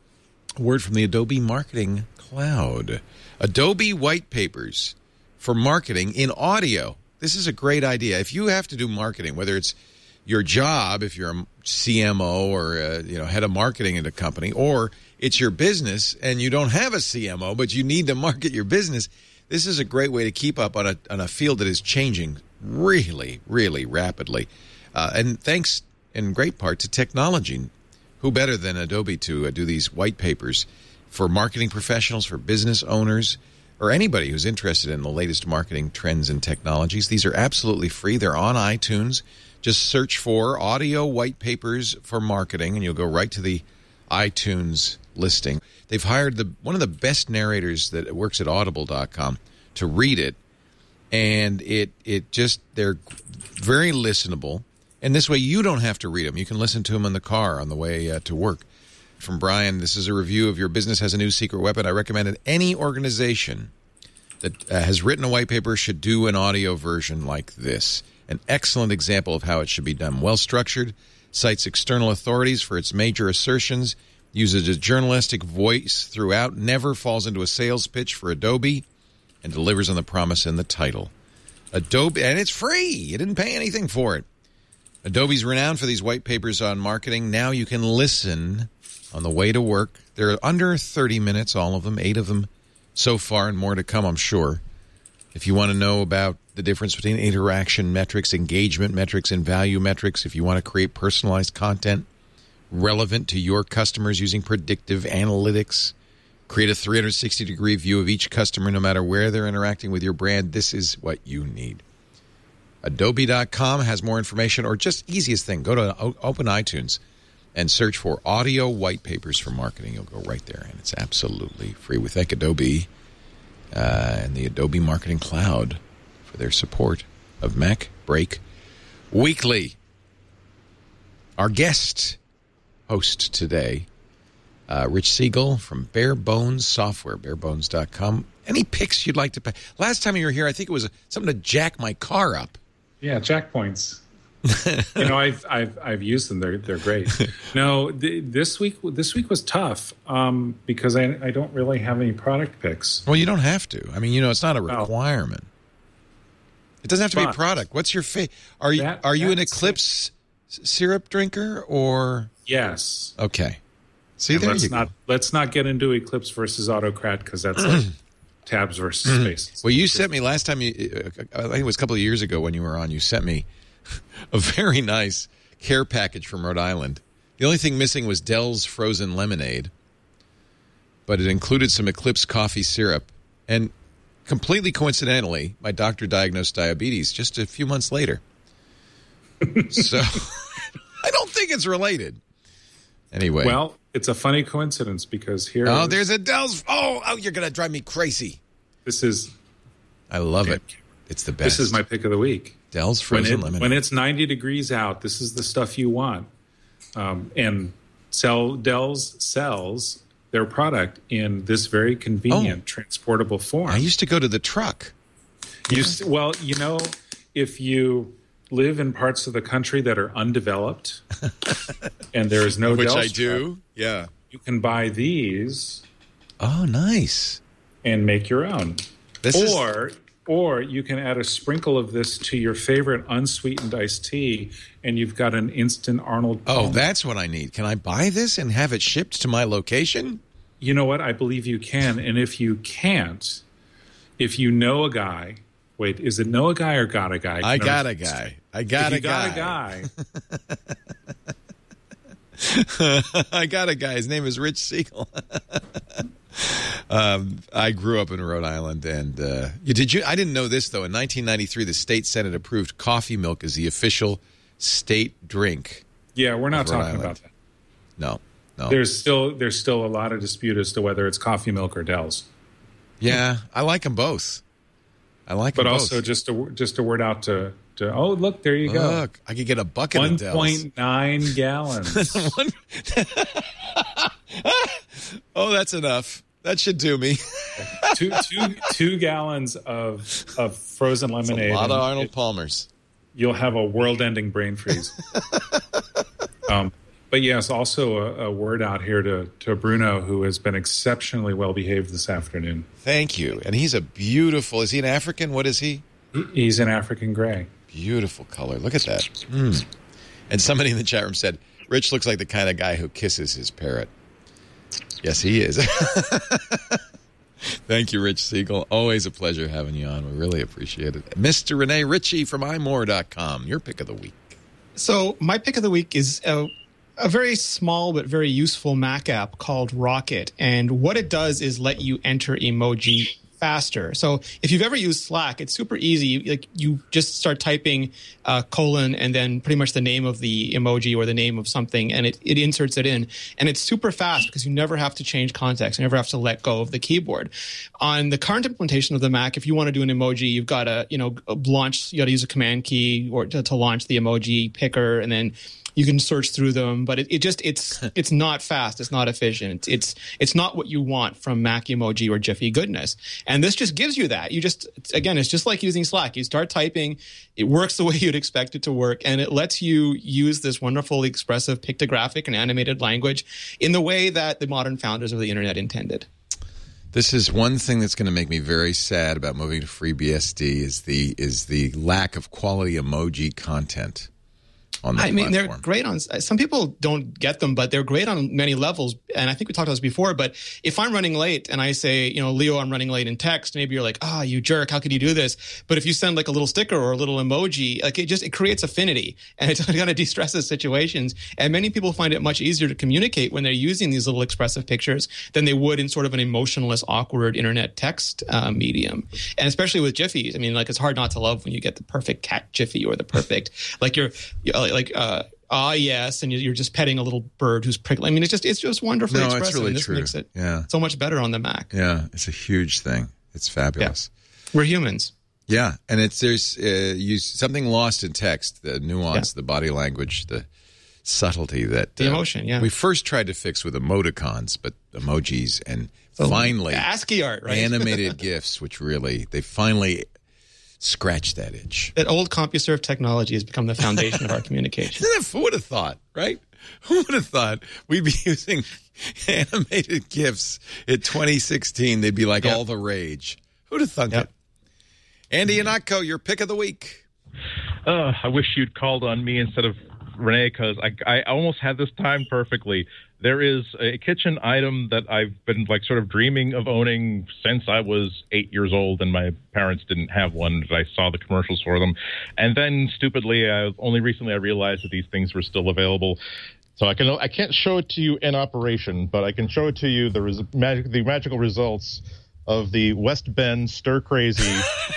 a word from the Adobe Marketing Cloud. Adobe white papers for marketing in audio. This is a great idea. If you have to do marketing, whether it's your job, if you're a C M O or a, you know, head of marketing at a company, or it's your business and you don't have a C M O, but you need to market your business, this is a great way to keep up on a, on a field that is changing really, really rapidly. Uh, and thanks in great part to technology. Who better than Adobe to uh, do these white papers for marketing professionals, for business owners, or anybody who's interested in the latest marketing trends and technologies? These are absolutely free. They're on iTunes. Just search for audio white papers for marketing, and you'll go right to the iTunes listing. They've hired the one of the best narrators that works at audible dot com to read it, and it it just they're very listenable. And this way, you don't have to read them. You can listen to them in the car on the way uh, to work. From Brian, this is a review of Your Business Has a New Secret Weapon. I recommend that any organization that uh, has written a white paper should do an audio version like this. An excellent example of how it should be done. Well-structured, cites external authorities for its major assertions, uses a journalistic voice throughout, never falls into a sales pitch for Adobe, and delivers on the promise in the title. Adobe, and it's free. You didn't pay anything for it. Adobe's renowned for these white papers on marketing. Now you can listen on the way to work. They're under thirty minutes, all of them, eight of them so far, and more to come, I'm sure. If you want to know about the difference between interaction metrics, engagement metrics, and value metrics, if you want to create personalized content relevant to your customers using predictive analytics, create a three sixty degree view of each customer no matter where they're interacting with your brand, this is what you need. Adobe dot com has more information, or just easiest thing, go to open iTunes and search for audio white papers for marketing. You'll go right there, and it's absolutely free. We thank Adobe uh, and the Adobe Marketing Cloud for their support of Mac Break Weekly. Our guest host today, uh, Rich Siegel from Bare Bones Software, bare bones dot com. Any picks you'd like to pay? Last time you were here, I think it was something to jack my car up. Yeah, jack points. you know, I've I've I've used them. They're they're great. No, th- this week this week was tough um, because I I don't really have any product picks. Well, you don't have to. I mean, you know, it's not a requirement. It doesn't have to But be a product. What's your fa- Are you that- are you an that's Eclipse s- syrup drinker or? Yes. Okay. See, And there let's you not go. let's not get into Eclipse versus Autocrat because that's like tabs versus spaces. Well, you sent me last time. You, I think it was a couple of years ago when you were on. You sent me a very nice care package from Rhode Island. The only thing missing was Dell's frozen lemonade, but it included some Eclipse coffee syrup. And completely coincidentally, my doctor diagnosed diabetes just a few months later. So I don't think it's related. Anyway. Well, it's a funny coincidence because here. Oh, is- there's a Dell's. Oh, oh, you're going to drive me crazy. This is I love it. It's the best. this is my pick of the week. Dell's When, frozen it, lemonade. when it's ninety degrees out, this is the stuff you want. um, and sell Dell's sells their product in this very convenient, Oh. transportable form. I used to go to the truck. You s- well, you know, if you live in parts of the country that are undeveloped and there is no Which Dell's I do. truck, Yeah. you can buy these Oh, nice. and make your own. This is- or or you can add a sprinkle of this to your favorite unsweetened iced tea, and you've got an instant Arnold Oh, Palmer. that's what I need. Can I buy this and have it shipped to my location? You know what? I believe you can. And if you can't, if you know a guy, wait, is it know a guy or got a guy? I No, got a guy. I got if you a got guy. a guy. I got a guy. His name is Rich Siegel. um, I grew up in Rhode Island, and uh, you, did you? I didn't know this though. In nineteen ninety-three, the state senate approved coffee milk as the official state drink. Yeah, we're not Rhode talking Island. about that. No, no. There's still there's still a lot of dispute as to whether it's coffee milk or Dell's. yeah, I like them both. I like But them also both. just a just a word out to, to oh look, there you go. Look, I could get a bucket One of Dells. point nine gallons. One- oh, that's enough. That should do me. two, two, two gallons of of frozen That's lemonade. a lot of and Arnold it- Palmers. You'll have a world-ending brain freeze. um, but yes, also a, a word out here to, to Bruno, who has been exceptionally well behaved this afternoon. Thank you. And he's a beautiful. Is he an African? What is he? He- He's an African gray. Beautiful color. Look at that. Mm. And somebody in the chat room said, Rich looks like the kind of guy who kisses his parrot. Yes, he is. Thank you, Rich Siegel. Always a pleasure having you on. We really appreciate it. Mister Rene Ritchie from i more dot com. Your pick of the week. So my pick of the week is a, a very small but very useful Mac app called Rocket. And what it does is let you enter emoji faster. So if you've ever used Slack, it's super easy. Like you just start typing uh, colon and then pretty much the name of the emoji or the name of something, and it, it inserts it in. And it's super fast because you never have to change context. You never have to let go of the keyboard. On the current implementation of the Mac, if you want to do an emoji, you've got to, you know, launch, you got to use a command key or to, to launch the emoji picker, and then you can search through them, but it, it just it's it's not fast, it's not efficient, it's it's not what you want from Mac emoji or Jiffy goodness. And this just gives you that. You just it's, again, it's just like using Slack. You start typing, it works the way you'd expect it to work, and it lets you use this wonderful expressive pictographic and animated language in the way that the modern founders of the internet intended. This is one thing that's going to make me very sad about moving to FreeBSD is the is the lack of quality emoji content. On the I mean, platform. they're great on. Some people don't get them, but they're great on many levels. And I think we talked about this before. But if I'm running late and I say, you know, Leo, I'm running late in text, maybe you're like, ah, oh, you jerk, how could you do this? But if you send like a little sticker or a little emoji, like it just it creates affinity and it kind of de-stresses situations. And many people find it much easier to communicate when they're using these little expressive pictures than they would in sort of an emotionless, awkward internet text uh, medium. And especially with Jiffies, I mean, like it's hard not to love when you get the perfect cat Jiffy or the perfect like you're. like uh ah yes, and you're just petting a little bird who's prickly. I mean, it's just it's just wonderfully No, expressive. it's really and this true. makes it Yeah. so much better on the Mac. Yeah, it's a huge thing. It's fabulous. We're humans. Yeah, and it's there's uh, you something lost in text, the nuance, Yeah. the body language, the subtlety that The uh, emotion, yeah. we first tried to fix with emoticons, but emojis, and finally ASCII art, right? animated GIFs, which really they finally scratched that itch. That old CompuServe technology has become the foundation of our communication. Who would have thought, right? Who would have thought we'd be using animated GIFs in twenty sixteen? They'd be like Yeah. all the rage. Who'd have thunk Yep. it? Andy Ihnatko, your pick of the week. Uh, I wish you'd called on me instead of Renee, because I, I almost had this timed perfectly. There is a kitchen item that I've been like sort of dreaming of owning since I was eight years old, and my parents didn't have one. I saw the commercials for them, and then stupidly, I, only recently I realized that these things were still available. So I can I can't show it to you in operation, but I can show it to you the res- magic the magical results of the West Bend Stir Crazy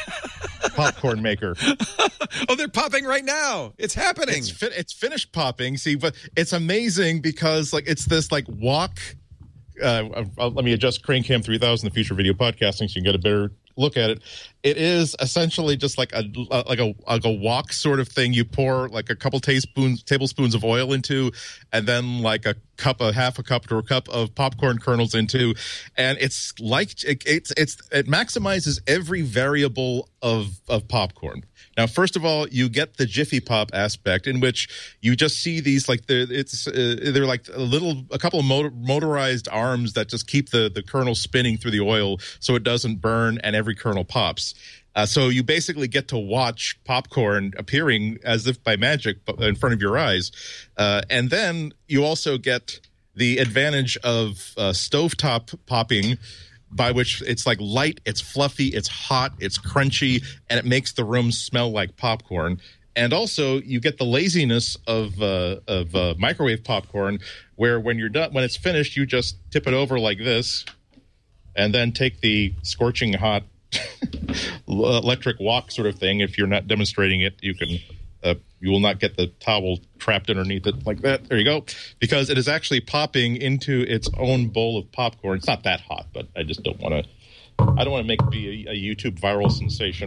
popcorn maker. Oh, they're popping right now. It's happening. It's, fi- it's finished popping. See, but it's amazing because like it's this like walk. Uh, I'll, let me adjust Crane Cam three thousand, the future video podcasting, so you can get a better look at it, it is essentially just like a like a like a wok sort of thing. You pour like a couple tablespoons tablespoons of oil into, and then like a cup, a half a cup to a cup of popcorn kernels into, and it's like it, it's it's it maximizes every variable of of popcorn. Now, first of all, you get the Jiffy Pop aspect, in which you just see these like the it's uh, they're like a little a couple of motor, motorized arms that just keep the the kernel spinning through the oil so it doesn't burn, and every kernel pops. Uh, so you basically get to watch popcorn appearing as if by magic in front of your eyes, uh, and then you also get the advantage of uh, stovetop popping, by which it's like light, it's fluffy, it's hot, it's crunchy, and it makes the room smell like popcorn. And also, you get the laziness of uh, of uh, microwave popcorn, where when you're done, when it's finished, you just tip it over like this, and then take the scorching hot electric wok sort of thing. If you're not demonstrating it, you can. Uh, you will not get the towel trapped underneath it like that. There you go. Because it is actually popping into its own bowl of popcorn. It's not that hot, but I just don't want to. I don't want to make be a, a YouTube viral sensation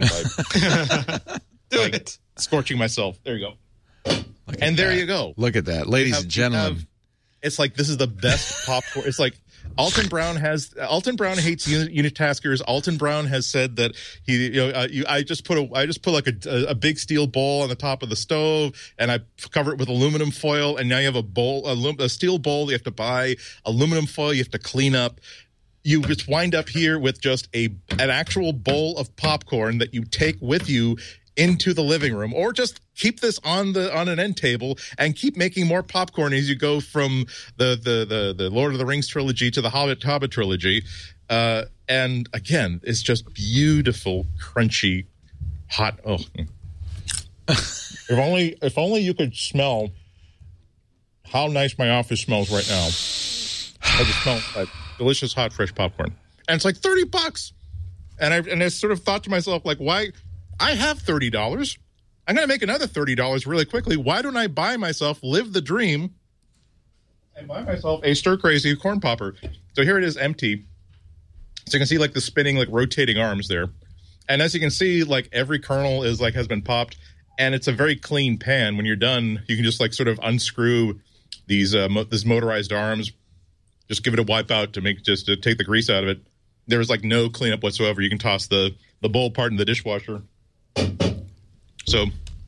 by Do like, it. scorching myself. There you go. Look at And there that. you go. Look at that, ladies have- and you gentlemen. have- It's like this is the best popcorn. It's like Alton Brown has Alton Brown hates uni- unitaskers. Alton Brown has said that he, you know, uh, you, I just put a, I just put like a, a big steel bowl on the top of the stove, and I cover it with aluminum foil, and now you have a bowl, a, lum- a steel bowl you have to buy, aluminum foil you have to clean up. You just wind up here with just a an actual bowl of popcorn that you take with you into the living room, or just keep this on the on an end table and keep making more popcorn as you go from the the the, the Lord of the Rings trilogy to the Hobbit Hobbit trilogy. Uh, and again, it's just beautiful, crunchy, hot. Oh, if only if only you could smell how nice my office smells right now. I just smell like delicious, hot, fresh popcorn, and it's like thirty bucks. And I and I sort of thought to myself, like, why? I have thirty dollars. I'm going to make another thirty dollars really quickly. Why don't I buy myself, live the dream, and buy myself a stir-crazy corn popper? So here it is empty. So you can see, like, the spinning, like, rotating arms there. And as you can see, like, every kernel is, like, has been popped. And it's a very clean pan. When you're done, you can just, like, sort of unscrew these uh, mo- these motorized arms. Just give it a wipe out to make just to take the grease out of it. There's, like, no cleanup whatsoever. You can toss the, the bowl part in the dishwasher. So,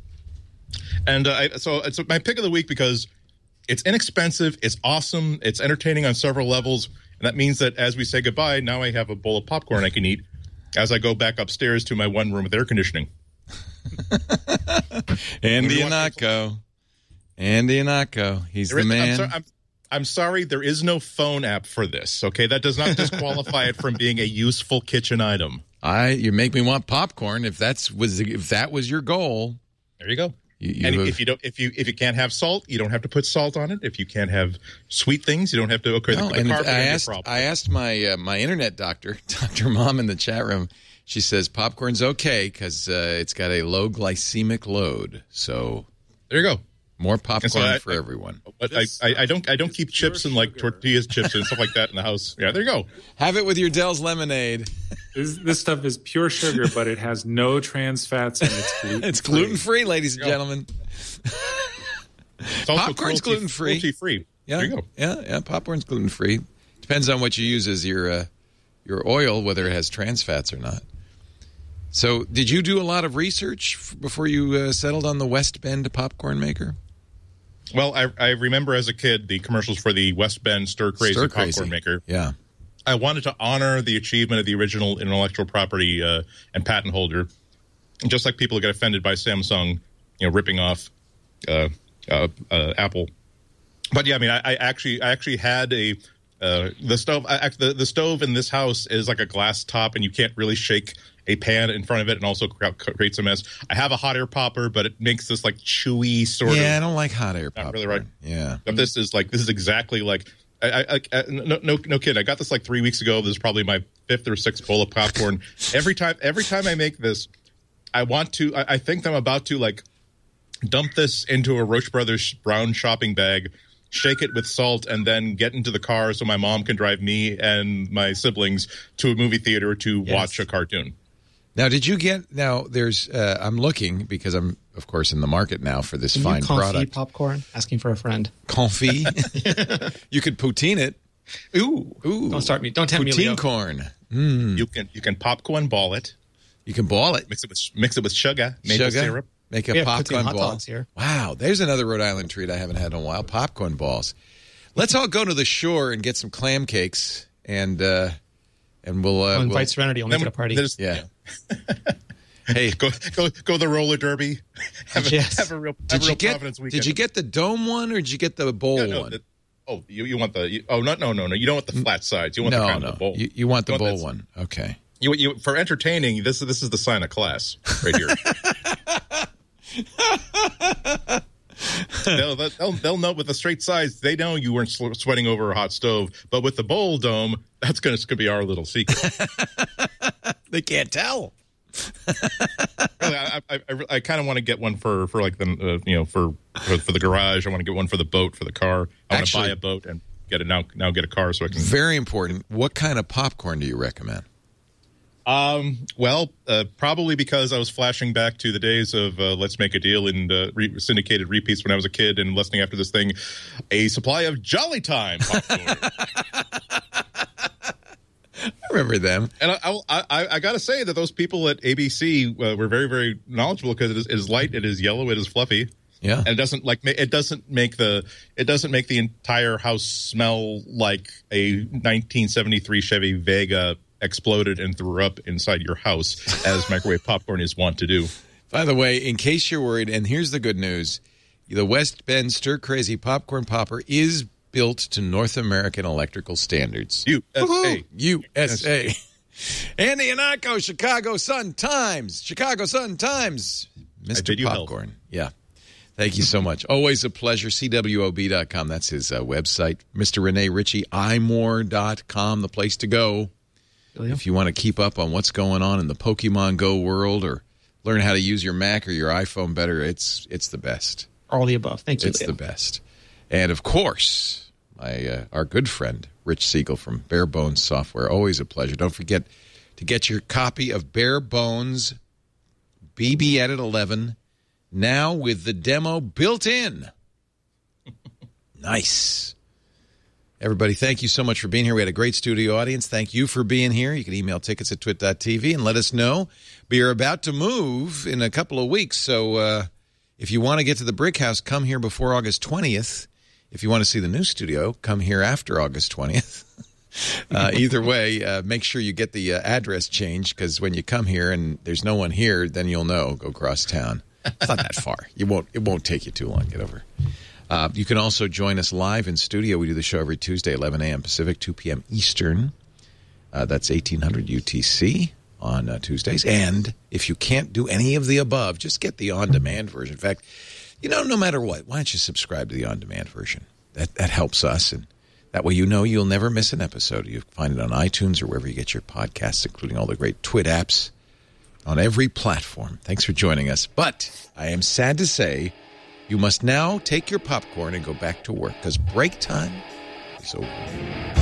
and uh, I, so it's my pick of the week because it's inexpensive, it's awesome, it's entertaining on several levels, and that means that as we say goodbye, now I have a bowl of popcorn I can eat as I go back upstairs to my one room with air conditioning. Andy Anako. Andy Anako. He's There the is- man. I'm, sorry, I'm, I'm sorry, there is no phone app for this. Okay, that does not disqualify it from being a useful kitchen item. I you make me want popcorn. If that's was if that was your goal, There you go. you, you And have- if you don't, if you if you can't have salt, you don't have to put salt on it. If you can't have sweet things, you don't have to. Okay, no, the, the and carb if I is your asked problem. I asked my uh, my internet doctor, Doctor Mom, in the chat room. She says popcorn's okay because uh, it's got a low glycemic load. So There you go. more popcorn so I- for I- everyone. But This- I, I, I don't I don't this keep pure chips and like sugar. tortillas chips and stuff like that in the house. Yeah, there you go. Have it with your Dell's lemonade. This, this stuff is pure sugar, but it has no trans fats and it's gluten. It's gluten free, ladies and gentlemen. It's also Popcorn's gluten-free. Cruelty free. Yeah, There you go. yeah, yeah. Popcorn's gluten free. Depends on what you use as your uh, your oil, whether it has trans fats or not. So, did you do a lot of research f- before you uh, settled on the West Bend popcorn maker? Well, I, I remember as a kid the commercials for the West Bend Stir Crazy Stir popcorn Crazy. maker. Yeah. I wanted to honor the achievement of the original intellectual property uh, and patent holder, and just like people who get offended by Samsung, you know, ripping off uh, uh, uh, Apple. But yeah, I mean, I, I actually, I actually had a uh, the stove. I, the the stove in this house is like a glass top, and you can't really shake a pan in front of it, and also cre- creates a mess. I have a hot air popper, but it makes this like chewy sort Yeah, I of. don't like hot air popcorn. Not really right. Yeah. But this is like this is exactly like. I, I, I no, no no kid. I got this like three weeks ago. This is probably my fifth or sixth bowl of popcorn. every time every time I make this, I want to. I, I think I'm about to like dump this into a Roche Brothers brown shopping bag, shake it with salt, and then get into the car so my mom can drive me and my siblings to a movie theater to Yes. watch a cartoon. Now, did you get, now there's, uh, I'm looking because I'm, of course, in the market now for this Can fine you confit product. popcorn? Asking for a friend. Confit? You could poutine it. Ooh. Ooh. Don't start me. Don't tempt me, Leo. Poutine corn. Mm. You can you can popcorn ball it. You can ball it. Mix it with mix it with sugar, maple Sugar. syrup. Make a We have popcorn poutine hot ball. dogs here. Wow, there's another Rhode Island treat I haven't had in a while. Popcorn balls. Let's all go to the shore and get some clam cakes, and uh, and we'll, uh, I'll invite we'll Serenity. I'll make it a party. There's- yeah. Hey, Go go go the roller derby. Have a, Yes. have a real, have did a you real get Providence weekend. did you get the dome one or did you get the bowl No, no, one? the- oh, you, you want the you, oh no no no no you don't want the flat sides. You want no, the kind no. of the bowl. You, you want the You bowl that- one? Okay. You, you for entertaining. This this is the sign of class right here. they'll, they'll they'll know with the straight sides. They know you weren't sw- sweating over a hot stove. But with the bowl dome, that's gonna, gonna be our little secret. They can't tell. Really, I I, I, I kind of want to get one for for like the uh, you know for, for for the garage. I want to get one for the boat for the car. I want to Actually- buy a boat and get it now now get a car so I can. Very important. What kind of popcorn do you recommend? Um, well, uh, probably because I was flashing back to the days of uh, Let's Make a Deal and uh, re- syndicated repeats when I was a kid and listening after this thing, a supply of Jolly Time popcorn. I remember them. And I, I, I, I got to say that those people at A B C uh, were very, very knowledgeable because it is, it is light, it is yellow, it is fluffy. Yeah. And it doesn't like ma- it doesn't make the it doesn't make the entire house smell like a nineteen seventy-three Chevy Vega exploded and threw up inside your house, as microwave popcorn is wont to do. By the way, in case you're worried, and here's the good news, the West Bend Stir Crazy Popcorn Popper is built to North American electrical standards. U S A. U S A. Andy Anako, Chicago Sun-Times. Chicago Sun-Times. Mister bid you health. Popcorn. Yeah. Thank you so much. Always a pleasure. C W O B dot com. That's his uh, website. Mister Rene Ritchie, i more dot com, the place to go. If you want to keep up on what's going on in the Pokemon Go world or learn how to use your Mac or your iPhone better, it's it's the best. All the above. Thank you. It's Leo. the best. And, of course, my uh, our good friend, Rich Siegel from Bare Bones Software. Always a pleasure. Don't forget to get your copy of Bare Bones B B Edit eleven, now with the demo built in. Nice. Everybody, thank you so much for being here. We had a great studio audience. Thank you for being here. You can email tickets at twit dot t v and let us know. We are about to move in a couple of weeks, so uh, if you want to get to the Brick House, come here before August twentieth. If you want to see the new studio, come here after August twentieth. uh, either way, uh, make sure you get the uh, address changed, because when you come here and there's no one here, then you'll know. Go cross town. It's not that far. You won't. It won't take you too long to get over. Uh, you can also join us live in studio. We do the show every Tuesday, eleven a.m. Pacific, two p.m. Eastern. Uh, that's eighteen hundred U T C on uh, Tuesdays. And if you can't do any of the above, just get the on-demand version. In fact, you know, no matter what, why don't you subscribe to the on-demand version? That that helps us, and that way you know you'll never miss an episode. You find it on iTunes or wherever you get your podcasts, including all the great Twit apps on every platform. Thanks for joining us. But I am sad to say, you must now take your popcorn and go back to work, because break time is over.